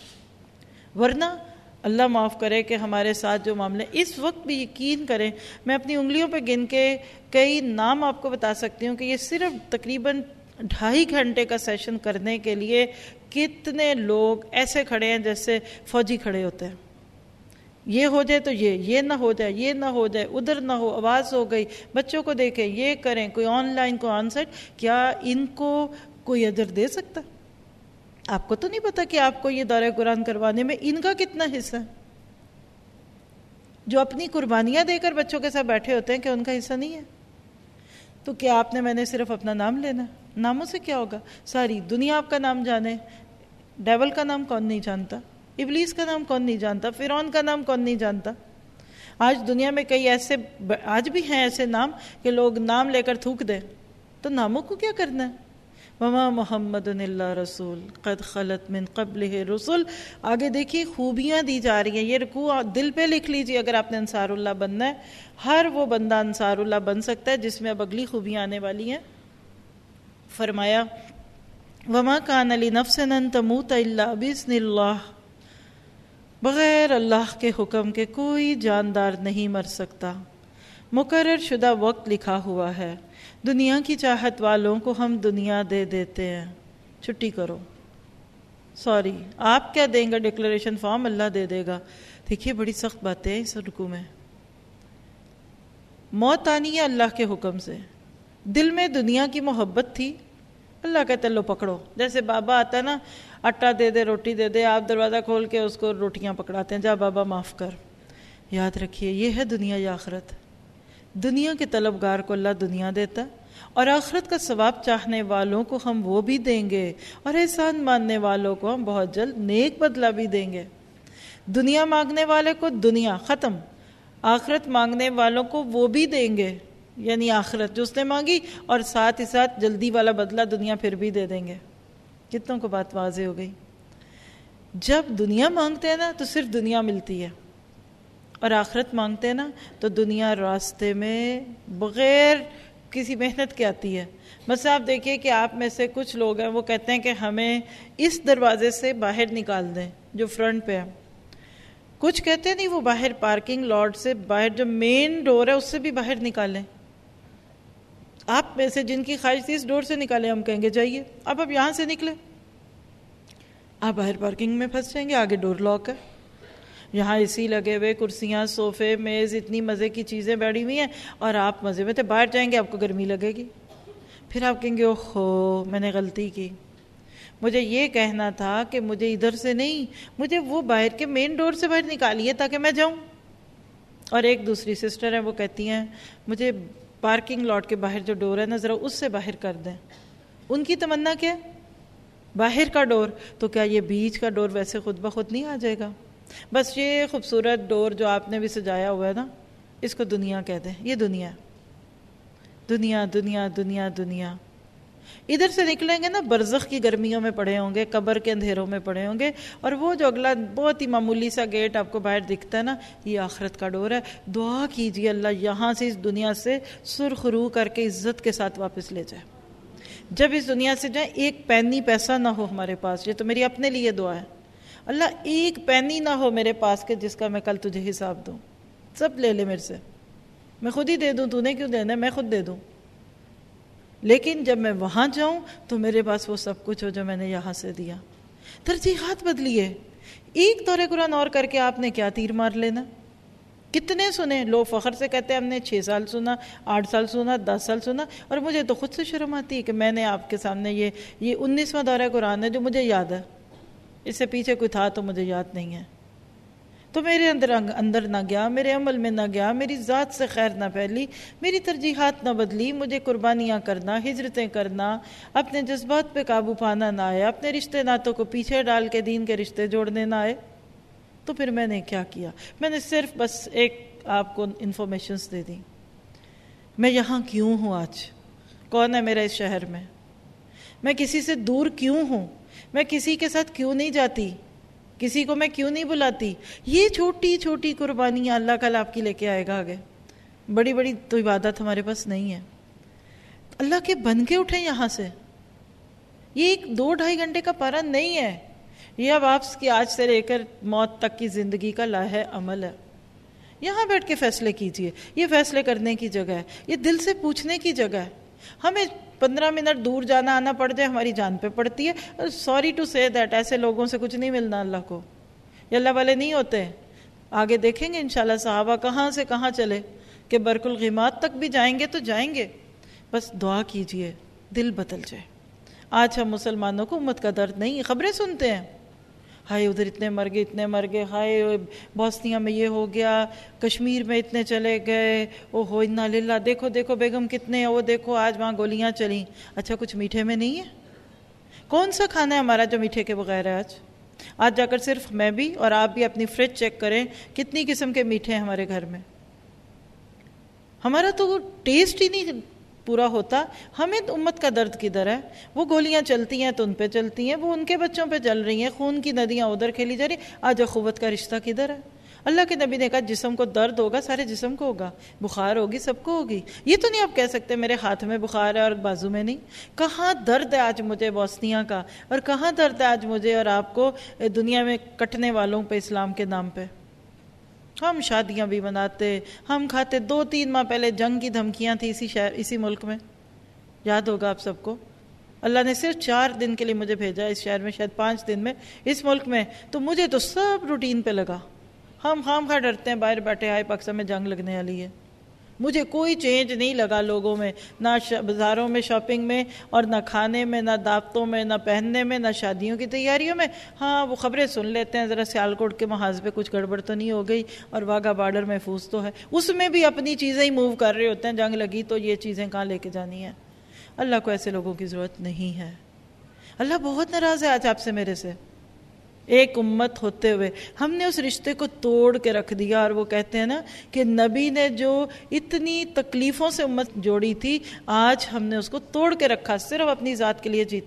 ورنہ اللہ معاف کرے کہ ہمارے ساتھ جو معاملے اس وقت بھی یقین کریں، میں اپنی انگلیوں پہ گن کے کئی نام آپ کو بتا سکتی ہوں کہ یہ صرف تقریباً ڈھائی گھنٹے کا سیشن کرنے کے لیے کتنے لوگ ایسے کھڑے ہیں جیسے فوجی کھڑے ہوتے ہیں. یہ ہو جائے تو یہ یہ نہ ہو جائے، یہ نہ ہو جائے، ادھر نہ ہو، آواز ہو گئی، بچوں کو دیکھیں، یہ کریں، کوئی آن لائن کوئی آن سائٹ. کیا ان کو کوئی اجر دے سکتا؟ آپ کو تو نہیں پتا کہ آپ کو یہ دورہ قرآن کروانے میں ان کا کتنا حصہ ہے. جو اپنی قربانیاں دے کر بچوں کے ساتھ بیٹھے ہوتے ہیں کہ ان کا حصہ نہیں ہے. تو کیا آپ نے میں نے صرف اپنا نام لینا؟ ناموں سے کیا ہوگا؟ ساری دنیا آپ کا نام جانے. ڈیول کا نام کون نہیں جانتا؟ ابلیس کا نام کون نہیں جانتا؟ فرعون کا نام کون نہیں جانتا؟ آج دنیا میں کئی ایسے آج بھی ہیں ایسے نام کہ لوگ نام لے کر تھوک دیں. تو ناموں کو کیا کرنا ہے؟ وما محمد الا رسول قد خلت من قبلہ رسل. آگے دیکھیے خوبیاں دی جا رہی ہیں. یہ رکوع دل پہ لکھ لیجیے اگر آپ نے انصار اللہ بننا ہے. ہر وہ بندہ انصار اللہ بن سکتا ہے جس میں اب اگلی خوبیاں آنے والی ہیں. فرمایا وما کان لنفس ان تموت الا باذن اللہ. بغیر اللہ کے حکم کے کوئی جاندار نہیں مر سکتا. مقرر شدہ وقت لکھا ہوا ہے. دنیا کی چاہت والوں کو ہم دنیا دے دیتے ہیں، چھٹی کرو، سوری آپ کیا دیں گے؟ ڈکلیریشن فارم اللہ دے دے گا. دیکھیے بڑی سخت باتیں ہیں اس رکوع میں. موت آنی ہے اللہ کے حکم سے. دل میں دنیا کی محبت تھی، اللہ کہتے لو پکڑو. جیسے بابا آتا ہے نا، آٹا دے دے، روٹی دے دے، آپ دروازہ کھول کے اس کو روٹیاں پکڑاتے ہیں، جا بابا معاف کر. یاد رکھیے یہ ہے دنیا یا آخرت. دنیا کے طلبگار کو اللہ دنیا دیتا، اور آخرت کا ثواب چاہنے والوں کو ہم وہ بھی دیں گے، اور احسان ماننے والوں کو ہم بہت جلد نیک بدلہ بھی دیں گے. دنیا مانگنے والے کو دنیا ختم، آخرت مانگنے والوں کو وہ بھی دیں گے، یعنی آخرت جو اس نے مانگی، اور ساتھ ہی ساتھ جلدی والا بدلہ دنیا پھر بھی دے دیں گے. کتنوں کو بات واضح ہو گئی؟ جب دنیا مانگتے ہیں نا تو صرف دنیا ملتی ہے، اور آخرت مانگتے ہیں نا تو دنیا راستے میں بغیر کسی محنت کی آتی ہے. بس آپ دیکھیے کہ آپ میں سے کچھ لوگ ہیں وہ کہتے ہیں کہ ہمیں اس دروازے سے باہر نکال دیں جو فرنٹ پہ ہے. کچھ کہتے ہیں نہیں وہ باہر پارکنگ لاٹ سے باہر جو مین ڈور ہے اس سے بھی باہر نکالیں. آپ میں سے جن کی خواہش تھی اس ڈور سے نکالیں, ہم کہیں گے جائیے اب اب یہاں سے نکلے. آپ باہر پارکنگ میں پھنس جائیں گے, آگے ڈور لاک ہے, یہاں اے سی لگے ہوئے, کرسیاں, صوفے, میز, اتنی مزے کی چیزیں بیٹھی ہوئی ہیں اور آپ مزے میں تھے. باہر جائیں گے آپ کو گرمی لگے گی, پھر آپ کہیں گے اوہو میں نے غلطی کی, مجھے یہ کہنا تھا کہ مجھے ادھر سے نہیں, مجھے وہ باہر کے مین ڈور سے باہر نکالیے تاکہ میں جاؤں. اور ایک دوسری سسٹر ہیں وہ کہتی ہیں مجھے پارکنگ لاٹ کے باہر جو ڈور ہے نا ذرا اس سے باہر کر دیں. ان کی تمنا کیا ہے؟ باہر کا ڈور. تو کیا یہ بیچ کا ڈور ویسے خود بخود نہیں آ جائے گا؟ بس یہ خوبصورت ڈور جو آپ نے بھی سجایا ہوا ہے نا, اس کو دنیا کہتے ہیں. یہ دنیا ہے, دنیا دنیا دنیا دنیا. ادھر سے نکلیں گے نا برزخ کی گرمیوں میں پڑے ہوں گے, قبر کے اندھیروں میں پڑے ہوں گے, اور وہ جو اگلا بہت ہی معمولی سا گیٹ آپ کو باہر دکھتا ہے نا, یہ آخرت کا ڈور ہے. دعا کیجیے اللہ یہاں سے اس دنیا سے سرخ روح کر کے عزت کے ساتھ واپس لے جائے. جب اس دنیا سے جائیں ایک پینی پیسہ نہ ہو ہمارے پاس. یہ تو میری اپنے لیے دعا ہے, اللہ ایک پینی نہ ہو میرے پاس کہ جس کا میں کل تجھے حساب دوں. سب لے لے میرے سے, میں خود ہی دے دوں, تو نے کیوں دینا ہے, میں خود دے دوں. لیکن جب میں وہاں جاؤں تو میرے پاس وہ سب کچھ ہو جو میں نے یہاں سے دیا. ترجیحات بدلیے. ایک دورہ قرآن اور کر کے آپ نے کیا تیر مار لینا؟ کتنے سنے لوگ فخر سے کہتے ہیں ہم نے چھ سال سنا, آٹھ سال سنا, دس سال سنا, اور مجھے تو خود سے شرم آتی ہے کہ میں نے آپ کے سامنے یہ یہ انیسواں دورہ قرآن ہے جو مجھے یاد ہے, اس سے پیچھے کوئی تھا تو مجھے یاد نہیں ہے. تو میرے اندر اندر نہ گیا, میرے عمل میں نہ گیا, میری ذات سے خیر نہ پھیلی, میری ترجیحات نہ بدلی, مجھے قربانیاں کرنا, ہجرتیں کرنا, اپنے جذبات پہ قابو پانا نہ آیا, اپنے رشتے ناتوں کو پیچھے ڈال کے دین کے رشتے جوڑنے نہ آئے. تو پھر میں نے کیا کیا؟ میں نے صرف بس ایک آپ کو انفارمیشنز دے دی. میں یہاں کیوں ہوں آج, کون ہے میرا اس شہر میں, میں کسی سے دور کیوں ہوں, میں کسی کے ساتھ کیوں نہیں جاتی, کسی کو میں کیوں نہیں بلاتی. یہ چھوٹی چھوٹی قربانیاں اللہ کل آپ کی لے کے آئے گا آگے. بڑی بڑی تو عبادت ہمارے پاس نہیں ہے. اللہ کے بن کے اٹھیں یہاں سے. یہ ایک دو ڈھائی گھنٹے کا پارا نہیں ہے, یہ اب آپ کی آج سے لے کر موت تک کی زندگی کا لاہے عمل ہے. یہاں بیٹھ کے فیصلے کیجئے. یہ فیصلے کرنے کی جگہ ہے, یہ دل سے پوچھنے کی جگہ ہے. ہمیں پندرہ منٹ دور جانا آنا پڑ جائے ہماری جان پہ پڑتی ہے. سوری ٹو سے دیٹ, ایسے لوگوں سے کچھ نہیں ملنا اللہ کو, یہ اللہ والے نہیں ہوتے. آگے دیکھیں گے انشاءاللہ صحابہ کہاں سے کہاں چلے کہ برق الغمات تک بھی جائیں گے تو جائیں گے. بس دعا کیجئے دل بدل جائے. آج ہم مسلمانوں کو امت کا درد نہیں, خبریں سنتے ہیں, ہائے ادھر اتنے مر گئے اتنے مر گئے, ہائے بوسنیا میں یہ ہو گیا, کشمیر میں اتنے چلے گئے, او ہو انا للہ, دیکھو دیکھو بیگم کتنے ہیں, وہ دیکھو آج وہاں گولیاں چلیں. اچھا کچھ میٹھے میں نہیں ہے؟ کون سا کھانا ہے ہمارا جو میٹھے کے بغیر ہے؟ آج آج جا کر صرف میں بھی اور آپ بھی اپنی فریج چیک کریں کتنی قسم کے میٹھے ہیں ہمارے گھر میں. ہمارا تو ٹیسٹ ہی نہیں پورا ہوتا. ہمیں امت کا درد کدھر ہے؟ وہ گولیاں چلتی ہیں تو ان پہ چلتی ہیں, وہ ان کے بچوں پہ چل رہی ہیں, خون کی ندیاں ادھر کھیلی جا رہی. آج اخوت کا رشتہ کدھر ہے؟ اللہ کے نبی نے کہا جسم کو درد ہوگا سارے جسم کو ہوگا, بخار ہوگی سب کو ہوگی. یہ تو نہیں آپ کہہ سکتے میرے ہاتھ میں بخار ہے اور بازو میں نہیں. کہاں درد ہے آج مجھے بوسنیا کا, اور کہاں درد ہے آج مجھے اور آپ کو دنیا میں کٹنے والوں پہ اسلام کے نام پہ. ہم شادیاں بھی مناتے, ہم کھاتے. دو تین ماہ پہلے جنگ کی دھمکیاں تھیں اسی شہر اسی ملک میں, یاد ہوگا آپ سب کو. اللہ نے صرف چار دن کے لیے مجھے بھیجا اس شہر میں, شاید پانچ دن میں اس ملک میں, تو مجھے تو سب روٹین پہ لگا. ہم خام خواہ ڈرتے ہیں باہر بیٹھے, ہائے پاکستان میں جنگ لگنے والی ہے. مجھے کوئی چینج نہیں لگا لوگوں میں, نہ بازاروں میں شاپنگ میں, اور نہ کھانے میں, نہ دعوتوں میں, نہ پہننے میں, نہ شادیوں کی تیاریوں میں. ہاں وہ خبریں سن لیتے ہیں ذرا سیالکوٹ کے محاذ پہ کچھ گڑبڑ تو نہیں ہو گئی, اور واگا بارڈر محفوظ تو ہے, اس میں بھی اپنی چیزیں ہی موو کر رہے ہوتے ہیں. جنگ لگی تو یہ چیزیں کہاں لے کے جانی ہیں؟ اللہ کو ایسے لوگوں کی ضرورت نہیں ہے. اللہ بہت ناراض ہے آج آپ سے میرے سے. ایک امت ہوتے ہوئے ہم نے اس رشتے کو توڑ کے رکھ دیا. اور وہ کہتے ہیں نا کہ نبی نے جو اتنی تکلیفوں سے امت جوڑی تھی, آج ہم نے اس کو توڑ کے رکھا, صرف اپنی ذات کے لیے جیتے ہیں.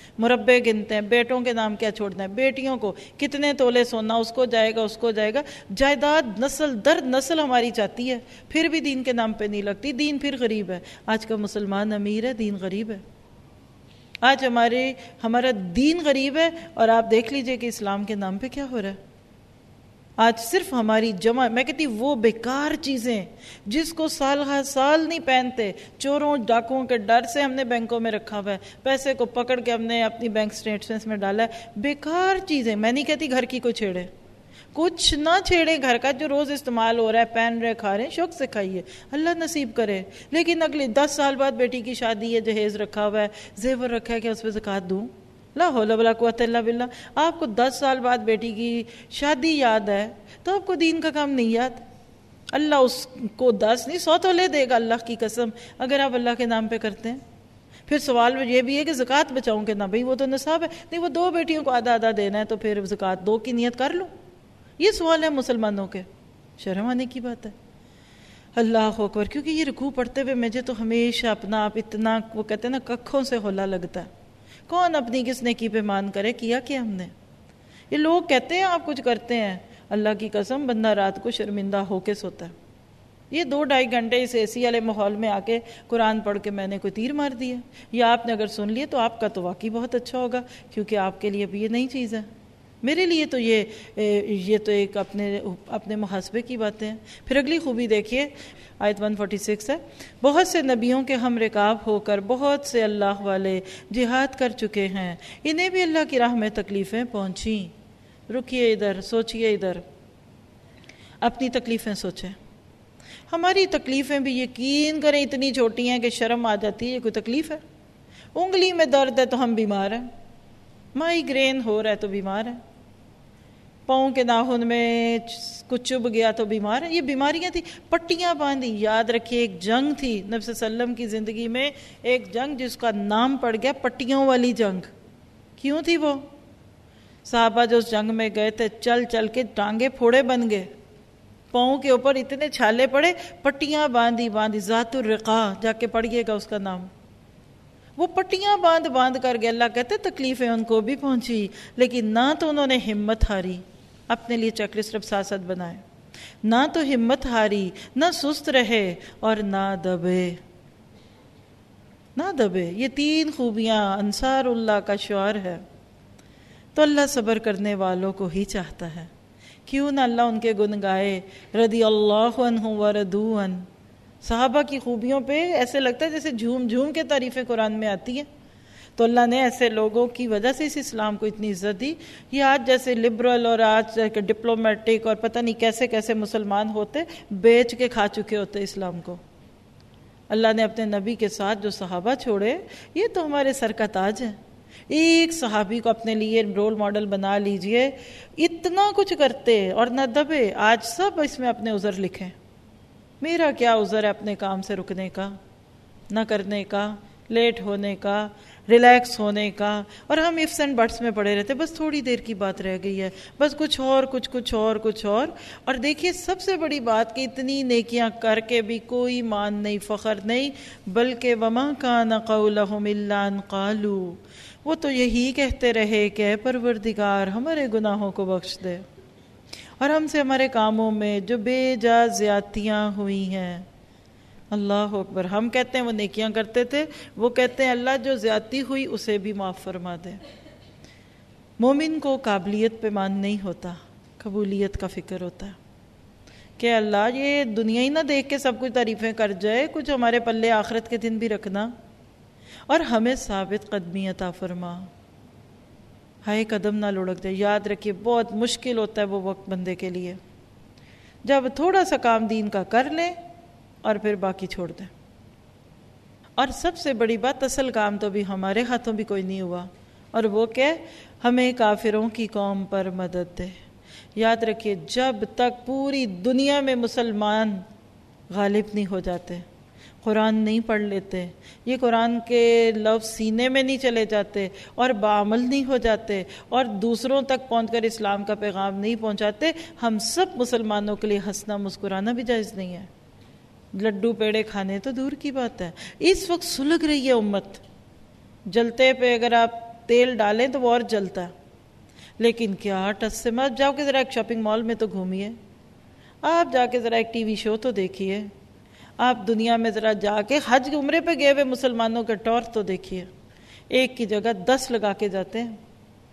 مربے گنتے ہیں، بیٹوں کے نام کیا چھوڑنا ہے، بیٹیوں کو کتنے تولے سونا اس کو جائے گا اس کو جائے گا، جائیداد نسل در نسل ہماری چاہتی ہے، پھر بھی دین کے نام پہ نہیں لگتی، دین پھر غریب ہے۔ آج کا مسلمان امیر ہے، دین غریب ہے۔ آج ہمارے ہمارا دین غریب ہے، اور آپ دیکھ لیجئے کہ اسلام کے نام پہ کیا ہو رہا ہے۔ آج صرف ہماری جمع، میں کہتی وہ بیکار چیزیں جس کو سال ہر سال نہیں پہنتے، چوروں ڈاکوؤں کے ڈر سے ہم نے بینکوں میں رکھا ہوا ہے، پیسے کو پکڑ کے ہم نے اپنی بینک سٹیٹمنٹس میں ڈالا ہے، بیکار چیزیں۔ میں نہیں کہتی گھر کی کوئی چھیڑے، کچھ نہ چھیڑیں گھر کا، جو روز استعمال ہو رہا ہے، پہن رہے کھا رہے ہیں، شوق سے کھائیے، اللہ نصیب کرے۔ لیکن اگلی دس سال بعد بیٹی کی شادی ہے، جہیز رکھا ہوا ہے، زیور رکھا ہے، کہ اس پہ زکوٰۃ دوں؟ لا حول ولا قوت الا باللہ۔ آپ کو دس سال بعد بیٹی کی شادی یاد ہے تو آپ کو دین کا کام نہیں یاد؟ اللہ اس کو دس نہیں سو تولے دے گا، اللہ کی قسم، اگر آپ اللہ کے نام پہ کرتے ہیں۔ پھر سوال یہ بھی ہے کہ زکوٰۃ بچاؤں کہ نہ، بھئی وہ تو نصاب ہے، نہیں وہ دو بیٹیوں کو آدھا آدھا دینا ہے تو پھر زکوٰۃ دو کی نیت کر لو۔ یہ سوال ہے مسلمانوں کے، شرم آنے کی بات ہے۔ اللہ اکبر۔ کیونکہ یہ رکوع پڑھتے ہوئے مجھے تو ہمیشہ اپنا آپ اتنا، وہ کہتے ہیں نا، ککھوں سے ہولا لگتا ہے۔ کون اپنی کس نیکی پہ مان کرے، کیا کہ ہم نے؟ یہ لوگ کہتے ہیں آپ کچھ کرتے ہیں، اللہ کی قسم بندہ رات کو شرمندہ ہو کے سوتا ہے۔ یہ دو ڈھائی گھنٹے اس اے سی والے ماحول میں آ کے قرآن پڑھ کے میں نے کوئی تیر مار دیا، یا آپ نے اگر سن لیے تو آپ کا تو واقعی بہت اچھا ہوگا، کیونکہ آپ کے لیے بھی یہ نئی چیز ہے۔ میرے لیے تو یہ یہ تو ایک اپنے اپنے محاسبے کی باتیں ہیں۔ پھر اگلی خوبی دیکھیے، آیت ایک سو چھیالیس ہے، بہت سے نبیوں کے ہم رکاب ہو کر بہت سے اللہ والے جہاد کر چکے ہیں، انہیں بھی اللہ کی راہ میں تکلیفیں پہنچیں۔ رکیے ادھر، سوچئے ادھر، اپنی تکلیفیں سوچیں۔ ہماری تکلیفیں بھی یقین کریں اتنی چھوٹی ہیں کہ شرم آ جاتی ہے، یہ کوئی تکلیف ہے؟ انگلی میں درد ہے تو ہم بیمار ہیں، مائیگرین ہو رہا ہے تو بیمار ہیں، پاؤں کے ناخن میں کچھ چبھ گیا تو بیمار ہیں۔ یہ بیماریاں تھیں، پٹیاں باندھی۔ یاد رکھیے ایک جنگ تھی نبی صلی اللہ علیہ وسلم کی زندگی میں، ایک جنگ جس کا نام پڑ گیا پٹیوں والی جنگ۔ کیوں تھی وہ؟ صحابہ جو اس جنگ میں گئے تھے، چل چل کے ٹانگے پھوڑے بن گئے، پاؤں کے اوپر اتنے چھالے پڑے، پٹیاں باندھی باندھی، ذات الرقاع جا کے پڑھیے گا اس کا نام۔ وہ پٹیاں باندھ باندھ کر گئے۔ اللہ کہتے تکلیفیں ان کو بھی پہنچی، لیکن نہ تو انہوں نے ہمت ہاری، اپنے لیے چیک لسٹ اب ساتھ ساتھ بنائے، نہ تو ہمت ہاری، نہ سست رہے، اور نہ دبے، نہ دبے۔ یہ تین خوبیاں انصار اللہ کا شعار ہے۔ تو اللہ صبر کرنے والوں کو ہی چاہتا ہے۔ کیوں نہ اللہ ان کے گن گائے، رضی اللہ عنہ ورضوا عنہ۔ صحابہ کی خوبیوں پہ ایسے لگتا ہے جیسے جھوم جھوم کے تعریفیں قرآن میں آتی ہیں۔ تو اللہ نے ایسے لوگوں کی وجہ سے اس اسلام کو اتنی عزت دی۔ یہ آج جیسے لبرل اور آج ڈپلومیٹک اور پتہ نہیں کیسے کیسے مسلمان ہوتے، بیچ کے کھا چکے ہوتے اسلام کو۔ اللہ نے اپنے نبی کے ساتھ جو صحابہ چھوڑے، یہ تو ہمارے سر کا تاج ہے۔ ایک صحابی کو اپنے لیے رول ماڈل بنا لیجئے، اتنا کچھ کرتے اور نہ دبے۔ آج سب اس میں اپنے عذر لکھیں۔ میرا کیا عذر ہے اپنے کام سے رکنے کا، نہ کرنے کا، لیٹ ہونے کا، ریلیکس ہونے کا، اور ہم ifs اینڈ بٹس میں پڑے رہتے، بس تھوڑی دیر کی بات رہ گئی ہے، بس کچھ اور کچھ کچھ اور کچھ اور۔ اور دیکھیے سب سے بڑی بات کہ اتنی نیکیاں کر کے بھی کوئی مان نہیں، فخر نہیں، بلکہ وما کان قولہم الا ان قالوا، وہ تو یہی کہتے رہے کہ اے پروردگار ہمارے گناہوں کو بخش دے، اور ہم سے ہمارے کاموں میں جو بے جا زیادتیاں ہوئی ہیں۔ اللہ اکبر۔ ہم کہتے ہیں وہ نیکیاں کرتے تھے، وہ کہتے ہیں اللہ جو زیادتی ہوئی اسے بھی معاف فرما دے۔ مومن کو قابلیت پہ مان نہیں ہوتا، قبولیت کا فکر ہوتا ہے کہ اللہ یہ دنیا ہی نہ دیکھ کے سب کچھ تعریفیں کر جائے، کچھ ہمارے پلے آخرت کے دن بھی رکھنا، اور ہمیں ثابت قدمی عطا فرما، ہائے قدم نہ لڑک جائے۔ یاد رکھیے بہت مشکل ہوتا ہے وہ وقت بندے کے لیے جب تھوڑا سا کام دین کا کر لیں اور پھر باقی چھوڑ دیں۔ اور سب سے بڑی بات، اصل کام تو بھی ہمارے ہاتھوں بھی کوئی نہیں ہوا، اور وہ کہ ہمیں کافروں کی قوم پر مدد دے۔ یاد رکھیے جب تک پوری دنیا میں مسلمان غالب نہیں ہو جاتے، قرآن نہیں پڑھ لیتے، یہ قرآن کے لفظ سینے میں نہیں چلے جاتے اور بعمل نہیں ہو جاتے اور دوسروں تک پہنچ کر اسلام کا پیغام نہیں پہنچاتے، ہم سب مسلمانوں کے لیے ہنسنا مسکرانا بھی جائز نہیں ہے۔ لڈو پیڑے کھانے تو دور کی بات ہے، اس وقت سلگ رہی ہے امت۔ جلتے پہ اگر آپ تیل ڈالیں تو وہ اور جلتا ہے. لیکن کیا ٹس سے مت جاؤ کہ ذرا ایک شاپنگ مال میں تو گھومیے, آپ جا کے ذرا ایک ٹی وی شو تو دیکھیے, آپ دنیا میں ذرا جا کے حج عمرے پہ گئے ہوئے مسلمانوں کا ٹور تو دیکھیے, ایک کی جگہ دس لگا کے جاتے ہیں.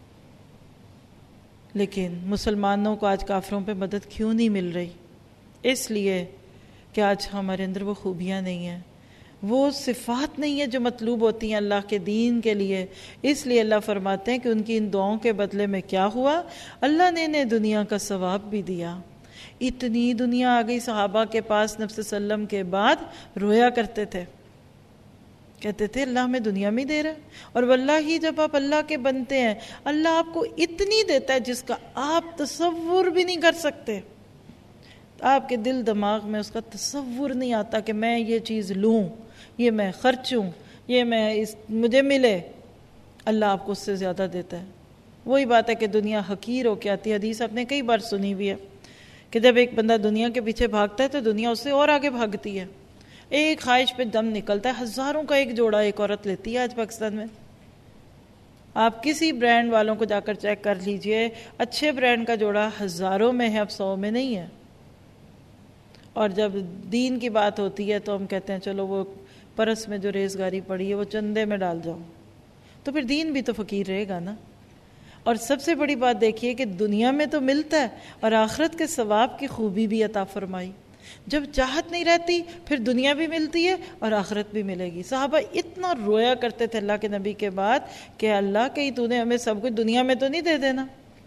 لیکن مسلمانوں کو آج کافروں پہ مدد کیوں نہیں مل رہی؟ اس لیے کہ آج ہمارے اندر وہ خوبیاں نہیں ہیں, وہ صفات نہیں ہے جو مطلوب ہوتی ہیں اللہ کے دین کے لیے. اس لیے اللہ فرماتے ہیں کہ ان کی ان دعاؤں کے بدلے میں کیا ہوا, اللہ نے انہیں دنیا کا ثواب بھی دیا. اتنی دنیا آ گئی صحابہ کے پاس نبی صلی اللہ علیہ وسلم کے بعد, رویا کرتے تھے, کہتے تھے اللہ ہمیں دنیا میں دے رہا ہے. اور واللہ ہی جب آپ اللہ کے بنتے ہیں, اللہ آپ کو اتنی دیتا ہے جس کا آپ تصور بھی نہیں کر سکتے. آپ کے دل دماغ میں اس کا تصور نہیں آتا کہ میں یہ چیز لوں, یہ میں خرچوں, یہ میں اس مجھے ملے. اللہ آپ کو اس سے زیادہ دیتا ہے. وہی بات ہے کہ دنیا حقیر ہو کے آتی ہے. حدیث آپ نے کئی بار سنی ہوئی ہے کہ جب ایک بندہ دنیا کے پیچھے بھاگتا ہے تو دنیا اس سے اور آگے بھاگتی ہے. ایک خواہش پہ دم نکلتا ہے, ہزاروں کا ایک جوڑا ایک عورت لیتی ہے آج پاکستان میں. آپ کسی برانڈ والوں کو جا کر چیک کر لیجئے, اچھے برانڈ کا جوڑا ہزاروں میں ہے, اب سو میں نہیں ہے. اور جب دین کی بات ہوتی ہے تو ہم کہتے ہیں چلو وہ پرس میں جو ریزگاری پڑی ہے وہ چندے میں ڈال جاؤ, تو پھر دین بھی تو فقیر رہے گا نا. اور سب سے بڑی بات دیکھیے کہ دنیا میں تو ملتا ہے اور آخرت کے ثواب کی خوبی بھی عطا فرمائی. جب چاہت نہیں رہتی پھر دنیا بھی ملتی ہے اور آخرت بھی ملے گی. صحابہ اتنا رویا کرتے تھے اللہ کے نبی کے بعد کہ اللہ کہیں تو نے ہمیں سب کچھ دنیا میں تو نہیں دے دینا.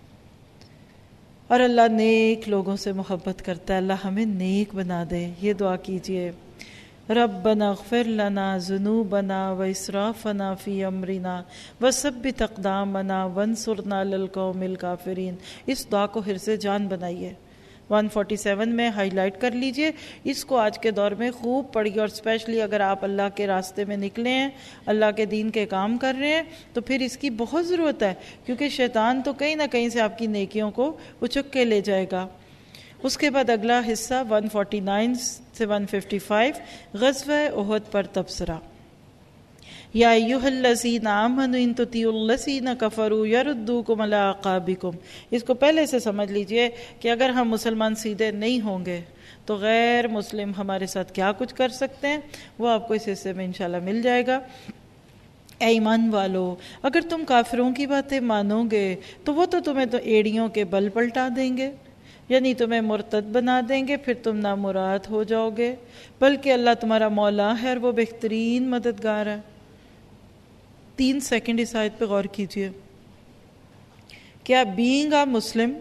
اور اللہ نیک لوگوں سے محبت کرتا ہے, اللہ ہمیں نیک بنا دے. یہ دعا کیجئے, ربنا اغفر لنا ذنوبنا واسرافنا فی امرنا وثبت اقدامنا وانصرنا علی القوم الکافرین. اس دعا کو حرص جان بنائیے. ایک سو سینتالیس میں ہائی لائٹ کر لیجئے, اس کو آج کے دور میں خوب پڑھیے. اور اسپیشلی اگر آپ اللہ کے راستے میں نکلے ہیں, اللہ کے دین کے کام کر رہے ہیں, تو پھر اس کی بہت ضرورت ہے, کیونکہ شیطان تو کہیں نہ کہیں سے آپ کی نیکیوں کو اچک کے لے جائے گا. اس کے بعد اگلا حصہ ایک سو انچاس سے ایک سو پچپن, غزوہ احد پر تبصرہ. یا ایھا الذین آمنوا ان تطیعوا الذین کفروا یردوکم علی اعقابکم. اس کو پہلے سے سمجھ لیجئے کہ اگر ہم مسلمان سیدھے نہیں ہوں گے تو غیر مسلم ہمارے ساتھ کیا کچھ کر سکتے ہیں, وہ آپ کو اس حصے میں انشاءاللہ مل جائے گا. اے ایمان والو, اگر تم کافروں کی باتیں مانو گے تو وہ تو تمہیں تو ایڑیوں کے بل پلٹا دیں گے, یعنی تمہیں مرتد بنا دیں گے, پھر تم نامراد ہو جاؤ گے. بلکہ اللہ تمہارا مولا ہے اور وہ بہترین مددگار ہے. تین سیکنڈ اس آیت پہ غور کیجئے. کیا بینگ آ مسلم,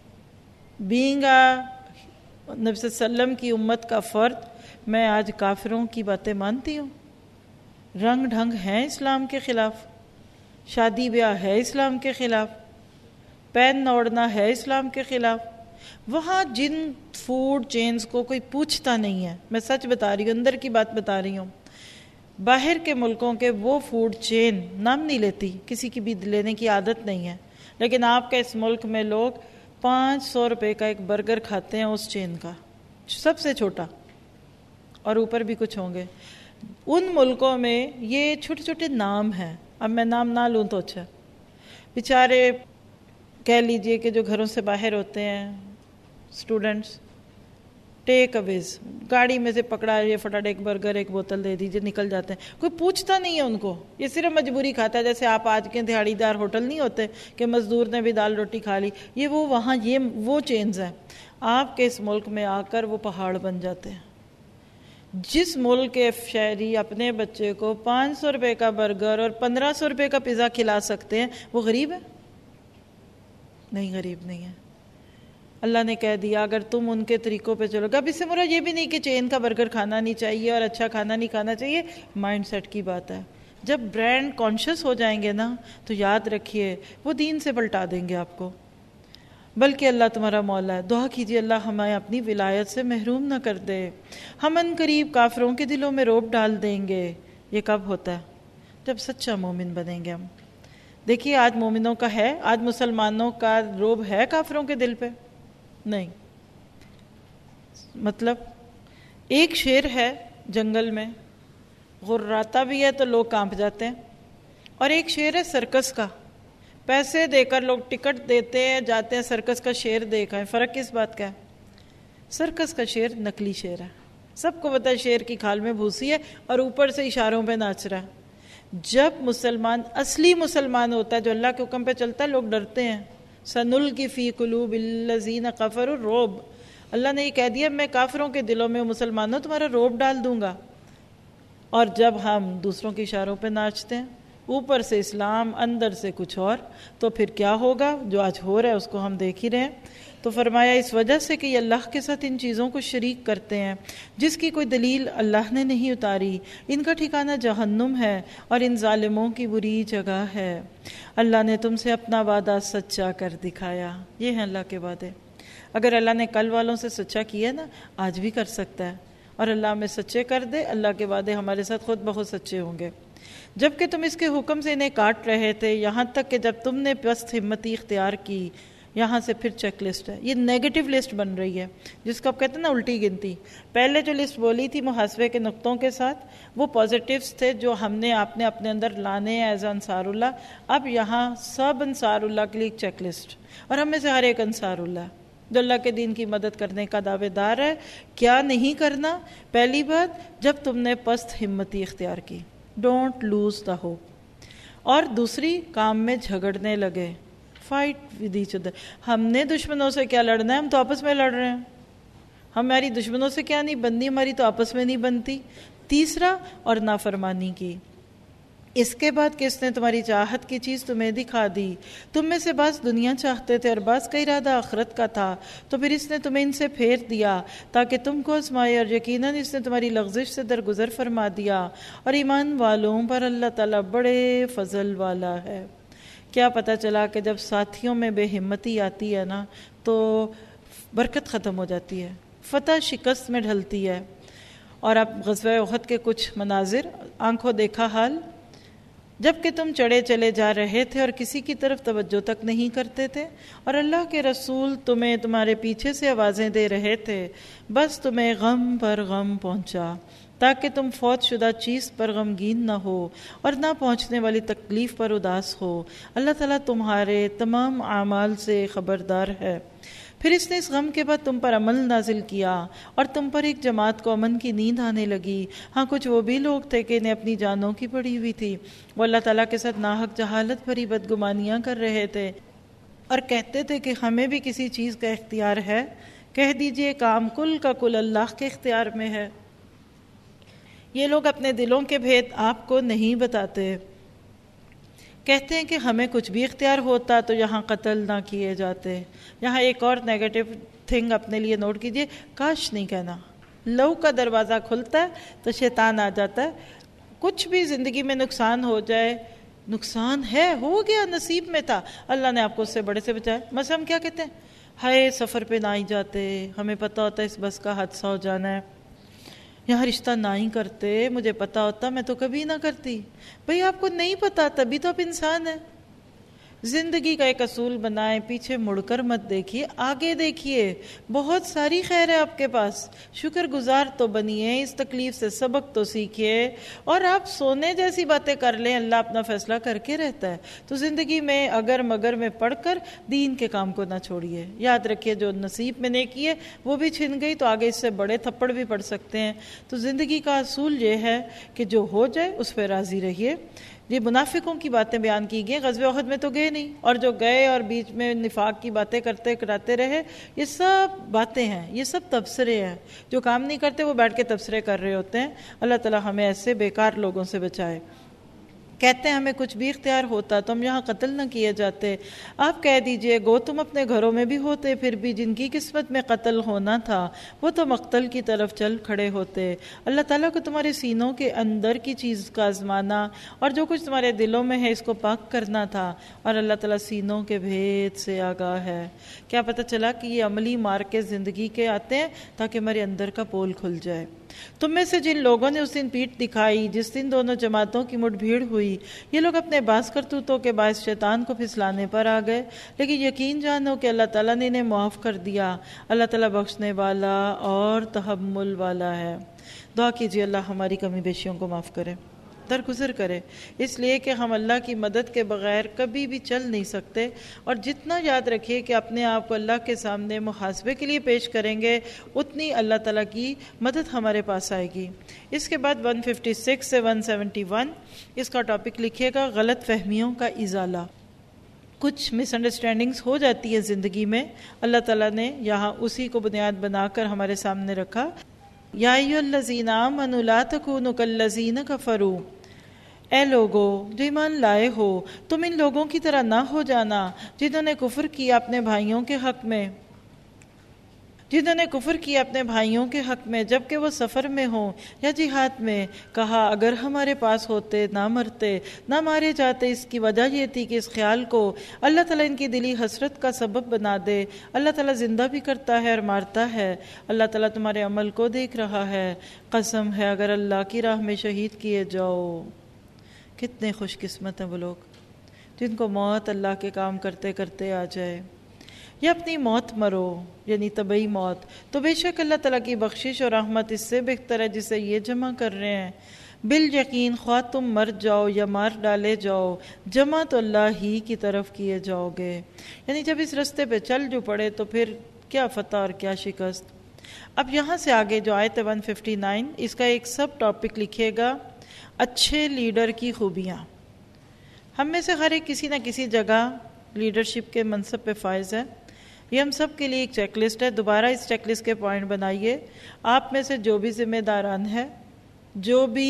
بینگ آ نبی صلی اللہ علیہ وسلم کی امت کا فرد, میں آج کافروں کی باتیں مانتی ہوں؟ رنگ ڈھنگ ہیں اسلام کے خلاف, شادی بیاہ ہے اسلام کے خلاف, پین اوڑھنا ہے اسلام کے خلاف. وہاں جن فوڈ چینز کو کوئی پوچھتا نہیں ہے, میں سچ بتا رہی ہوں, اندر کی بات بتا رہی ہوں, باہر کے ملکوں کے وہ فوڈ چین نام نہیں لیتی, کسی کی بھی لینے کی عادت نہیں ہے, لیکن آپ کے اس ملک میں لوگ پانچ سو روپے کا ایک برگر کھاتے ہیں اس چین کا, سب سے چھوٹا, اور اوپر بھی کچھ ہوں گے. ان ملکوں میں یہ چھوٹے چھوٹے نام ہیں, اب میں نام نہ لوں تو اچھا. بیچارے کہہ لیجئے کہ جو گھروں سے باہر ہوتے ہیں اسٹوڈنٹس, ٹیک اویز, گاڑی میں سے پکڑا یہ فٹاٹ ایک برگر ایک بوتل دے دیجئے, نکل جاتے ہیں, کوئی پوچھتا نہیں ہے ان کو, یہ صرف مجبوری کھاتا ہے. جیسے آپ آج کے دہاڑی دار ہوٹل نہیں ہوتے کہ مزدور نے بھی دال روٹی کھا لی, یہ وہ وہاں یہ وہ چینز ہیں. آپ کے اس ملک میں آ کر وہ پہاڑ بن جاتے ہیں. جس ملک کے شہری اپنے بچے کو پانچ سو روپے کا برگر اور پندرہ سو روپے کا پیزا کھلا سکتے ہیں, وہ غریب ہے؟ نہیں, غریب نہیں ہے. اللہ نے کہہ دیا اگر تم ان کے طریقوں پہ چلو گے. اب اس سے مراد یہ بھی نہیں کہ چین کا برگر کھانا نہیں چاہیے اور اچھا کھانا نہیں کھانا چاہیے, مائنڈ سیٹ کی بات ہے. جب برانڈ کانشیس ہو جائیں گے نا تو یاد رکھیے وہ دین سے پلٹا دیں گے آپ کو. بلکہ اللہ تمہارا مولا ہے. دعا کیجیے اللہ ہمیں اپنی ولایت سے محروم نہ کر دے. ہم ان قریب کافروں کے دلوں میں روب ڈال دیں گے. یہ کب ہوتا ہے؟ جب سچا مومن بنیں گے ہم. دیکھیے آج مومنوں کا ہے, آج مسلمانوں کا روب ہے کافروں کے دل پہ؟ نہیں. مطلب ایک شیر ہے جنگل میں, غراتا بھی ہے تو لوگ کانپ جاتے ہیں, اور ایک شعر ہے سرکس کا، پیسے دے کر لوگ ٹکٹ دیتے ہیں، جاتے ہیں سرکس کا شعر دیکھا ہے۔ فرق کس بات کا ہے؟ سرکس کا شعر نقلی شعر ہے، سب کو پتہ ہے شعر کی کھال میں بھوسی ہے اور اوپر سے اشاروں پہ ناچ رہا ہے۔ جب مسلمان اصلی مسلمان ہوتا ہے جو اللہ کے حکم پہ چلتا ہے، لوگ ڈرتے ہیں۔ سَنُلْقِي فِي قُلُوبِ الَّذِينَ كَفَرُوا الرُّعْبَ، اللہ نے یہ کہہ دیا میں کافروں کے دلوں میں مسلمانوں تمہارا رعب ڈال دوں گا۔ اور جب ہم دوسروں کے اشاروں پہ ناچتے ہیں، اوپر سے اسلام اندر سے کچھ اور، تو پھر کیا ہوگا؟ جو آج ہو رہا ہے اس کو ہم دیکھ ہی رہے ہیں۔ تو فرمایا اس وجہ سے کہ یہ اللہ کے ساتھ ان چیزوں کو شریک کرتے ہیں جس کی کوئی دلیل اللہ نے نہیں اتاری، ان کا ٹھکانہ جہنم ہے اور ان ظالموں کی بری جگہ ہے۔ اللہ نے تم سے اپنا وعدہ سچا کر دکھایا۔ یہ ہیں اللہ کے وعدے۔ اگر اللہ نے کل والوں سے سچا کیا نا، آج بھی کر سکتا ہے، اور اللہ ہمیں سچے کر دے، اللہ کے وعدے ہمارے ساتھ خود بہت سچے ہوں گے۔ جبکہ تم اس کے حکم سے انہیں کاٹ رہے تھے، یہاں تک کہ جب تم نے پست ہمتی اختیار کی۔ یہاں سے پھر چیک لسٹ ہے، یہ نیگیٹو لسٹ بن رہی ہے جس کو آپ کہتے ہیں نا الٹی گنتی۔ پہلے جو لسٹ بولی تھی محاسبے کے نقطوں کے ساتھ، وہ پازیٹیوز تھے جو ہم نے آپ نے اپنے اندر لانے ہیں ایز انصار اللہ۔ اب یہاں سب انصار اللہ کے لیے چیک لسٹ، اور ہم میں سے ہر ایک انصار اللہ جو اللہ کے دین کی مدد کرنے کا دعوے دار ہے۔ کیا نہیں کرنا؟ پہلی بات، جب تم نے پست ہمتی اختیار کی، ڈونٹ لوز دا ہوپ۔ اور دوسری، کام میں جھگڑنے لگے، فائٹ ود ایچ ادر۔ ہم نے دشمنوں سے کیا لڑنا ہے؟ ہم تو آپس میں لڑ رہے ہیں۔ ہماری دشمنوں سے کیا نہیں بننی، ہماری تو آپس میں نہیں بنتی۔ تیسرا، اور نافرمانی کی۔ اس کے بعد کس نے تمہاری چاہت کی چیز تمہیں دکھا دی؟ تم میں سے بعض دنیا چاہتے تھے اور بعض کا ارادہ آخرت کا تھا، تو پھر اس نے تمہیں ان سے پھیر دیا تاکہ تم کو آزمائے، اور یقیناً اس نے تمہاری لغزش سے درگزر فرما دیا۔ اور ایمان والوں پر اللہ تعالیٰ بڑے فضل والا ہے۔ کیا پتہ چلا کہ جب ساتھیوں میں بے ہمتی آتی ہے نا، تو برکت ختم ہو جاتی ہے، فتح شکست میں ڈھلتی ہے۔ اور اب غزوہ احد کے کچھ مناظر، آنکھوں دیکھا حال، جب کہ تم چڑھے چلے جا رہے تھے اور کسی کی طرف توجہ تک نہیں کرتے تھے، اور اللہ کے رسول تمہیں تمہارے پیچھے سے آوازیں دے رہے تھے، بس تمہیں غم پر غم پہنچا تاکہ تم فوت شدہ چیز پر غمگین نہ ہو اور نہ پہنچنے والی تکلیف پر اداس ہو۔ اللہ تعالیٰ تمہارے تمام اعمال سے خبردار ہے۔ پھر اس نے اس غم کے بعد تم پر عمل نازل کیا اور تم پر ایک جماعت کو امن کی نیند آنے لگی۔ ہاں کچھ وہ بھی لوگ تھے کہ انہیں اپنی جانوں کی پڑی ہوئی تھی، وہ اللہ تعالیٰ کے ساتھ ناحق جہالت بھری بدگمانیاں کر رہے تھے اور کہتے تھے کہ ہمیں بھی کسی چیز کا اختیار ہے۔ کہہ دیجئے کام کل کا کل اللہ کے اختیار میں ہے۔ یہ لوگ اپنے دلوں کے بھید آپ کو نہیں بتاتے، کہتے ہیں کہ ہمیں کچھ بھی اختیار ہوتا تو یہاں قتل نہ کیے جاتے۔ یہاں ایک اور نیگیٹو تھنگ اپنے لیے نوٹ کیجئے، کاش نہیں کہنا۔ لو کا دروازہ کھلتا ہے تو شیطان آ جاتا ہے۔ کچھ بھی زندگی میں نقصان ہو جائے، نقصان ہے، ہو گیا، نصیب میں تھا، اللہ نے آپ کو اس سے بڑے سے بچایا۔ مثلا ہم کیا کہتے ہیں، ہائے سفر پہ نہ ہی جاتے، ہمیں پتہ ہوتا ہے اس بس کا حادثہ ہو جانا ہے، یہاں رشتہ نہ ہی کرتے، مجھے پتا ہوتا میں تو کبھی نہ کرتی۔ بھئی آپ کو نہیں پتا، تبھی تو آپ انسان ہیں۔ زندگی کا ایک اصول بنائیں، پیچھے مڑ کر مت دیکھیے، آگے دیکھیے، بہت ساری خیر ہے آپ کے پاس، شکر گزار تو بنیے، اس تکلیف سے سبق تو سیکھیے، اور آپ سونے جیسی باتیں کر لیں، اللہ اپنا فیصلہ کر کے رہتا ہے۔ تو زندگی میں اگر مگر میں پڑھ کر دین کے کام کو نہ چھوڑیے۔ یاد رکھیے جو نصیب میں نیکی ہے وہ بھی چھن گئی تو آگے اس سے بڑے تھپڑ بھی پڑ سکتے ہیں۔ تو زندگی کا اصول یہ ہے کہ جو ہو جائے اس پہ راضی رہیے۔ یہ منافقوں کی باتیں بیان کی گئی، غزوہ احد میں تو گئے نہیں، اور جو گئے اور بیچ میں نفاق کی باتیں کرتے کراتے رہے، یہ سب باتیں ہیں، یہ سب تبصرے ہیں۔ جو کام نہیں کرتے وہ بیٹھ کے تبصرے کر رہے ہوتے ہیں۔ اللہ تعالی ہمیں ایسے بیکار لوگوں سے بچائے۔ کہتے ہیں ہمیں کچھ بھی اختیار ہوتا تو ہم یہاں قتل نہ کیے جاتے۔ آپ کہہ دیجئے گو تم اپنے گھروں میں بھی ہوتے، پھر بھی جن کی قسمت میں قتل ہونا تھا وہ تو مقتل کی طرف چل کھڑے ہوتے۔ اللہ تعالیٰ کو تمہارے سینوں کے اندر کی چیز کا آزمانا اور جو کچھ تمہارے دلوں میں ہے اس کو پاک کرنا تھا، اور اللہ تعالیٰ سینوں کے بھید سے آگاہ ہے۔ کیا پتہ چلا کہ یہ عملی مار کے زندگی کے آتے ہیں تاکہ ہمارے اندر کا پول کھل جائے۔ تم میں سے جن لوگوں نے اس دن پیٹھ دکھائی جس دن دونوں جماعتوں کی مٹ بھیڑ ہوئی، یہ لوگ اپنے بعض کرتوتوں کے باعث شیطان کو پھسلانے پر آ گئے، لیکن یقین جانو کہ اللہ تعالیٰ نے انہیں معاف کر دیا۔ اللہ تعالیٰ بخشنے والا اور تحمل والا ہے۔ دعا کیجیے اللہ ہماری کمی بیشیوں کو معاف کرے۔ درگزر کرے، اس لیے کہ ہم اللہ کی مدد کے بغیر کبھی بھی چل نہیں سکتے، اور جتنا یاد رکھیے کہ اپنے آپ کو اللہ کے سامنے محاسبے کے لیے پیش کریں گے اتنی اللہ تعالیٰ کی مدد ہمارے پاس آئے گی۔ اس کے بعد ایک سو چھپن سے ایک سو اکہتر اس کا ٹاپک لکھیے گا، غلط فہمیوں کا ازالہ۔ کچھ مس انڈرسٹینڈنگز ہو جاتی ہے زندگی میں، اللہ تعالیٰ نے یہاں اسی کو بنیاد بنا کر ہمارے سامنے رکھا۔ یا ایھا الذین آمنوا لا تکونوا کالذین کفروا، اے لوگو جو ایمان لائے ہو تم ان لوگوں کی طرح نہ ہو جانا جنہوں نے کفر کیا اپنے بھائیوں کے حق میں جنہوں نے کفر کیا اپنے بھائیوں کے حق میں جبکہ وہ سفر میں ہوں یا جہاد میں، کہا اگر ہمارے پاس ہوتے نہ مرتے نہ مارے جاتے۔ اس کی وجہ یہ تھی کہ اس خیال کو اللہ تعالیٰ ان کی دلی حسرت کا سبب بنا دے۔ اللہ تعالیٰ زندہ بھی کرتا ہے اور مارتا ہے، اللہ تعالیٰ تمہارے عمل کو دیکھ رہا ہے۔ قسم ہے اگر اللہ کی راہ میں شہید کیے جاؤ۔ کتنے خوش قسمت ہیں وہ لوگ جن کو موت اللہ کے کام کرتے کرتے آ جائے، یا اپنی موت مرو یعنی طبعی موت، تو بے شک اللہ تعالیٰ کی بخشش اور رحمت اس سے بہتر ہے جسے یہ جمع کر رہے ہیں۔ بالیقین خواہ تم مر جاؤ یا مار ڈالے جاؤ، جمع تو اللہ ہی کی طرف کیے جاؤ گے۔ یعنی جب اس رستے پہ چل جو پڑے تو پھر کیا فتح اور کیا شکست۔ اب یہاں سے آگے جو آیت ایک سو اناسی اس کا ایک سب ٹاپک لکھیے گا، اچھے لیڈر کی خوبیاں۔ ہم میں سے ہر ایک کسی نہ کسی جگہ لیڈرشپ کے منصب پہ فائز ہے۔ یہ ہم سب کے لیے ایک چیک لسٹ ہے، دوبارہ اس چیک لسٹ کے پوائنٹ بنائیے۔ آپ میں سے جو بھی ذمہ داران ہے، جو بھی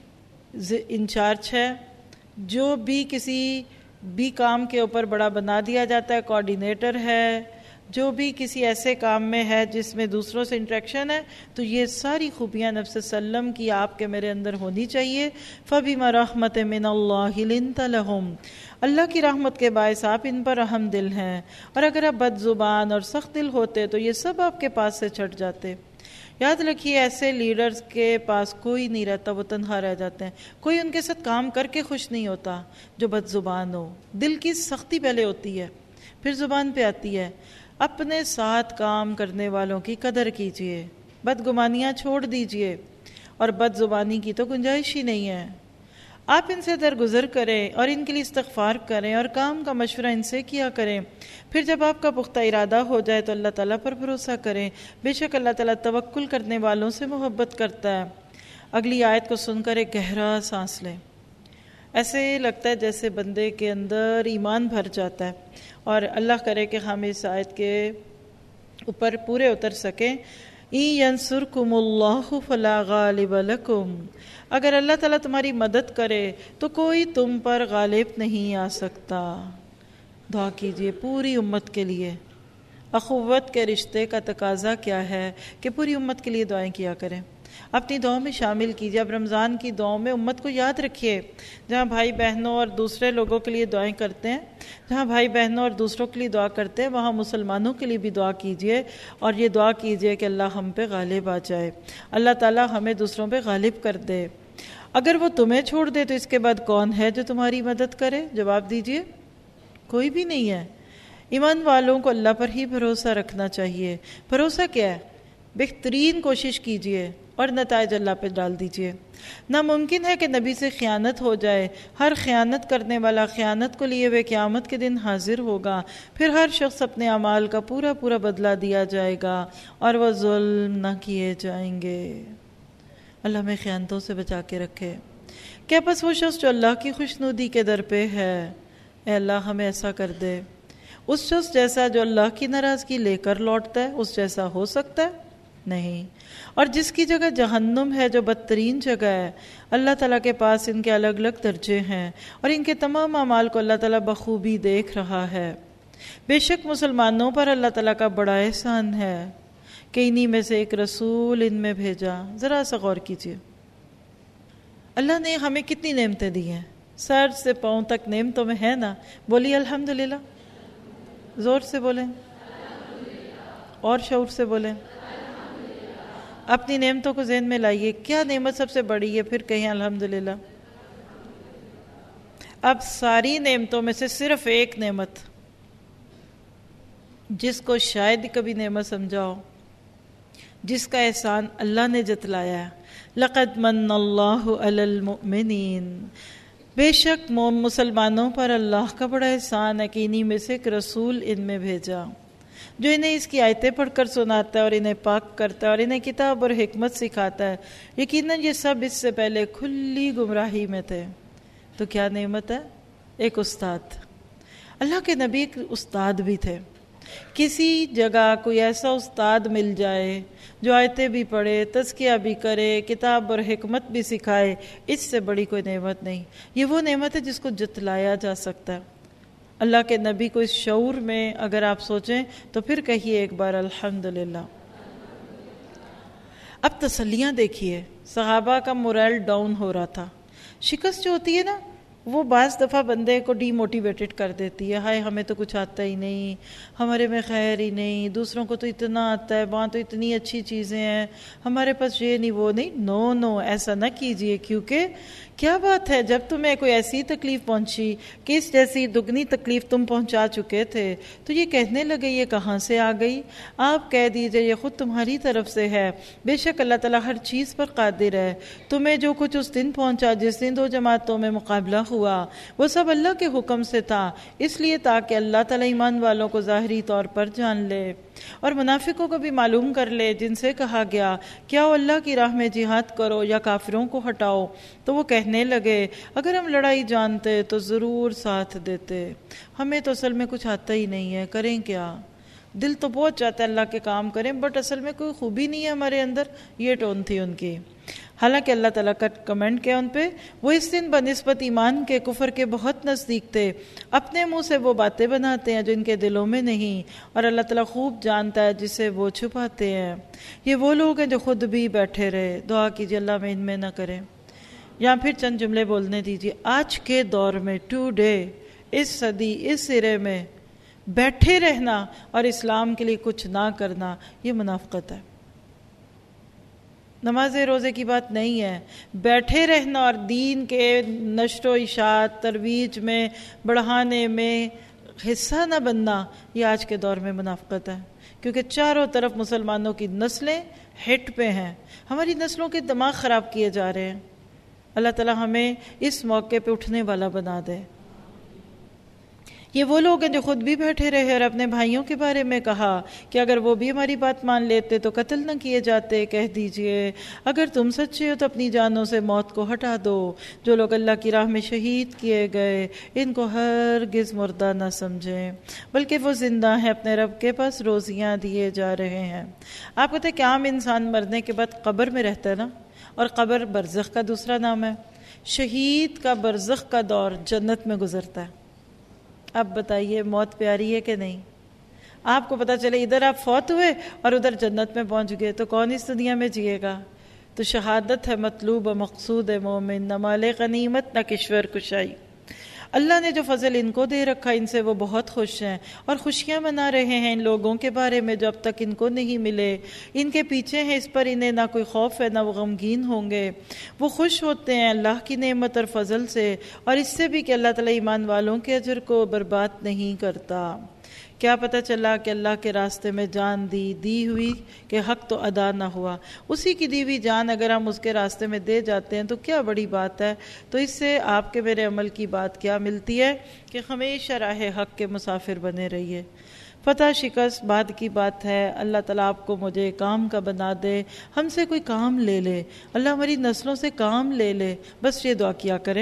انچارج ہے، جو بھی کسی بھی کام کے اوپر بڑا بنا دیا جاتا ہے، کوآرڈینیٹر ہے، جو بھی کسی ایسے کام میں ہے جس میں دوسروں سے انٹریکشن ہے، تو یہ ساری خوبیاں نبی صلی اللہ علیہ وسلم کی آپ کے میرے اندر ہونی چاہیے۔ فَبِمَا رَحْمَةٍ مِّنَ اللَّهِ لِنْتَ لَهُمْ، اللہ کی رحمت کے باعث آپ ان پر رحم دل ہیں، اور اگر آپ بد زبان اور سخت دل ہوتے تو یہ سب آپ کے پاس سے چھٹ جاتے۔ یاد رکھیے ایسے لیڈرز کے پاس کوئی نہیں رہتا، وہ تنہا رہ جاتے ہیں۔ کوئی ان کے ساتھ کام کر کے خوش نہیں ہوتا جو بد زبان ہو۔ دل کی سختی پہلے ہوتی ہے پھر زبان پہ آتی ہے۔ اپنے ساتھ کام کرنے والوں کی قدر کیجیے، بدگمانیاں چھوڑ دیجیے، اور بد زبانی کی تو گنجائش ہی نہیں ہے۔ آپ ان سے درگزر کریں اور ان کے لیے استغفار کریں اور کام کا مشورہ ان سے کیا کریں۔ پھر جب آپ کا پختہ ارادہ ہو جائے تو اللہ تعالیٰ پر بھروسہ کریں، بے شک اللہ تعالیٰ توکل کرنے والوں سے محبت کرتا ہے۔ اگلی آیت کو سن کر ایک گہرا سانس لیں۔ ایسے لگتا ہے جیسے بندے کے اندر ایمان بھر جاتا ہے، اور اللہ کرے کہ ہم اس آیت کے اوپر پورے اتر سکیں۔ اِن يَنْصُرْكُمُ اللَّهُ فَلَا غَالِبَ لَكُمْ، اگر اللہ تعالیٰ تمہاری مدد کرے تو کوئی تم پر غالب نہیں آ سکتا۔ دعا کیجئے پوری امت کے لیے۔ اخوت کے رشتے کا تقاضا کیا ہے کہ پوری امت کے لیے دعائیں کیا کریں، اپنی دعاؤں میں شامل کیجئے۔ اب رمضان کی دعاؤں میں امت کو یاد رکھیے، جہاں بھائی بہنوں اور دوسرے لوگوں کے لیے دعائیں کرتے ہیں، جہاں بھائی بہنوں اور دوسروں کے لیے دعا کرتے ہیں، وہاں مسلمانوں کے لیے بھی دعا کیجئے، اور یہ دعا کیجئے کہ اللہ ہم پہ غالب آ جائے، اللہ تعالیٰ ہمیں دوسروں پہ غالب کر دے۔ اگر وہ تمہیں چھوڑ دے تو اس کے بعد کون ہے جو تمہاری مدد کرے؟ جواب دیجئے، کوئی بھی نہیں ہے۔ ایمان والوں کو اللہ پر ہی بھروسہ رکھنا چاہیے۔ بھروسہ کیا ہے؟ بہترین کوشش کیجئے اور نتائج اللہ پہ ڈال دیجئے۔ ناممکن ہے کہ نبی سے خیانت ہو جائے۔ ہر خیانت کرنے والا خیانت کو لیے ہوئے قیامت کے دن حاضر ہوگا، پھر ہر شخص اپنے اعمال کا پورا پورا بدلہ دیا جائے گا، اور وہ ظلم نہ کیے جائیں گے۔ اللہ ہمیں خیانتوں سے بچا کے رکھے۔ کیا بس وہ شخص جو اللہ کی خوشنودی کے در پہ ہے، اے اللہ ہمیں ایسا کر دے۔ اس شخص جیسا جو اللہ کی ناراضگی لے کر لوٹتا ہے، اس جیسا ہو سکتا ہے؟ نہیں۔ اور جس کی جگہ جہنم ہے جو بدترین جگہ ہے، اللہ تعالیٰ کے پاس ان کے الگ الگ درجے ہیں، اور ان کے تمام اعمال کو اللہ تعالیٰ بخوبی دیکھ رہا ہے۔ بے شک مسلمانوں پر اللہ تعالیٰ کا بڑا احسان ہے کہ انہی میں سے ایک رسول ان میں بھیجا۔ ذرا سا غور کیجیے، اللہ نے ہمیں کتنی نعمتیں دی ہیں، سر سے پاؤں تک نعمتوں میں ہے نا۔ بولیے الحمدللہ، زور سے بولیں اور شعور سے بولیں۔ اپنی نعمتوں کو ذہن میں لائیے، کیا نعمت سب سے بڑی ہے، پھر کہیں الحمدللہ۔ اب ساری نعمتوں میں سے صرف ایک نعمت جس کو شاید کبھی نعمت سمجھا ہو، جس کا احسان اللہ نے جتلایا ہے. لقد من اللہ علی المؤمنین، بے شک مسلمانوں پر اللہ کا بڑا احسان ہے کہ انہی میں سے ایک رسول ان میں بھیجا جو انہیں اس کی آیتیں پڑھ کر سناتا ہے اور انہیں پاک کرتا ہے اور انہیں کتاب اور حکمت سکھاتا ہے. یقیناً یہ سب اس سے پہلے کھلی گمراہی میں تھے. تو کیا نعمت ہے؟ ایک استاد. اللہ کے نبی ایک استاد بھی تھے. کسی جگہ کوئی ایسا استاد مل جائے جو آیتیں بھی پڑھے، تزکیہ بھی کرے، کتاب اور حکمت بھی سکھائے، اس سے بڑی کوئی نعمت نہیں. یہ وہ نعمت ہے جس کو جتلایا جا سکتا ہے. اللہ کے نبی کو اس شعور میں اگر آپ سوچیں تو پھر کہیے ایک بار الحمدللہ. اب تسلیاں دیکھیے، صحابہ کا مورائل ڈاؤن ہو رہا تھا. شکست جو ہوتی ہے نا وہ بعض دفعہ بندے کو ڈی موٹیویٹڈ کر دیتی ہے. ہائے ہمیں تو کچھ آتا ہی نہیں، ہمارے میں خیر ہی نہیں، دوسروں کو تو اتنا آتا ہے، وہاں تو اتنی اچھی چیزیں ہیں، ہمارے پاس یہ نہیں وہ نہیں. نو نو ایسا نہ کیجئے، کیونکہ کیا بات ہے جب تمہیں کوئی ایسی تکلیف پہنچی کہ اس جیسی دگنی تکلیف تم پہنچا چکے تھے تو یہ کہنے لگے یہ کہاں سے آ گئی. آپ کہہ دیجئے یہ خود تمہاری طرف سے ہے. بے شک اللہ تعالیٰ ہر چیز پر قادر ہے. تمہیں جو کچھ اس دن پہنچا جس دن دو جماعتوں میں مقابلہ ہوا وہ سب اللہ کے حکم سے تھا، اس لیے تاکہ اللہ تعالیٰ ایمان والوں کو ظاہری طور پر جان لے اور منافقوں کو بھی معلوم کر لے جن سے کہا گیا کیا وہ اللہ کی راہ میں جہاد کرو یا کافروں کو ہٹاؤ. تو وہ کہنے لگے اگر ہم لڑائی جانتے تو ضرور ساتھ دیتے، ہمیں تو اصل میں کچھ آتا ہی نہیں ہے، کریں کیا. دل تو بہت چاہتا ہے اللہ کے کام کریں بٹ اصل میں کوئی خوبی نہیں ہے ہمارے اندر. یہ ٹون تھی ان کی. حالانکہ اللہ تعالیٰ کا کمنٹ کیا ان پہ، وہ اس دن بنسبت ایمان کے کفر کے بہت نزدیک تھے. اپنے منہ سے وہ باتیں بناتے ہیں جو ان کے دلوں میں نہیں، اور اللہ تعالیٰ خوب جانتا ہے جسے وہ چھپاتے ہیں. یہ وہ لوگ ہیں جو خود بھی بیٹھے رہے. دعا کیجیے اللہ میں ان میں نہ کریں. یا پھر چند جملے بولنے دیجیے. آج کے دور میں ٹو ڈے، اس صدی، اس سرے میں بیٹھے رہنا اور اسلام کے لیے کچھ نہ کرنا یہ منافقت ہے. نماز روزے کی بات نہیں ہے. بیٹھے رہنا اور دین کے نشر و اشاعت ترویج میں بڑھانے میں حصہ نہ بننا یہ آج کے دور میں منافقت ہے. کیونکہ چاروں طرف مسلمانوں کی نسلیں ہٹ پہ ہیں. ہماری نسلوں کے دماغ خراب کیے جا رہے ہیں. اللہ تعالیٰ ہمیں اس موقع پہ اٹھنے والا بنا دے. یہ وہ لوگ ہیں جو خود بھی بیٹھے رہے اور اپنے بھائیوں کے بارے میں کہا کہ اگر وہ بھی ہماری بات مان لیتے تو قتل نہ کیے جاتے. کہہ دیجئے اگر تم سچے ہو تو اپنی جانوں سے موت کو ہٹا دو. جو لوگ اللہ کی راہ میں شہید کیے گئے ان کو ہرگز مردہ نہ سمجھیں بلکہ وہ زندہ ہیں، اپنے رب کے پاس روزیاں دیے جا رہے ہیں. آپ کہتے ہیں کہ عام انسان مرنے کے بعد قبر میں رہتا ہے نا، اور قبر برزخ کا دوسرا نام ہے. شہید کا برزخ کا دور جنت میں گزرتا ہے. اب بتائیے موت پیاری ہے کہ نہیں؟ آپ کو پتہ چلے ادھر آپ فوت ہوئے اور ادھر جنت میں پہنچ گئے تو کون اس دنیا میں جیے گا؟ تو شہادت ہے مطلوب و مقصود ہے مومن، نہ مال غنیمت نہ کشور کشائی. اللہ نے جو فضل ان کو دے رکھا ان سے وہ بہت خوش ہیں اور خوشیاں منا رہے ہیں ان لوگوں کے بارے میں جو اب تک ان کو نہیں ملے. ان کے پیچھے ہیں، اس پر انہیں نہ کوئی خوف ہے نہ وہ غمگین ہوں گے. وہ خوش ہوتے ہیں اللہ کی نعمت اور فضل سے اور اس سے بھی کہ اللہ تعالیٰ ایمان والوں کے اجر کو برباد نہیں کرتا. کیا پتہ چلا کہ اللہ کے راستے میں جان دی دی ہوئی کہ حق تو ادا نہ ہوا. اسی کی دی ہوئی جان اگر ہم اس کے راستے میں دے جاتے ہیں تو کیا بڑی بات ہے. تو اس سے آپ کے میرے عمل کی بات کیا ملتی ہے کہ ہمیشہ راہ حق کے مسافر بنے رہیے. فتح شکست بعد کی بات ہے. اللہ تعالیٰ آپ کو مجھے کام کا بنا دے، ہم سے کوئی کام لے لے، اللہ ہماری نسلوں سے کام لے لے، بس یہ دعا کیا کریں.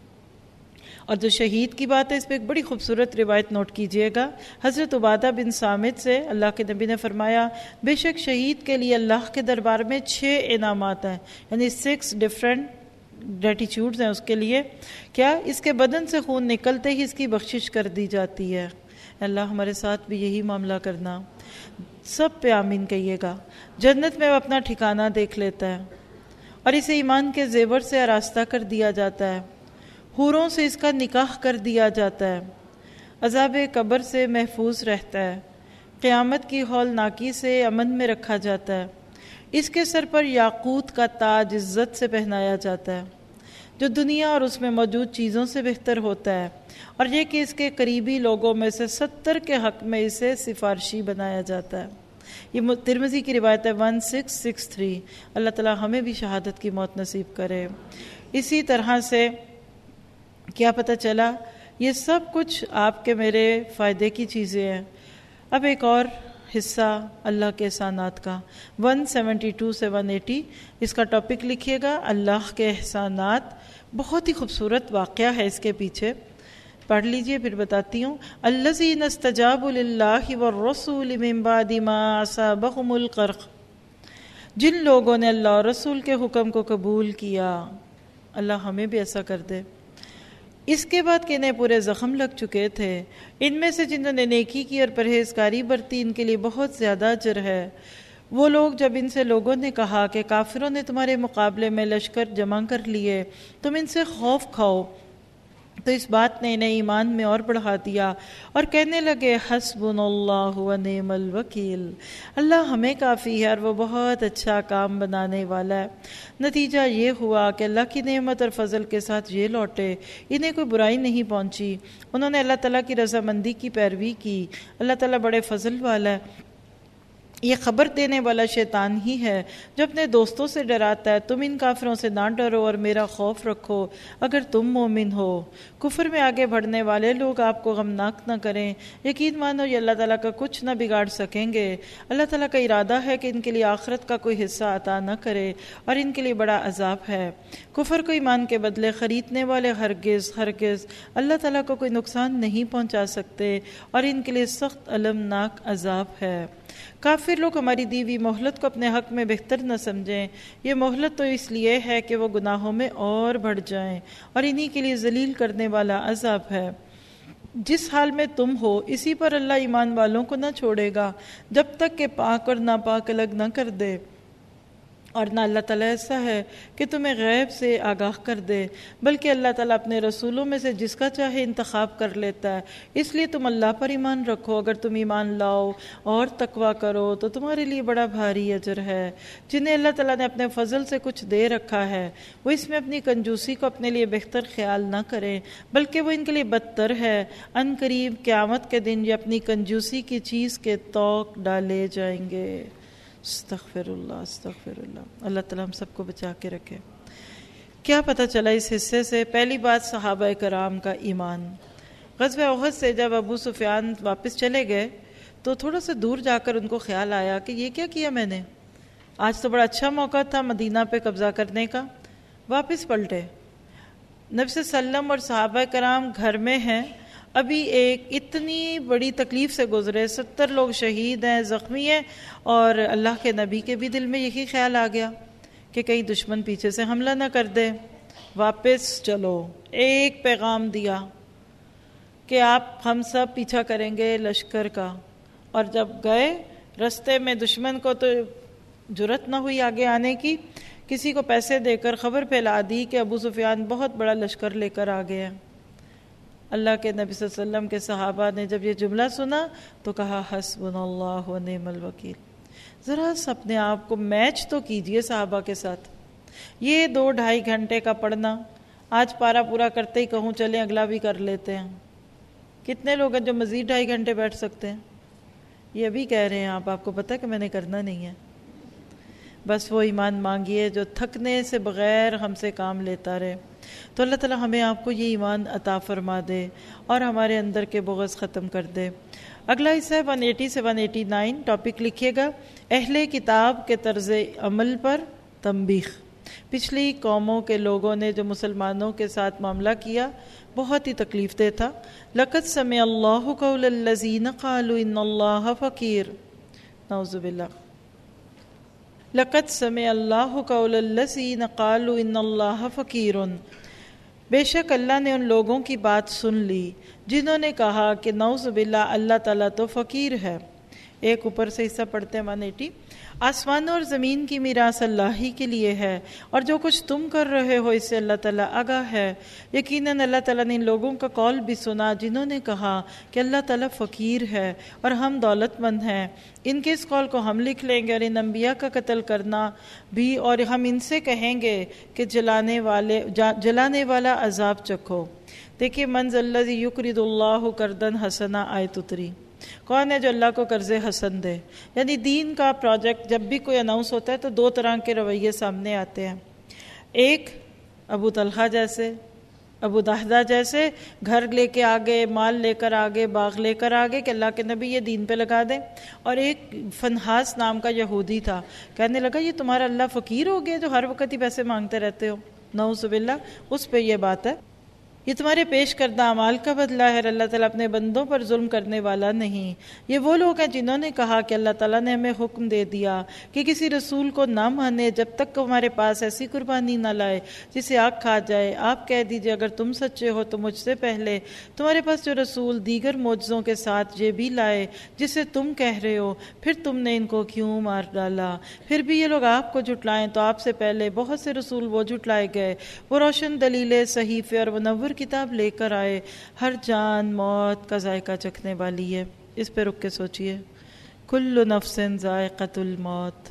اور جو شہید کی بات ہے اس پہ ایک بڑی خوبصورت روایت نوٹ کیجئے گا. حضرت عبادہ بن صامت سے اللہ کے نبی نے فرمایا بے شک شہید کے لیے اللہ کے دربار میں چھ انعامات ہیں، یعنی سکس ڈفرینٹ گریٹیچیوڈز ہیں اس کے لیے. کیا؟ اس کے بدن سے خون نکلتے ہی اس کی بخشش کر دی جاتی ہے. اللہ ہمارے ساتھ بھی یہی معاملہ کرنا. سب پہ آمین کہیے گا. جنت میں وہ اپنا ٹھکانہ دیکھ لیتا ہے اور اسے ایمان کے زیور سے آراستہ کر دیا جاتا ہے. حوروں سے اس کا نکاح کر دیا جاتا ہے. عذاب قبر سے محفوظ رہتا ہے. قیامت کی ہولناکی سے امن میں رکھا جاتا ہے. اس کے سر پر یاقوت کا تاج عزت سے پہنایا جاتا ہے جو دنیا اور اس میں موجود چیزوں سے بہتر ہوتا ہے، اور یہ کہ اس کے قریبی لوگوں میں سے ستر کے حق میں اسے سفارشی بنایا جاتا ہے. یہ ترمذی کی روایت ہے ون سکس سکس تھری. اللہ تعالیٰ ہمیں بھی شہادت کی موت نصیب کرے. اسی طرح سے کیا پتہ چلا، یہ سب کچھ آپ کے میرے فائدے کی چیزیں ہیں. اب ایک اور حصہ اللہ کے احسانات کا، ون سیونٹی ٹو سے ون ایٹی، اس کا ٹاپک لکھیے گا اللہ کے احسانات. بہت ہی خوبصورت واقعہ ہے اس کے پیچھے، پڑھ لیجئے پھر بتاتی ہوں. الذین استجابوا للہ والرسول من بعد ما اصابہم القرح، جن لوگوں نے اللہ اور رسول کے حکم کو قبول کیا. اللہ ہمیں بھی ایسا کر دے. اس کے بعد کہ انہیں پورے زخم لگ چکے تھے، ان میں سے جنہوں نے نیکی کی اور پرہیزگاری برتی ان کے لیے بہت زیادہ اجر ہے. وہ لوگ جب ان سے لوگوں نے کہا کہ کافروں نے تمہارے مقابلے میں لشکر جمع کر لیے، تم ان سے خوف کھاؤ، تو اس بات نے انہیں ایمان میں اور بڑھا دیا اور کہنے لگے حسبنا اللہ و نعم الوکیل، اللہ ہمیں کافی ہے اور وہ بہت اچھا کام بنانے والا ہے. نتیجہ یہ ہوا کہ اللہ کی نعمت اور فضل کے ساتھ یہ لوٹے، انہیں کوئی برائی نہیں پہنچی. انہوں نے اللہ تعالیٰ کی رضامندی کی پیروی کی. اللہ تعالیٰ بڑے فضل والا ہے. یہ خبر دینے والا شیطان ہی ہے جو اپنے دوستوں سے ڈراتا ہے، تم ان کافروں سے نہ ڈرو اور میرا خوف رکھو اگر تم مومن ہو. کفر میں آگے بڑھنے والے لوگ آپ کو غمناک نہ کریں، یقین مانو یہ اللہ تعالیٰ کا کچھ نہ بگاڑ سکیں گے. اللہ تعالیٰ کا ارادہ ہے کہ ان کے لیے آخرت کا کوئی حصہ عطا نہ کرے اور ان کے لیے بڑا عذاب ہے. کفر کو ایمان کے بدلے خریدنے والے ہرگز ہرگز اللہ تعالیٰ کو کوئی نقصان نہیں پہنچا سکتے اور ان کے لیے سخت المناک عذاب ہے. کافر لوگ ہماری دی ہوئی مہلت کو اپنے حق میں بہتر نہ سمجھیں. یہ مہلت تو اس لیے ہے کہ وہ گناہوں میں اور بڑھ جائیں اور انہی کے لیے ذلیل کرنے والا عذاب ہے. جس حال میں تم ہو اسی پر اللہ ایمان والوں کو نہ چھوڑے گا جب تک کہ پاک اور ناپاک الگ نہ کر دے، اور نہ اللہ تعالیٰ ایسا ہے کہ تمہیں غیب سے آگاہ کر دے، بلکہ اللہ تعالیٰ اپنے رسولوں میں سے جس کا چاہے انتخاب کر لیتا ہے. اس لیے تم اللہ پر ایمان رکھو. اگر تم ایمان لاؤ اور تقویٰ کرو تو تمہارے لیے بڑا بھاری اجر ہے. جنہیں اللہ تعالیٰ نے اپنے فضل سے کچھ دے رکھا ہے وہ اس میں اپنی کنجوسی کو اپنے لیے بہتر خیال نہ کریں، بلکہ وہ ان کے لیے بدتر ہے. ان قریب قیامت کے دن یہ اپنی کنجوسی کی چیز کے طوق ڈالے جائیں گے. استغفر اللہ استغفر اللہ. اللہ تعالیٰ ہم سب کو بچا کے رکھے. کیا پتہ چلا اس حصے سے؟ پہلی بات صحابہ کرام کا ایمان. غزوہ احد سے جب ابو سفیان واپس چلے گئے تو تھوڑا سا دور جا کر ان کو خیال آیا کہ یہ کیا کیا میں نے، آج تو بڑا اچھا موقع تھا مدینہ پہ قبضہ کرنے کا. واپس پلٹے. نبی صلی اللہ علیہ وسلم اور صحابہ کرام گھر میں ہیں، ابھی ایک اتنی بڑی تکلیف سے گزرے، ستر لوگ شہید ہیں، زخمی ہیں، اور اللہ کے نبی کے بھی دل میں یہی خیال آ گیا کہ کہیں دشمن پیچھے سے حملہ نہ کر دے. واپس چلو. ایک پیغام دیا کہ آپ ہم سب پیچھا کریں گے لشکر کا. اور جب گئے رستے میں دشمن کو تو جرت نہ ہوئی آگے آنے کی، کسی کو پیسے دے کر خبر پھیلا دی کہ ابو سفیان بہت بڑا لشکر لے کر آ گئے ہیں. اللہ کے نبی صلی اللہ علیہ وسلم کے صحابہ نے جب یہ جملہ سنا تو کہا حسبنا اللہ و نعم الوکیل. ذرا سا اپنے آپ کو میچ تو کیجئے صحابہ کے ساتھ. یہ دو ڈھائی گھنٹے کا پڑھنا، آج پارا پورا کرتے ہی کہوں چلیں اگلا بھی کر لیتے ہیں. کتنے لوگ ہیں جو مزید ڈھائی گھنٹے بیٹھ سکتے ہیں؟ یہ ابھی کہہ رہے ہیں آپ آپ کو پتہ کہ میں نے کرنا نہیں ہے. بس وہ ایمان مانگیے جو تھکنے سے بغیر ہم سے کام لیتا رہے. تو اللہ تعالیٰ ہمیں آپ کو یہ ایمان عطا فرما دے اور ہمارے اندر کے بغض ختم کر دے. اگلا حصہ ہے ون ایٹی سے ون ایٹی نائن. ٹاپک لکھیے گا اہل کتاب کے طرز عمل پر تنبیہ. پچھلی قوموں کے لوگوں نے جو مسلمانوں کے ساتھ معاملہ کیا بہت ہی تکلیف دہ تھا. لقد سمع اللہ قول الذین قالوا ان اللہ فقیر. نعوذ باللہ. لقد سمع اللہ قول الذین قالوا ان اللہ فقیر. بے شک اللہ نے ان لوگوں کی بات سن لی جنہوں نے کہا کہ نعوذ باللہ اللہ تعالیٰ تو فقیر ہے. ایک اوپر سے حصہ پڑھتے ہیں ون ایٹی. آسمانوں اور زمین کی میراث اللہ ہی کے لیے ہے اور جو کچھ تم کر رہے ہو اس سے اللہ تعالیٰ آگاہ ہے. یقیناً اللہ تعالیٰ نے ان لوگوں کا قول بھی سنا جنہوں نے کہا کہ اللہ تعالیٰ فقیر ہے اور ہم دولت مند ہیں. ان کے اس قول کو ہم لکھ لیں گے اور ان انبیاء کا قتل کرنا بھی، اور ہم ان سے کہیں گے کہ جلانے والے جلانے والا عذاب چکھو. دیکھیے منز الذی یقرض اللہ قرضا حسنا آیت اتری. کون ہے جو اللہ کو قرض حسن دے؟ یعنی دین کا پروجیکٹ جب بھی کوئی اناؤنس ہوتا ہے تو دو طرح کے رویے سامنے آتے ہیں. ایک ابو طلحہ جیسے، ابو دحدہ جیسے گھر لے کے آگے، مال لے کر آگے، باغ لے کر آگے کہ اللہ کے نبی یہ دین پہ لگا دیں. اور ایک فنحاس نام کا یہودی تھا، کہنے لگا یہ تمہارا اللہ فقیر ہو گیا جو ہر وقت ہی پیسے مانگتے رہتے ہو. نعوذ باللہ. اس پہ یہ بات ہے، یہ تمہارے پیش کردہ اعمال کا بدلہ ہے. اللہ تعالیٰ اپنے بندوں پر ظلم کرنے والا نہیں. یہ وہ لوگ ہیں جنہوں نے کہا کہ اللہ تعالیٰ نے ہمیں حکم دے دیا کہ کسی رسول کو نہ مانے جب تک کہ ہمارے پاس ایسی قربانی نہ لائے جسے آگ کھا جائے. آپ کہہ دیجئے اگر تم سچے ہو تو مجھ سے پہلے تمہارے پاس جو رسول دیگر معجزوں کے ساتھ یہ بھی لائے جسے تم کہہ رہے ہو، پھر تم نے ان کو کیوں مار ڈالا؟ پھر بھی یہ لوگ آپ کو جھٹلائیں تو آپ سے پہلے بہت سے رسول وہ جھٹلائے گئے. وہ روشن دلیلیں، صحیفے اور منور کتاب لے کر آئے. ہر جان موت کا ذائقہ چکھنے والی ہے. اس پہ رک کے سوچئے، کل نفس ذائقۃ الموت.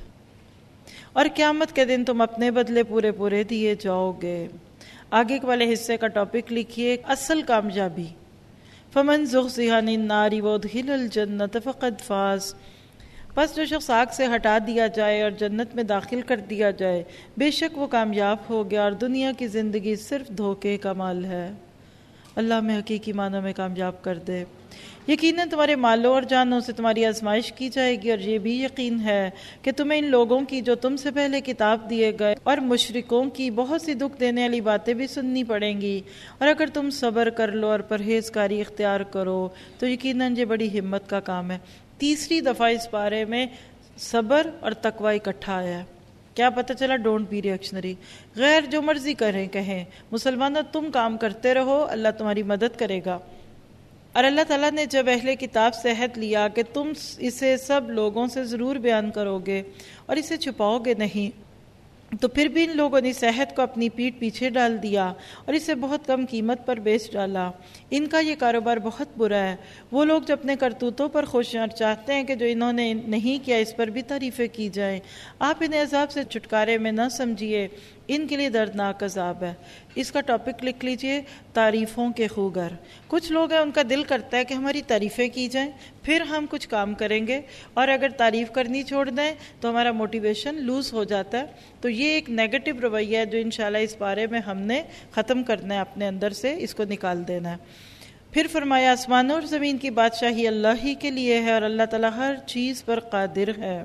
اور قیامت کے دن تم اپنے بدلے پورے پورے دیے جاؤ گے. آگے والے حصے کا ٹاپک لکھیے، اصل کامیابی. فمن زحزح عن النار وادخل الجنۃ فقد فاز. بس جو شخص آگ سے ہٹا دیا جائے اور جنت میں داخل کر دیا جائے، بے شک وہ کامیاب ہو گیا، اور دنیا کی زندگی صرف دھوکے کا مال ہے. اللہ میں حقیقی معنوں میں کامیاب کر دے. یقیناً تمہارے مالوں اور جانوں سے تمہاری آزمائش کی جائے گی، اور یہ بھی یقین ہے کہ تمہیں ان لوگوں کی جو تم سے پہلے کتاب دیے گئے اور مشرکوں کی بہت سی دکھ دینے والی باتیں بھی سننی پڑیں گی. اور اگر تم صبر کر لو اور پرہیزکاری اختیار کرو تو یقیناً یہ بڑی ہمت کا کام ہے. تیسری دفعہ اس بارے میں صبر اور تقوی اکٹھا آیا ہے. کیا پتہ چلا؟ Don't be reactionary. غیر جو مرضی کریں کہیں، مسلمانوں تم کام کرتے رہو، اللہ تمہاری مدد کرے گا. اور اللہ تعالیٰ نے جب اہل کتاب سے عہد لیا کہ تم اسے سب لوگوں سے ضرور بیان کرو گے اور اسے چھپاؤ گے نہیں، تو پھر بھی ان لوگوں نے اس عہد کو اپنی پیٹھ پیچھے ڈال دیا اور اسے بہت کم قیمت پر بیچ ڈالا. ان کا یہ کاروبار بہت برا ہے. وہ لوگ جو اپنے کرتوتوں پر خوش ہیں اور چاہتے ہیں کہ جو انہوں نے نہیں کیا اس پر بھی تعریفیں کی جائیں. آپ انہیں عذاب سے چھٹکارے میں نہ سمجھیے، ان کے لیے دردناک عذاب ہے. اس کا ٹاپک لکھ لیجئے، تعریفوں کے خوگر. کچھ لوگ ہیں ان کا دل کرتا ہے کہ ہماری تعریفیں کی جائیں، پھر ہم کچھ کام کریں گے، اور اگر تعریف کرنی چھوڑ دیں تو ہمارا موٹیویشن لوز ہو جاتا ہے. تو یہ ایک نیگیٹو رویہ ہے جو انشاءاللہ اس بارے میں ہم نے ختم کرنا ہے، اپنے اندر سے اس کو نکال دینا ہے. پھر فرمایا آسمانوں اور زمین کی بادشاہی اللہ ہی کے لیے ہے، اور اللہ تعالیٰ ہر چیز پر قادر ہے.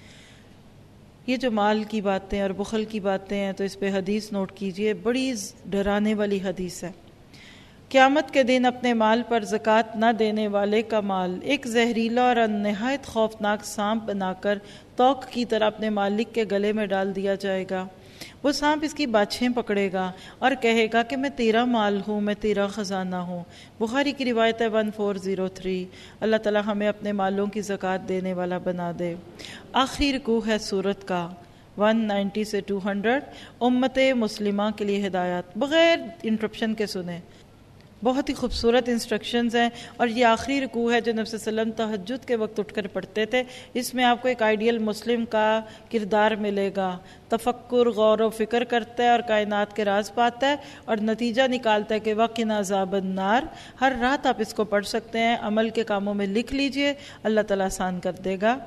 یہ جو مال کی باتیں اور بخل کی باتیں ہیں تو اس پہ حدیث نوٹ کیجئے، بڑی ڈرانے والی حدیث ہے. قیامت کے دن اپنے مال پر زکوٰۃ نہ دینے والے کا مال ایک زہریلا اور نہایت خوفناک سانپ بنا کر توق کی طرح اپنے مالک کے گلے میں ڈال دیا جائے گا. وہ سانپ اس کی باچھیں پکڑے گا اور کہے گا کہ میں تیرا مال ہوں، میں تیرا خزانہ ہوں. بخاری کی روایت ہے ون فور زیرو تھری. اللہ تعالیٰ ہمیں اپنے مالوں کی زکوٰۃ دینے والا بنا دے. آخری رکوع ہے سورت کا ون نائنٹی سے ٹو ہنڈریڈ. امت مسلمہ کے لیے ہدایات، بغیر انٹرپشن کے سنیں. بہت ہی خوبصورت انسٹرکشنز ہیں، اور یہ آخری رکوع ہے جو نبی صلی اللہ علیہ وسلم تہجد کے وقت اٹھ کر پڑھتے تھے. اس میں آپ کو ایک آئیڈیل مسلم کا کردار ملے گا. تفکر، غور و فکر کرتا ہے اور کائنات کے راز پاتا ہے، اور نتیجہ نکالتا ہے کہ وقنا عذاب النار. ہر رات آپ اس کو پڑھ سکتے ہیں، عمل کے کاموں میں لکھ لیجئے، اللہ تعالیٰ آسان کر دے گا.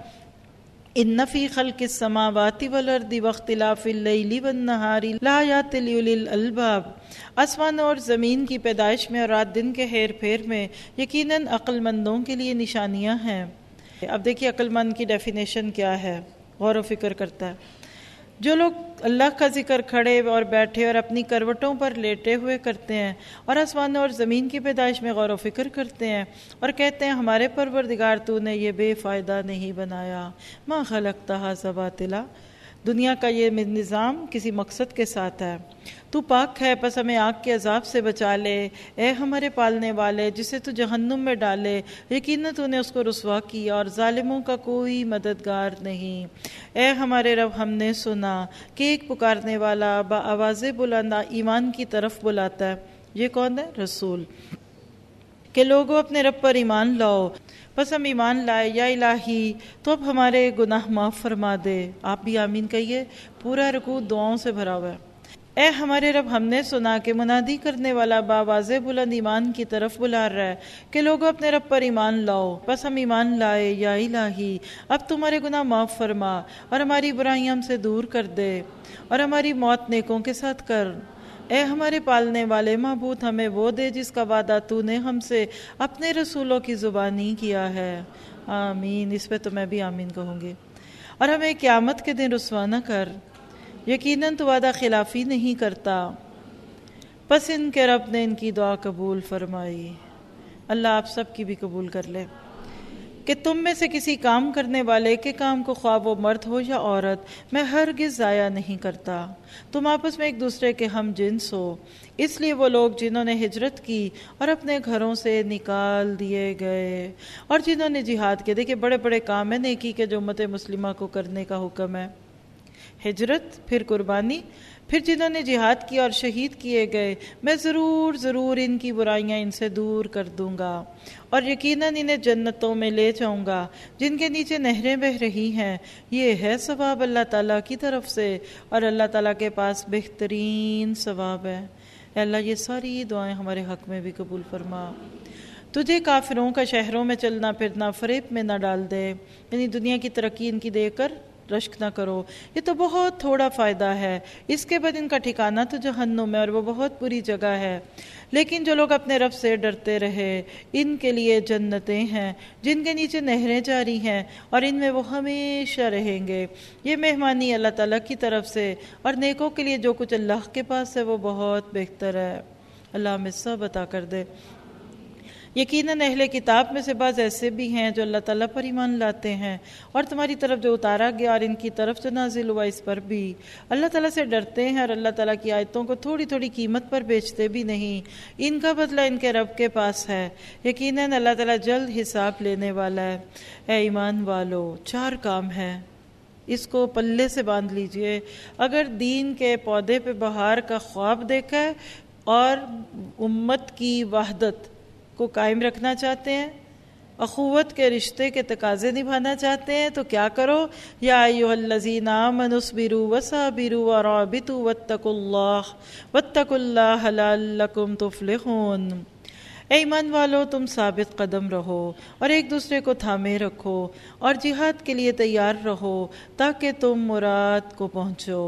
ان فی خلق السماوات والارض واختلاف اللیل والنہار لآیات لأولی الالباب. آسمانوں اور زمین کی پیدائش میں اور رات دن کے ہیر پھیر میں یقیناً عقل مندوں کے لیے نشانیاں ہیں. اب دیکھیے عقل مند کی ڈیفینیشن کیا ہے. غور و فکر کرتا ہے. جو لوگ اللہ کا ذکر کھڑے اور بیٹھے اور اپنی کروٹوں پر لیٹے ہوئے کرتے ہیں، اور آسمانوں اور زمین کی پیدائش میں غور و فکر کرتے ہیں اور کہتے ہیں ہمارے پروردگار تو نے یہ بے فائدہ نہیں بنایا. ما خلقت ھذا باطلا. دنیا کا یہ نظام کسی مقصد کے ساتھ ہے. تو پاک ہے، پس ہمیں آگ کے عذاب سے بچا لے، اے ہمارے پالنے والے جسے تو جہنم میں ڈالے. یقیناً تو نے اس کو رسوا کیا اور ظالموں کا کوئی مددگار نہیں. اے ہمارے رب، ہم نے سنا کہ ایک پکارنے والا با آواز بلند ایمان کی طرف بلاتا ہے. یہ کون ہے؟ رسول. کہ لوگوں اپنے رب پر ایمان لاؤ. بس ہم ایمان لائے. یا الہی تو اب ہمارے گناہ معاف فرما دے. آپ بھی آمین کہیے. پورا رکوع دعاؤں سے بھرا ہوا ہے. اے ہمارے رب، ہم نے سنا کہ منادی کرنے والا باواز بلند ایمان کی طرف بلا رہا ہے کہ لوگوں اپنے رب پر ایمان لاؤ. بس ہم ایمان لائے. یا الہی اب تمہارے گناہ معاف فرما اور ہماری برائیاں ہم سے دور کر دے اور ہماری موت نیکوں کے ساتھ کر. اے ہمارے پالنے والے معبود، ہمیں وہ دے جس کا وعدہ تو نے ہم سے اپنے رسولوں کی زبانی کیا ہے. آمین. اس پہ تو میں بھی آمین کہوں گی. اور ہمیں قیامت کے دن رسوا نہ کر، یقیناً تو وعدہ خلافی نہیں کرتا. پس ان کے رب نے ان کی دعا قبول فرمائی. اللہ آپ سب کی بھی قبول کر لے. کہ تم میں سے کسی کام کرنے والے کے کام کو خواہ وہ مرد ہو یا عورت میں ہرگز ضائع نہیں کرتا. تم آپس میں ایک دوسرے کے ہم جنس ہو. اس لیے وہ لوگ جنہوں نے ہجرت کی اور اپنے گھروں سے نکال دیے گئے اور جنہوں نے جہاد کیا، دیکھیں بڑے بڑے کام ہیں نیکی کے جو امت مسلمہ کو کرنے کا حکم ہے. ہجرت، پھر قربانی، پھر جنہوں نے جہاد کیا اور شہید کیے گئے، میں ضرور ضرور ان کی برائیاں ان سے دور کر دوں گا اور یقیناً انہیں جنتوں میں لے جاؤں گا جن کے نیچے نہریں بہہ رہی ہیں. یہ ہے ثواب اللہ تعالیٰ کی طرف سے اور اللہ تعالیٰ کے پاس بہترین ثواب ہے. اے اللہ یہ ساری دعائیں ہمارے حق میں بھی قبول فرما. تجھے کافروں کا شہروں میں چلنا پھرنا فریب میں نہ ڈال دے، یعنی دنیا کی ترقی ان کی دے کر رشک نہ کرو. یہ تو بہت تھوڑا فائدہ ہے، اس کے بعد ان کا ٹھکانہ تو جہنم ہے اور وہ بہت بری جگہ ہے. لیکن جو لوگ اپنے رب سے ڈرتے رہے ان کے لیے جنتیں ہیں جن کے نیچے نہریں جاری ہیں اور ان میں وہ ہمیشہ رہیں گے. یہ مہمانی اللہ تعالیٰ کی طرف سے اور نیکوں کے لیے جو کچھ اللہ کے پاس ہے وہ بہت بہتر ہے. اللہ ہمیں سب عطا کر دے. یقیناً اہل کتاب میں سے بعض ایسے بھی ہیں جو اللہ تعالیٰ پر ایمان لاتے ہیں اور تمہاری طرف جو اتارا گیا اور ان کی طرف جو نازل ہوا اس پر بھی اللہ تعالیٰ سے ڈرتے ہیں اور اللہ تعالیٰ کی آیتوں کو تھوڑی تھوڑی قیمت پر بیچتے بھی نہیں. ان کا بدلہ ان کے رب کے پاس ہے. یقیناً اللہ تعالیٰ جلد حساب لینے والا ہے. اے ایمان والو، چار کام ہے، اس کو پلے سے باندھ لیجئے. اگر دین کے پودے پہ بہار کا خواب دیکھا ہے اور امت کی وحدت کو قائم رکھنا چاہتے ہیں، اخوت کے رشتے کے تقاضے نبھانا چاہتے ہیں تو کیا کرو؟ یا ایھا الذین آمنوا اصبروا وصابروا ورابطوا واتقوا اللہ واتقوا اللہ لعلکم تفلحون. اے ایمان والو، تم ثابت قدم رہو اور ایک دوسرے کو تھامے رکھو اور جہاد کے لیے تیار رہو تاکہ تم مراد کو پہنچو.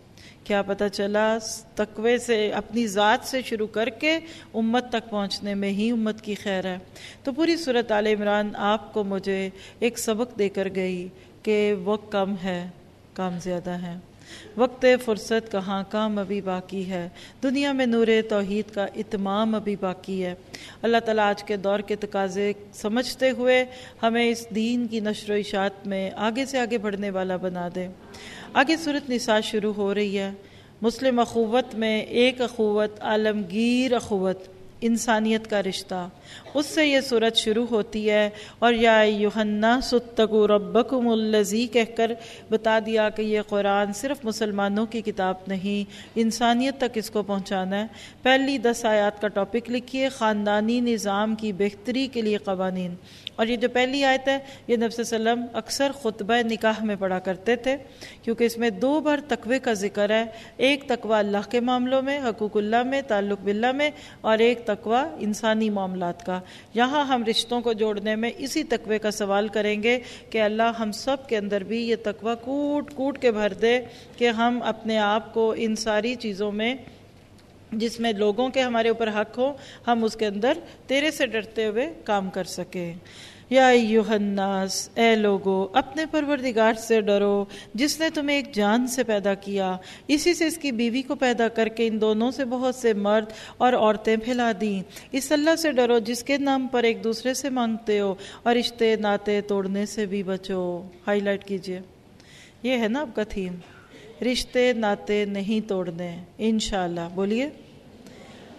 کیا پتہ چلا تقوی سے اپنی ذات سے شروع کر کے امت تک پہنچنے میں ہی امت کی خیر ہے. تو پوری سورۃ آل عمران آپ کو مجھے ایک سبق دے کر گئی کہ وقت کم ہے، کام زیادہ ہے. وقت فرصت کہاں، کام ابھی باقی ہے. دنیا میں نور توحید کا اتمام ابھی باقی ہے. اللہ تعالیٰ آج کے دور کے تقاضے سمجھتے ہوئے ہمیں اس دین کی نشر و اشاعت میں آگے سے آگے بڑھنے والا بنا دے. آگے سورۃ نساء شروع ہو رہی ہے. مسلم اخوت میں ایک اخوت، عالمگیر اخوت، انسانیت کا رشتہ، اس سے یہ سورت شروع ہوتی ہے. اور یا ایھا الناس اتقوا ربکم الذی کہہ کر بتا دیا کہ یہ قرآن صرف مسلمانوں کی کتاب نہیں، انسانیت تک اس کو پہنچانا ہے. پہلی دس آیات کا ٹاپک لکھیے، خاندانی نظام کی بہتری کے لیے قوانین. اور یہ جو پہلی آیت ہے یہ نبی صلی اللہ علیہ وسلم اکثر خطبہ نکاح میں پڑھا کرتے تھے کیونکہ اس میں دو بار تقوی کا ذکر ہے. ایک تقوی اللہ کے معاملوں میں، حقوق اللہ میں، تعلق باللہ میں، اور ایک تقوی انسانی معاملات کا. یہاں ہم رشتوں کو جوڑنے میں اسی تقوی کا سوال کریں گے کہ اللہ ہم سب کے اندر بھی یہ تقوی کوٹ کوٹ کے بھر دے کہ ہم اپنے آپ کو ان ساری چیزوں میں جس میں لوگوں کے ہمارے اوپر حق ہو، ہم اس کے اندر تیرے سے ڈرتے ہوئے کام کر سکیں. یا ایھا الناس، اے لوگو اپنے پروردگار سے ڈرو جس نے تمہیں ایک جان سے پیدا کیا، اسی سے اس کی بیوی کو پیدا کر کے ان دونوں سے بہت سے مرد اور عورتیں پھیلا دیں. اس اللہ سے ڈرو جس کے نام پر ایک دوسرے سے مانگتے ہو اور رشتے ناطے توڑنے سے بھی بچو. ہائی لائٹ کیجئے، یہ ہے نا آپ کا تھیم، رشتے ناطے نہیں توڑنے انشاءاللہ. بولیے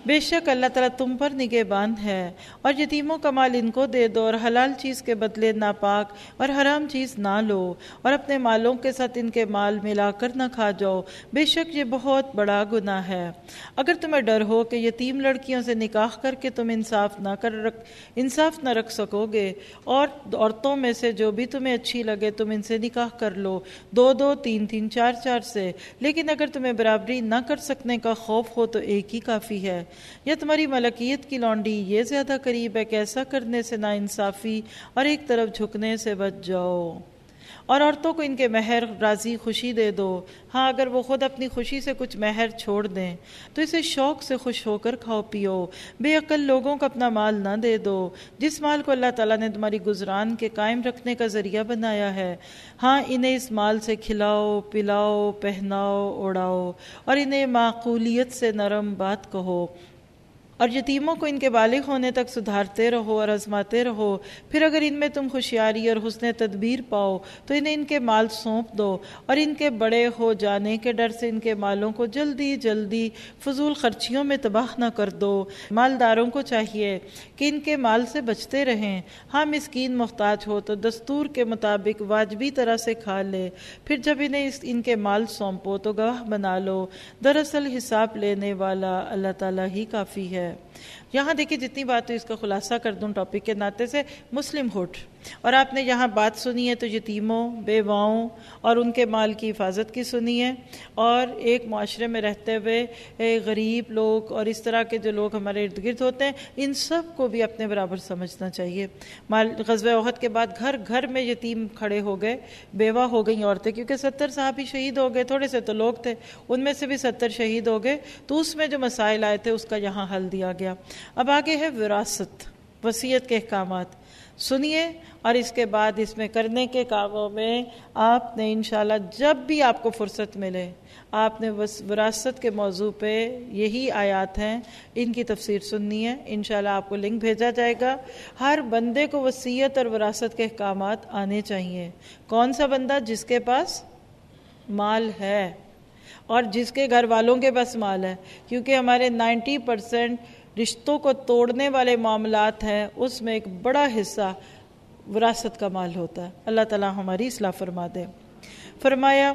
بے شک اللہ تعالیٰ تم پر نگہبان ہے، اور یتیموں کا مال ان کو دے دو، اور حلال چیز کے بدلے ناپاک اور حرام چیز نہ لو، اور اپنے مالوں کے ساتھ ان کے مال ملا کر نہ کھا جاؤ، بے شک یہ بہت بڑا گناہ ہے۔ اگر تمہیں ڈر ہو کہ یتیم لڑکیوں سے نکاح کر کے تم انصاف نہ کر رکھ انصاف نہ رکھ سکو گے، اور عورتوں میں سے جو بھی تمہیں اچھی لگے تم ان سے نکاح کر لو، دو دو تین تین چار چار سے، لیکن اگر تمہیں برابری نہ کر سکنے کا خوف ہو تو ایک ہی کافی ہے۔ یا تمہاری ملکیت کی لونڈی یہ زیادہ قریب ہے کہ ایسا کرنے سے نا انصافی اور ایک طرف جھکنے سے بچ جاؤ، اور عورتوں کو ان کے مہر راضی خوشی دے دو۔ ہاں اگر وہ خود اپنی خوشی سے کچھ مہر چھوڑ دیں تو اسے شوق سے خوش ہو کر کھاؤ پیو، بے عقل لوگوں کو اپنا مال نہ دے دو، جس مال کو اللہ تعالیٰ نے تمہاری گزران کے قائم رکھنے کا ذریعہ بنایا ہے۔ ہاں انہیں اس مال سے کھلاؤ پلاؤ پہناؤ اڑاؤ، اور انہیں معقولیت سے نرم بات کہو، اور یتیموں کو ان کے بالغ ہونے تک سدھارتے رہو اور آزماتے رہو، پھر اگر ان میں تم ہوشیاری اور حسن تدبیر پاؤ تو انہیں ان کے مال سونپ دو، اور ان کے بڑے ہو جانے کے ڈر سے ان کے مالوں کو جلدی جلدی فضول خرچیوں میں تباہ نہ کر دو۔ مالداروں کو چاہیے کہ ان کے مال سے بچتے رہیں۔ ہاں مسکین محتاج ہو تو دستور کے مطابق واجبی طرح سے کھا لے، پھر جب انہیں اس ان کے مال سونپو تو گواہ بنا لو، دراصل حساب لینے والا اللہ تعالیٰ ہی کافی ہے۔ یہاں دیکھیں جتنی بات ہے اس کا خلاصہ کر دوں ٹاپک کے ناطے سے، مسلم ہوڈ، اور آپ نے یہاں بات سنی ہے تو یتیموں بیواؤں اور ان کے مال کی حفاظت کی سنی ہے، اور ایک معاشرے میں رہتے ہوئے غریب لوگ اور اس طرح کے جو لوگ ہمارے ارد گرد ہوتے ہیں ان سب کو بھی اپنے برابر سمجھنا چاہیے۔ غزوہ احد کے بعد گھر گھر میں یتیم کھڑے ہو گئے، بیوہ ہو گئیں عورتیں، کیونکہ ستر صحابی شہید ہو گئے، تھوڑے سے تو لوگ تھے ان میں سے بھی ستر شہید ہو گئے، تو اس میں جو مسائل آئے تھے اس کا یہاں حل دیا گیا۔ اب آگے ہے وراثت، وصیت کے احکامات سنیے، اور اس کے بعد اس میں کرنے کے کاموں میں آپ نے انشاءاللہ جب بھی آپ کو فرصت ملے آپ نے وراثت کے موضوع پہ یہی آیات ہیں ان کی تفسیر سننی ہے۔ انشاءاللہ آپ کو لنک بھیجا جائے گا۔ ہر بندے کو وصیت اور وراثت کے احکامات آنے چاہیے۔ کون سا بندہ؟ جس کے پاس مال ہے اور جس کے گھر والوں کے پاس مال ہے، کیونکہ ہمارے نائنٹی پرسینٹ رشتوں کو توڑنے والے معاملات ہیں، اس میں ایک بڑا حصہ وراثت کا مال ہوتا ہے۔ اللہ تعالیٰ ہماری اصلاح فرما دے۔ فرمایا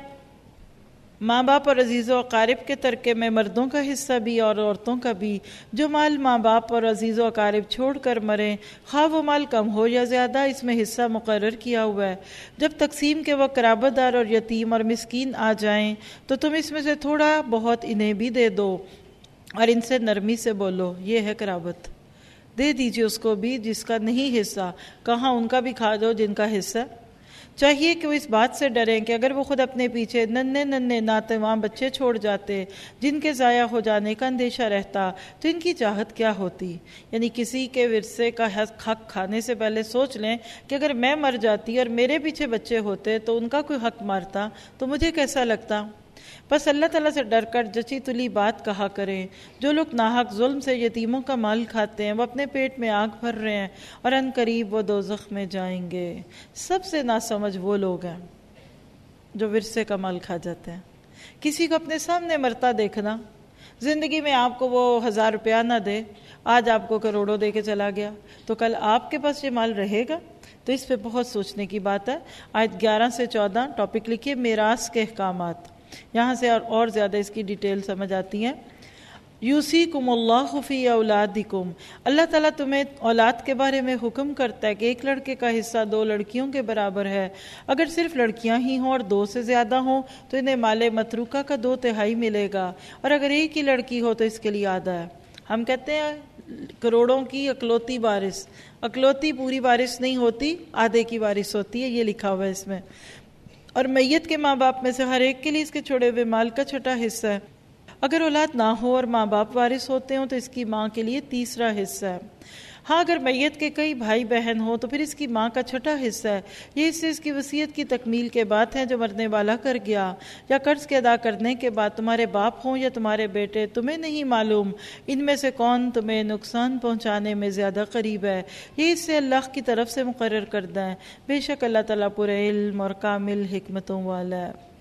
ماں باپ اور عزیز و اقارب کے ترکے میں مردوں کا حصہ بھی اور عورتوں کا بھی، جو مال ماں باپ اور عزیز و اقارب چھوڑ کر مریں، خواہ وہ مال کم ہو یا زیادہ، اس میں حصہ مقرر کیا ہوا ہے۔ جب تقسیم کے وقت قرابت دار اور یتیم اور مسکین آ جائیں تو تم اس میں سے تھوڑا بہت انہیں بھی دے دو اور ان سے نرمی سے بولو۔ یہ ہے قرابت، دے دیجئے اس کو بھی جس کا نہیں حصہ، کہاں ان کا بھی کھا دو جن کا حصہ۔ چاہیے کہ وہ اس بات سے ڈریں کہ اگر وہ خود اپنے پیچھے ننھے ننھے ناتواں بچے چھوڑ جاتے جن کے ضائع ہو جانے کا اندیشہ رہتا تو ان کی چاہت کیا ہوتی۔ یعنی کسی کے ورثے کا حق کھانے سے پہلے سوچ لیں کہ اگر میں مر جاتی اور میرے پیچھے بچے ہوتے تو ان کا کوئی حق مارتا تو مجھے کیسا لگتا۔ بس اللہ تعالیٰ سے ڈر کر جچی تلی بات کہا کریں۔ جو لوگ ناحق ظلم سے یتیموں کا مال کھاتے ہیں وہ اپنے پیٹ میں آگ بھر رہے ہیں اور ان قریب وہ دوزخ میں جائیں گے۔ سب سے ناسمجھ وہ لوگ ہیں جو ورثے کا مال کھا جاتے ہیں۔ کسی کو اپنے سامنے مرتا دیکھنا، زندگی میں آپ کو وہ ہزار روپیہ نہ دے، آج آپ کو کروڑوں دے کے چلا گیا تو کل آپ کے پاس یہ مال رہے گا؟ تو اس پہ بہت سوچنے کی بات ہے۔ آیت گیارہ سے چودہ ٹاپک لکھیے میراث کے احکامات، یہاں سے اور اور زیادہ اس کی ڈیٹیل سمجھ آتی ہیں۔ یوصیکم اللہ فی اولادکم، اللہ تعالیٰ تمہیں اولاد کے بارے میں حکم کرتا ہے کہ ایک لڑکے کا حصہ دو لڑکیوں کے برابر ہے۔ اگر صرف لڑکیاں ہی ہوں اور دو سے زیادہ ہوں تو انہیں مال متروکہ کا دو تہائی ملے گا، اور اگر ایک ہی لڑکی ہو تو اس کے لیے آدھا ہے۔ ہم کہتے ہیں کروڑوں کی اکلوتی وارث، اکلوتی پوری وارث نہیں ہوتی، آدھے کی وارث ہوتی ہے، یہ لکھا ہوا ہے اس میں۔ اور میت کے ماں باپ میں سے ہر ایک کے لیے اس کے چھوڑے ہوئے مال کا چھٹا حصہ ہے۔ اگر اولاد نہ ہو اور ماں باپ وارث ہوتے ہوں تو اس کی ماں کے لیے تیسرا حصہ ہے۔ ہاں اگر میت کے کئی بھائی بہن ہوں تو پھر اس کی ماں کا چھٹا حصہ ہے۔ یہ حصے اس کی وصیت کی تکمیل کے بعد ہیں جو مرنے والا کر گیا، یا قرض کے ادا کرنے کے بعد تمہارے باپ ہوں یا تمہارے بیٹے، تمہیں نہیں معلوم ان میں سے کون تمہیں نقصان پہنچانے میں زیادہ قریب ہے۔ یہ حصے اللہ کی طرف سے مقرر کردہ ہیں، بے شک اللہ تعالیٰ پورے علم اور کامل حکمتوں والا ہے۔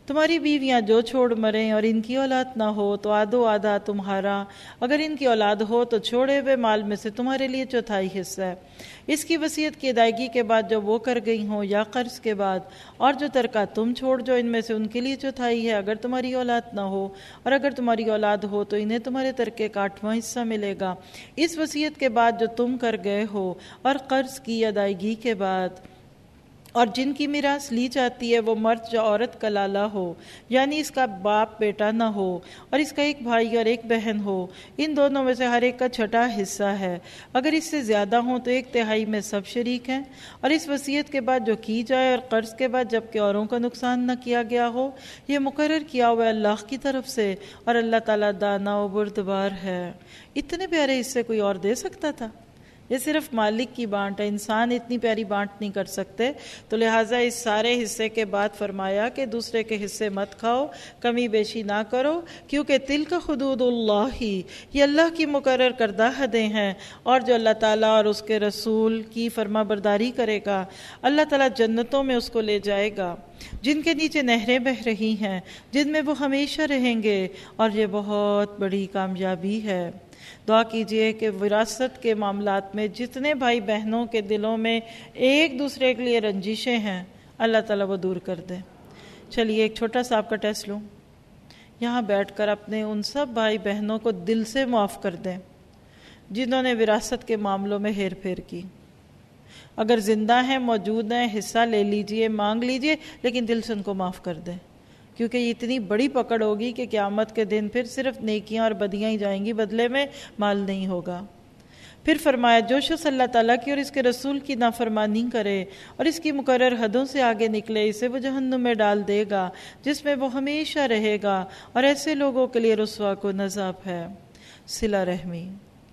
تمہاری بیویاں جو چھوڑ مریں اور ان کی اولاد نہ ہو تو آدھو آدھا تمہارا، اگر ان کی اولاد ہو تو چھوڑے ہوئے مال میں سے تمہارے لیے چوتھائی حصہ ہے۔ اس کی وصیت کی ادائیگی کے بعد جو وہ کر گئی ہوں یا قرض کے بعد، اور جو ترکہ تم چھوڑ جو ان میں سے ان کے لیے چوتھائی ہے اگر تمہاری اولاد نہ ہو، اور اگر تمہاری اولاد ہو تو انہیں تمہارے ترکے کا آٹھواں حصہ ملے گا۔ اس وصیت کے بعد جو تم کر گئے ہو اور قرض کی ادائیگی کے بعد، اور جن کی میراث لی جاتی ہے وہ مرد جو عورت کا لالا ہو، یعنی اس کا باپ بیٹا نہ ہو، اور اس کا ایک بھائی اور ایک بہن ہو، ان دونوں میں سے ہر ایک کا چھٹا حصہ ہے۔ اگر اس سے زیادہ ہوں تو ایک تہائی میں سب شریک ہیں۔ اور اس وصیت کے بعد جو کی جائے اور قرض کے بعد جب کہ اوروں کا نقصان نہ کیا گیا ہو، یہ مقرر کیا ہوا اللہ کی طرف سے، اور اللہ تعالیٰ دانا و بردبار ہے۔ اتنے پیارے حصے کوئی اور دے سکتا تھا؟ یہ صرف مالک کی بانٹ ہے، انسان اتنی پیاری بانٹ نہیں کر سکتے، تو لہٰذا اس سارے حصے کے بعد فرمایا کہ دوسرے کے حصے مت کھاؤ، کمی بیشی نہ کرو، کیونکہ تلک حدود اللہ ہی، یہ اللہ کی مقرر کردہ حدیں ہیں، اور جو اللہ تعالیٰ اور اس کے رسول کی فرما برداری کرے گا اللہ تعالیٰ جنتوں میں اس کو لے جائے گا جن کے نیچے نہریں بہہ رہی ہیں، جن میں وہ ہمیشہ رہیں گے، اور یہ بہت بڑی کامیابی ہے۔ دعا کیجئے کہ وراثت کے معاملات میں جتنے بھائی بہنوں کے دلوں میں ایک دوسرے کے لیے رنجشیں ہیں اللہ تعالیٰ وہ دور کر دے۔ چلیے ایک چھوٹا سا آپ کا ٹیسٹ لوں، یہاں بیٹھ کر اپنے ان سب بھائی بہنوں کو دل سے معاف کر دیں جنہوں نے وراثت کے معاملوں میں ہیر پھیر کی۔ اگر زندہ ہیں، موجود ہیں، حصہ لے لیجئے، مانگ لیجئے، لیکن دل سے ان کو معاف کر دیں، کیونکہ یہ اتنی بڑی پکڑ ہوگی کہ قیامت کے دن پھر صرف نیکیاں اور بدیاں ہی جائیں گی، بدلے میں مال نہیں ہوگا۔ پھر فرمایا جو شخص اللہ تعالیٰ کی اور اس کے رسول کی نافرمانی کرے اور اس کی مقرر حدوں سے آگے نکلے، اسے وہ جہنم میں ڈال دے گا جس میں وہ ہمیشہ رہے گا، اور ایسے لوگوں کے لیے رسوا کن عذاب ہے۔ صلہ رحمی،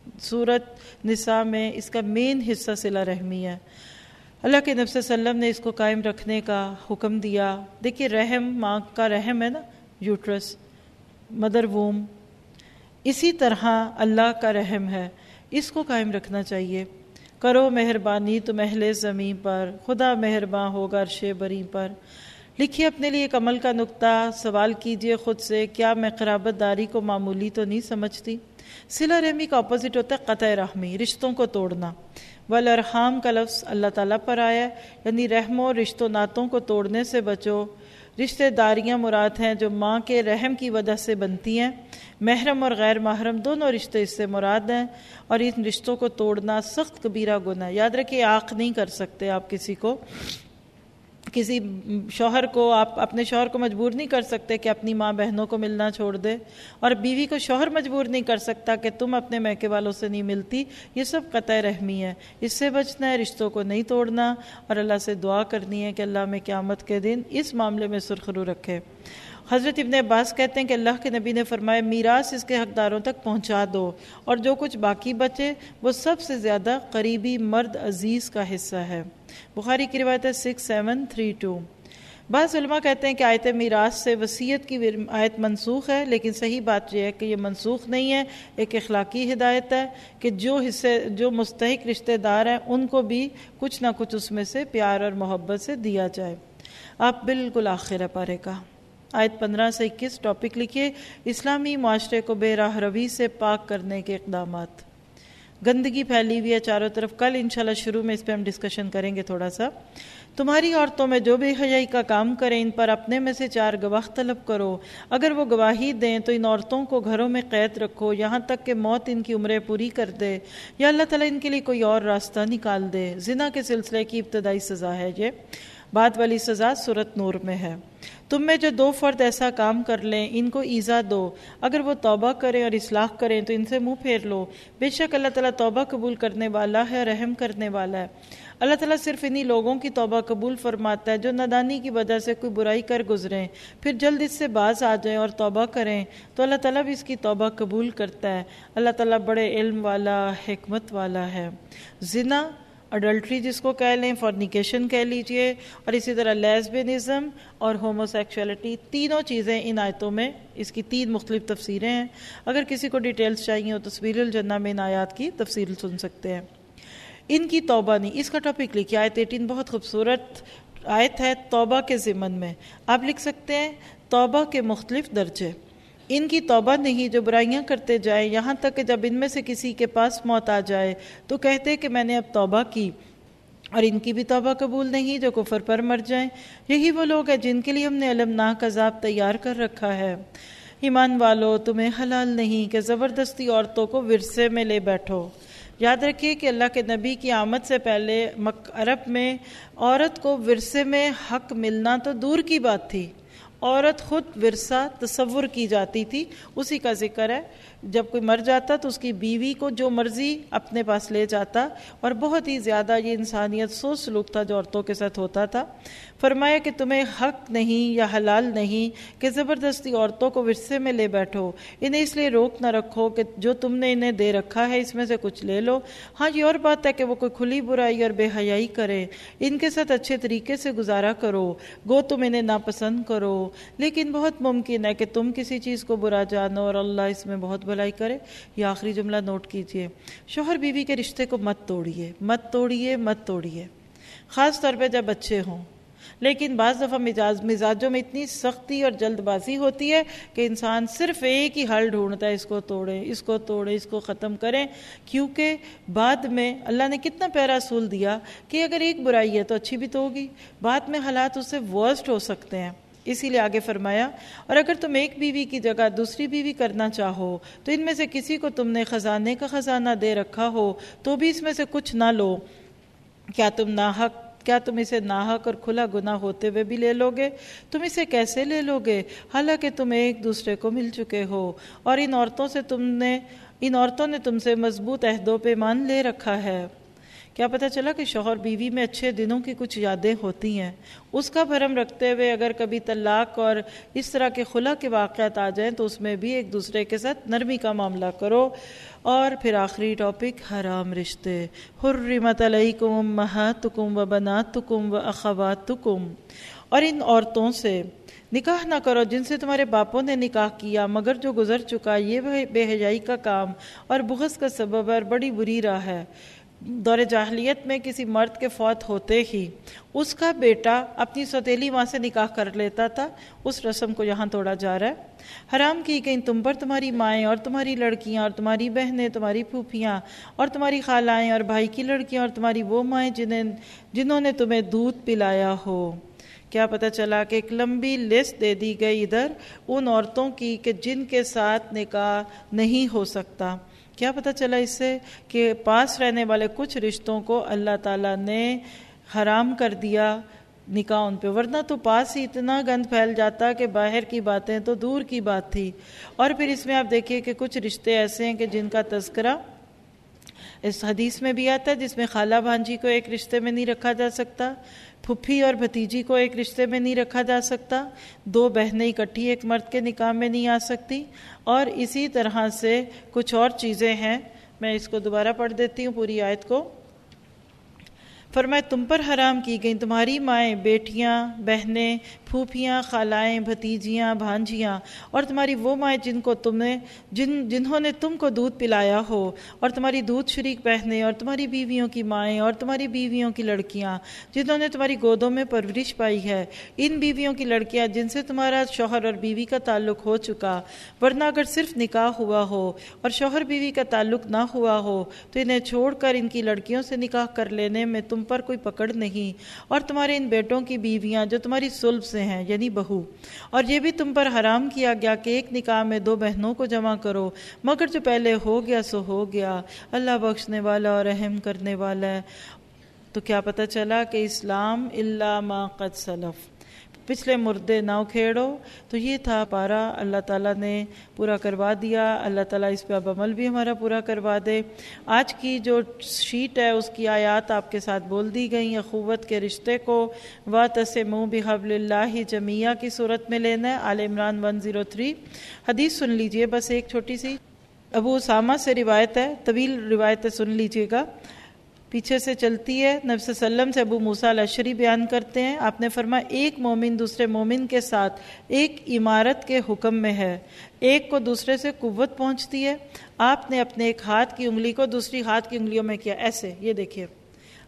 سورۃ نساء میں اس کا مین حصہ صلہ رحمی ہے۔ اللہ کے نبی صلی اللہ علیہ وسلم نے اس کو قائم رکھنے کا حکم دیا۔ دیکھیے رحم، ماں کا رحم ہے نا، یوٹرس، مدر ووم، اسی طرح اللہ کا رحم ہے، اس کو قائم رکھنا چاہیے۔ کرو مہربانی تم اہل زمین پر، خدا مہرباں ہوگا عرش بری پر۔ لکھیے اپنے لیے ایک عمل کا نقطہ، سوال کیجئے خود سے، کیا میں قرابت داری کو معمولی تو نہیں سمجھتی؟ صلہ رحمی کا اپوزٹ ہوتا ہے قطع رحمی، رشتوں کو توڑنا۔ والارحام کا لفظ اللہ تعالیٰ پر آیا ہے، یعنی رحم و رشتوں ناتوں کو توڑنے سے بچو۔ رشتہ داریاں مراد ہیں جو ماں کے رحم کی وجہ سے بنتی ہیں، محرم اور غیر محرم دونوں رشتے اس سے مراد ہیں، اور ان رشتوں کو توڑنا سخت کبیرہ گناہ ہے۔ یاد رکھیں عاق نہیں کر سکتے آپ کسی کو، کسی شوہر کو آپ اپنے شوہر کو مجبور نہیں کر سکتے کہ اپنی ماں بہنوں کو ملنا چھوڑ دے، اور بیوی کو شوہر مجبور نہیں کر سکتا کہ تم اپنے میکے والوں سے نہیں ملتی۔ یہ سب قطع رحمی ہے، اس سے بچنا ہے، رشتوں کو نہیں توڑنا، اور اللہ سے دعا کرنی ہے کہ اللہ میں قیامت کے دن اس معاملے میں سرخرو رکھے۔ حضرت ابن عباس کہتے ہیں کہ اللہ کے نبی نے فرمایا میراث اس کے حقداروں تک پہنچا دو، اور جو کچھ باقی بچے وہ سب سے زیادہ قریبی مرد عزیز کا حصہ ہے۔ بخاری کی روایت ہے سکس سیون تھری ٹو۔ بعض علماء کہتے ہیں کہ آیت میراث سے وصیت کی آیت منسوخ ہے، لیکن صحیح بات یہ ہے کہ یہ منسوخ نہیں ہے، ایک اخلاقی ہدایت ہے کہ جو حصے جو مستحق رشتہ دار ہیں ان کو بھی کچھ نہ کچھ اس میں سے پیار اور محبت سے دیا جائے۔ آپ بالکل آخر پارے کا آیت پندرہ سے اکیس ٹاپک لکھیے، اسلامی معاشرے کو بے راہ روی سے پاک کرنے کے اقدامات۔ گندگی پھیلی ہوئی ہے چاروں طرف، کل انشاءاللہ شروع میں اس پہ ہم ڈسکشن کریں گے تھوڑا سا۔ تمہاری عورتوں میں جو بے حیائی کا کام کریں ان پر اپنے میں سے چار گواہ طلب کرو، اگر وہ گواہی دیں تو ان عورتوں کو گھروں میں قید رکھو یہاں تک کہ موت ان کی عمریں پوری کر دے، یا اللہ تعالیٰ ان کے لیے کوئی اور راستہ نکال دے۔ زنا کے سلسلے کی ابتدائی سزا ہے یہ، بعد والی سزا سورۃ نور میں ہے۔ تم میں جو دو فرد ایسا کام کر لیں ان کو ایذا دو، اگر وہ توبہ کریں اور اصلاح کریں تو ان سے منہ پھیر لو، بے شک اللہ تعالیٰ توبہ قبول کرنے والا ہے، رحم کرنے والا ہے۔ اللہ تعالیٰ صرف انہی لوگوں کی توبہ قبول فرماتا ہے جو نادانی کی وجہ سے کوئی برائی کر گزریں، پھر جلد اس سے باز آ جائیں اور توبہ کریں تو اللہ تعالیٰ بھی اس کی توبہ قبول کرتا ہے۔ اللہ تعالیٰ بڑے علم والا، حکمت والا ہے۔ زنا، اڈلٹری جس کو کہہ لیں، فورنیکیشن کہہ لیجئے، اور اسی طرح لیسبینزم اور ہومو سیکشولیٹی، تینوں چیزیں ان آیتوں میں، اس کی تین مختلف تفسیریں ہیں۔ اگر کسی کو ڈیٹیلز چاہیے ہو تو تسبیل الجنہ میں ان آیات کی تفسیر سن سکتے ہیں۔ ان کی توبہ نہیں، اس کا ٹاپک لکھیے، آیت اٹھارہ بہت خوبصورت آیت ہے توبہ کے ضمن میں۔ آپ لکھ سکتے ہیں توبہ کے مختلف درجے، ان کی توبہ نہیں جو برائیاں کرتے جائیں، یہاں تک کہ جب ان میں سے کسی کے پاس موت آ جائے تو کہتے کہ میں نے اب توبہ کی، اور ان کی بھی توبہ قبول نہیں جو کفر پر مر جائیں۔ یہی وہ لوگ ہیں جن کے لیے ہم نے المناک عذاب تیار کر رکھا ہے۔ ایمان والو، تمہیں حلال نہیں کہ زبردستی عورتوں کو ورثے میں لے بیٹھو۔ یاد رکھیے کہ اللہ کے نبی کی آمد سے پہلے مکہ عرب میں عورت کو ورثے میں حق ملنا تو دور کی بات تھی، عورت خود ورثہ تصور کی جاتی تھی۔ اسی کا ذکر ہے، جب کوئی مر جاتا تو اس کی بیوی کو جو مرضی اپنے پاس لے جاتا، اور بہت ہی زیادہ یہ انسانیت سوچ سلوک تھا جو عورتوں کے ساتھ ہوتا تھا۔ فرمایا کہ تمہیں حق نہیں یا حلال نہیں کہ زبردستی عورتوں کو ورثے میں لے بیٹھو، انہیں اس لیے روک نہ رکھو کہ جو تم نے انہیں دے رکھا ہے اس میں سے کچھ لے لو۔ ہاں یہ اور بات ہے کہ وہ کوئی کھلی برائی اور بے حیائی کرے، ان کے ساتھ اچھے طریقے سے گزارا کرو، گو تم انہیں ناپسند کرو، لیکن بہت ممکن ہے کہ تم کسی چیز کو برا جانو اور اللہ اس میں بہت بھلائی کرے۔ یہ آخری جملہ نوٹ کیجئے، شوہر بیوی کے رشتے کو مت توڑیے، مت توڑیے، مت توڑیے، خاص طور پہ جب بچے ہوں۔ لیکن بعض دفعہ مزاج مزاجوں میں اتنی سختی اور جلد بازی ہوتی ہے کہ انسان صرف ایک ہی حل ڈھونڈتا ہے، اس کو توڑیں، اس کو توڑیں، اس کو ختم کریں، کیونکہ بعد میں اللہ نے کتنا پیارا اصول دیا کہ اگر ایک برائی ہے تو اچھی بھی تو ہوگی، بعد میں حالات اس سے ورسٹ ہو سکتے ہیں۔ اسی لیے آگے فرمایا، اور اگر تم ایک بیوی کی جگہ دوسری بیوی کرنا چاہو تو ان میں سے کسی کو تم نے خزانے کا خزانہ دے رکھا ہو تو بھی اس میں سے کچھ نہ لو۔ کیا تم ناحق کیا تم اسے ناحق اور کھلا گناہ ہوتے ہوئے بھی لے لو گے؟ تم اسے کیسے لے لو گے حالانکہ تم ایک دوسرے کو مل چکے ہو، اور ان عورتوں سے تم نے ان عورتوں نے تم سے مضبوط عہد و پیمان لے رکھا ہے۔ کیا پتہ چلا کہ شوہر بیوی میں اچھے دنوں کی کچھ یادیں ہوتی ہیں، اس کا بھرم رکھتے ہوئے اگر کبھی طلاق اور اس طرح کے خلا کے واقعات آ جائیں تو اس میں بھی ایک دوسرے کے ساتھ نرمی کا معاملہ کرو۔ اور پھر آخری ٹاپک، حرام رشتے۔ حرمت علیکم امہاتکم و بناتکم و اخواتکم، اور ان عورتوں سے نکاح نہ کرو جن سے تمہارے باپوں نے نکاح کیا مگر جو گزر چکا، یہ بے حیائی کا کام اور بغض کا سبب ہے اور بڑی بری راہ ہے۔ دور جاہلیت میں کسی مرد کے فوت ہوتے ہی اس کا بیٹا اپنی سوتیلی ماں سے نکاح کر لیتا تھا، اس رسم کو یہاں توڑا جا رہا ہے۔ حرام کی گئی تم پر تمہاری مائیں اور تمہاری لڑکیاں اور تمہاری بہنیں، تمہاری پھوپھیاں اور تمہاری خالائیں اور بھائی کی لڑکیاں اور تمہاری وہ مائیں جنہیں جنہوں نے تمہیں دودھ پلایا ہو۔ کیا پتہ چلا کہ ایک لمبی لسٹ دے دی گئی ادھر ان عورتوں کی کہ جن کے ساتھ نکاح نہیں ہو سکتا۔ کیا پتہ چلا اس سے کہ پاس رہنے والے کچھ رشتوں کو اللہ تعالیٰ نے حرام کر دیا نکاح ان پہ، ورنہ تو پاس ہی اتنا گند پھیل جاتا کہ باہر کی باتیں تو دور کی بات تھی۔ اور پھر اس میں آپ دیکھیے کہ کچھ رشتے ایسے ہیں کہ جن کا تذکرہ اس حدیث میں بھی آتا ہے، جس میں خالہ بھانجی کو ایک رشتے میں نہیں رکھا جا سکتا، پھپھی اور بھتیجی کو ایک رشتے میں نہیں رکھا جا سکتا، دو بہنیں اکٹھی ایک مرد کے نکاح میں نہیں آ سکتی، اور اسی طرح سے کچھ اور چیزیں ہیں۔ میں اس کو دوبارہ پڑھ دیتی ہوں پوری آیت کو۔ فرمائے تم پر حرام کی گئیں تمہاری مائیں، بیٹیاں، بہنیں، پھوپھیاں، خالائیں، بھتیجیاں، بھانجیاں، اور تمہاری وہ مائیں جن کو تم نے جن جنہوں نے تم کو دودھ پلایا ہو، اور تمہاری دودھ شریک بہنیں، اور تمہاری بیویوں کی مائیں، اور تمہاری بیویوں کی لڑکیاں جنہوں نے تمہاری گودوں میں پرورش پائی ہے، ان بیویوں کی لڑکیاں جن سے تمہارا شوہر اور بیوی کا تعلق ہو چکا، ورنہ اگر صرف نکاح ہوا ہو اور شوہر بیوی کا تعلق نہ ہوا ہو تو انہیں چھوڑ کر ان کی لڑکیوں سے نکاح کر لینے میں تم پر کوئی پکڑ نہیں، اور تمہارے ان بیٹوں کی بیویاں جو تمہاری صلب سے ہیں یعنی بہو، اور یہ بھی تم پر حرام کیا گیا کہ ایک نکاح میں دو بہنوں کو جمع کرو، مگر جو پہلے ہو گیا سو ہو گیا، اللہ بخشنے والا اور رحم کرنے والا ہے۔ تو کیا پتہ چلا کہ اسلام الا ما قد سلف، پچھلے مردے نہ اکھیڑو۔ تو یہ تھا پارا، اللہ تعالیٰ نے پورا کروا دیا، اللہ تعالیٰ اس پہ اب عمل بھی ہمارا پورا کروا دے۔ آج کی جو شیٹ ہے اس کی آیات آپ کے ساتھ بول دی گئی، اخوت کے رشتے کو وَاعْتَصِمُوا بِحَبْلِ اللَّهِ جَمِيعًا کی صورت میں لینا ہے، آل عمران ایک سو تین۔ حدیث سن لیجئے، بس ایک چھوٹی سی ابو اسامہ سے روایت ہے، طویل روایت ہے، سن لیجئے گا، پیچھے سے چلتی ہے۔ نبی صلی اللہ علیہ وسلم سے ابو موسیٰ الاشعری بیان کرتے ہیں، آپ نے فرمایا ایک مومن دوسرے مومن کے ساتھ ایک عمارت کے حکم میں ہے، ایک کو دوسرے سے قوت پہنچتی ہے۔ آپ نے اپنے ایک ہاتھ کی انگلی کو دوسری ہاتھ کی انگلیوں میں کیا، ایسے، یہ دیکھیے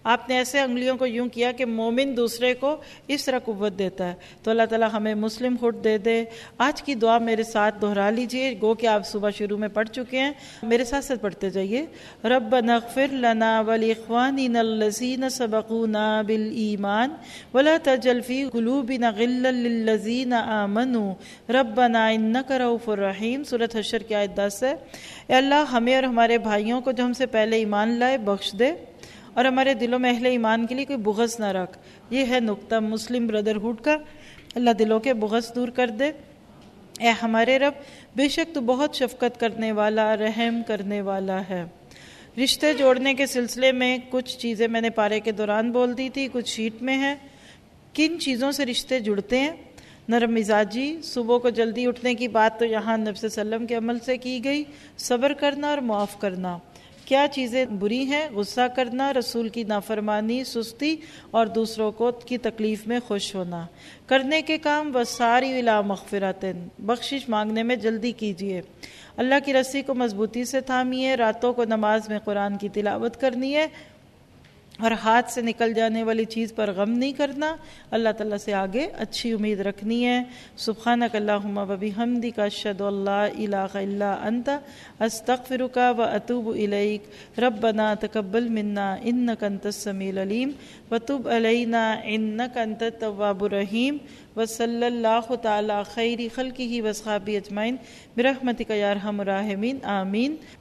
آپ نے ایسے انگلیوں کو یوں کیا کہ مومن دوسرے کو اس طرح قوت دیتا ہے. تو اللہ تعالیٰ ہمیں مسلم ہوڈ دے دے. آج کی دعا میرے ساتھ دہرا لیجئے، گو کہ آپ صبح شروع میں پڑھ چکے ہیں، میرے ساتھ ساتھ پڑھتے جائیے. ربنا اغفر لنا ولاخواننا الذین سبقونا بالایمان ولا تجعل فی قلوبنا غلا للذین آمنوا ربنا انک رؤوف رحیم. سورۃ حشر کی آیت دس ہے. اے اللہ ہمیں اور ہمارے بھائیوں کو جو ہم سے پہلے ایمان لائے بخش دے، اور ہمارے دلوں میں اہل ایمان کے لیے کوئی بغض نہ رکھ. یہ ہے نقطہ مسلم بردرہوڈ کا. اللہ دلوں کے بغض دور کر دے. اے ہمارے رب، بے شک تو بہت شفقت کرنے والا، رحم کرنے والا ہے. رشتے جوڑنے کے سلسلے میں کچھ چیزیں میں نے پارے کے دوران بول دی تھی، کچھ شیٹ میں ہے. کن چیزوں سے رشتے جڑتے ہیں؟ نرم مزاجی، صبح کو جلدی اٹھنے کی بات تو یہاں نبی صلی اللہ علیہ وسلم کے عمل سے کی گئی. صبر کرنا اور معاف کرنا. کیا چیزیں بری ہیں؟ غصہ کرنا، رسول کی نافرمانی، سستی اور دوسروں کو کی تکلیف میں خوش ہونا. کرنے کے کام وساری الی مغفرۃ، بخشش مانگنے میں جلدی کیجیے. اللہ کی رسی کو مضبوطی سے تھامیے. راتوں کو نماز میں قرآن کی تلاوت کرنی ہے اور ہاتھ سے نکل جانے والی چیز پر غم نہیں کرنا. اللہ تعالیٰ سے آگے اچھی امید رکھنی ہے. سبحانک اللہم و بحمدک اشہد ان لا الہ الا انت استغفرک و اتوب الیک. ربنا تقبل منا انک انت السمیع العلیم وتب علینا انک انت التواب الرحیم. وصلی اللہ تعالی خیر خلقہ واصحابہ اجمعین برحمتک یا ارحم الراحمین. آمین.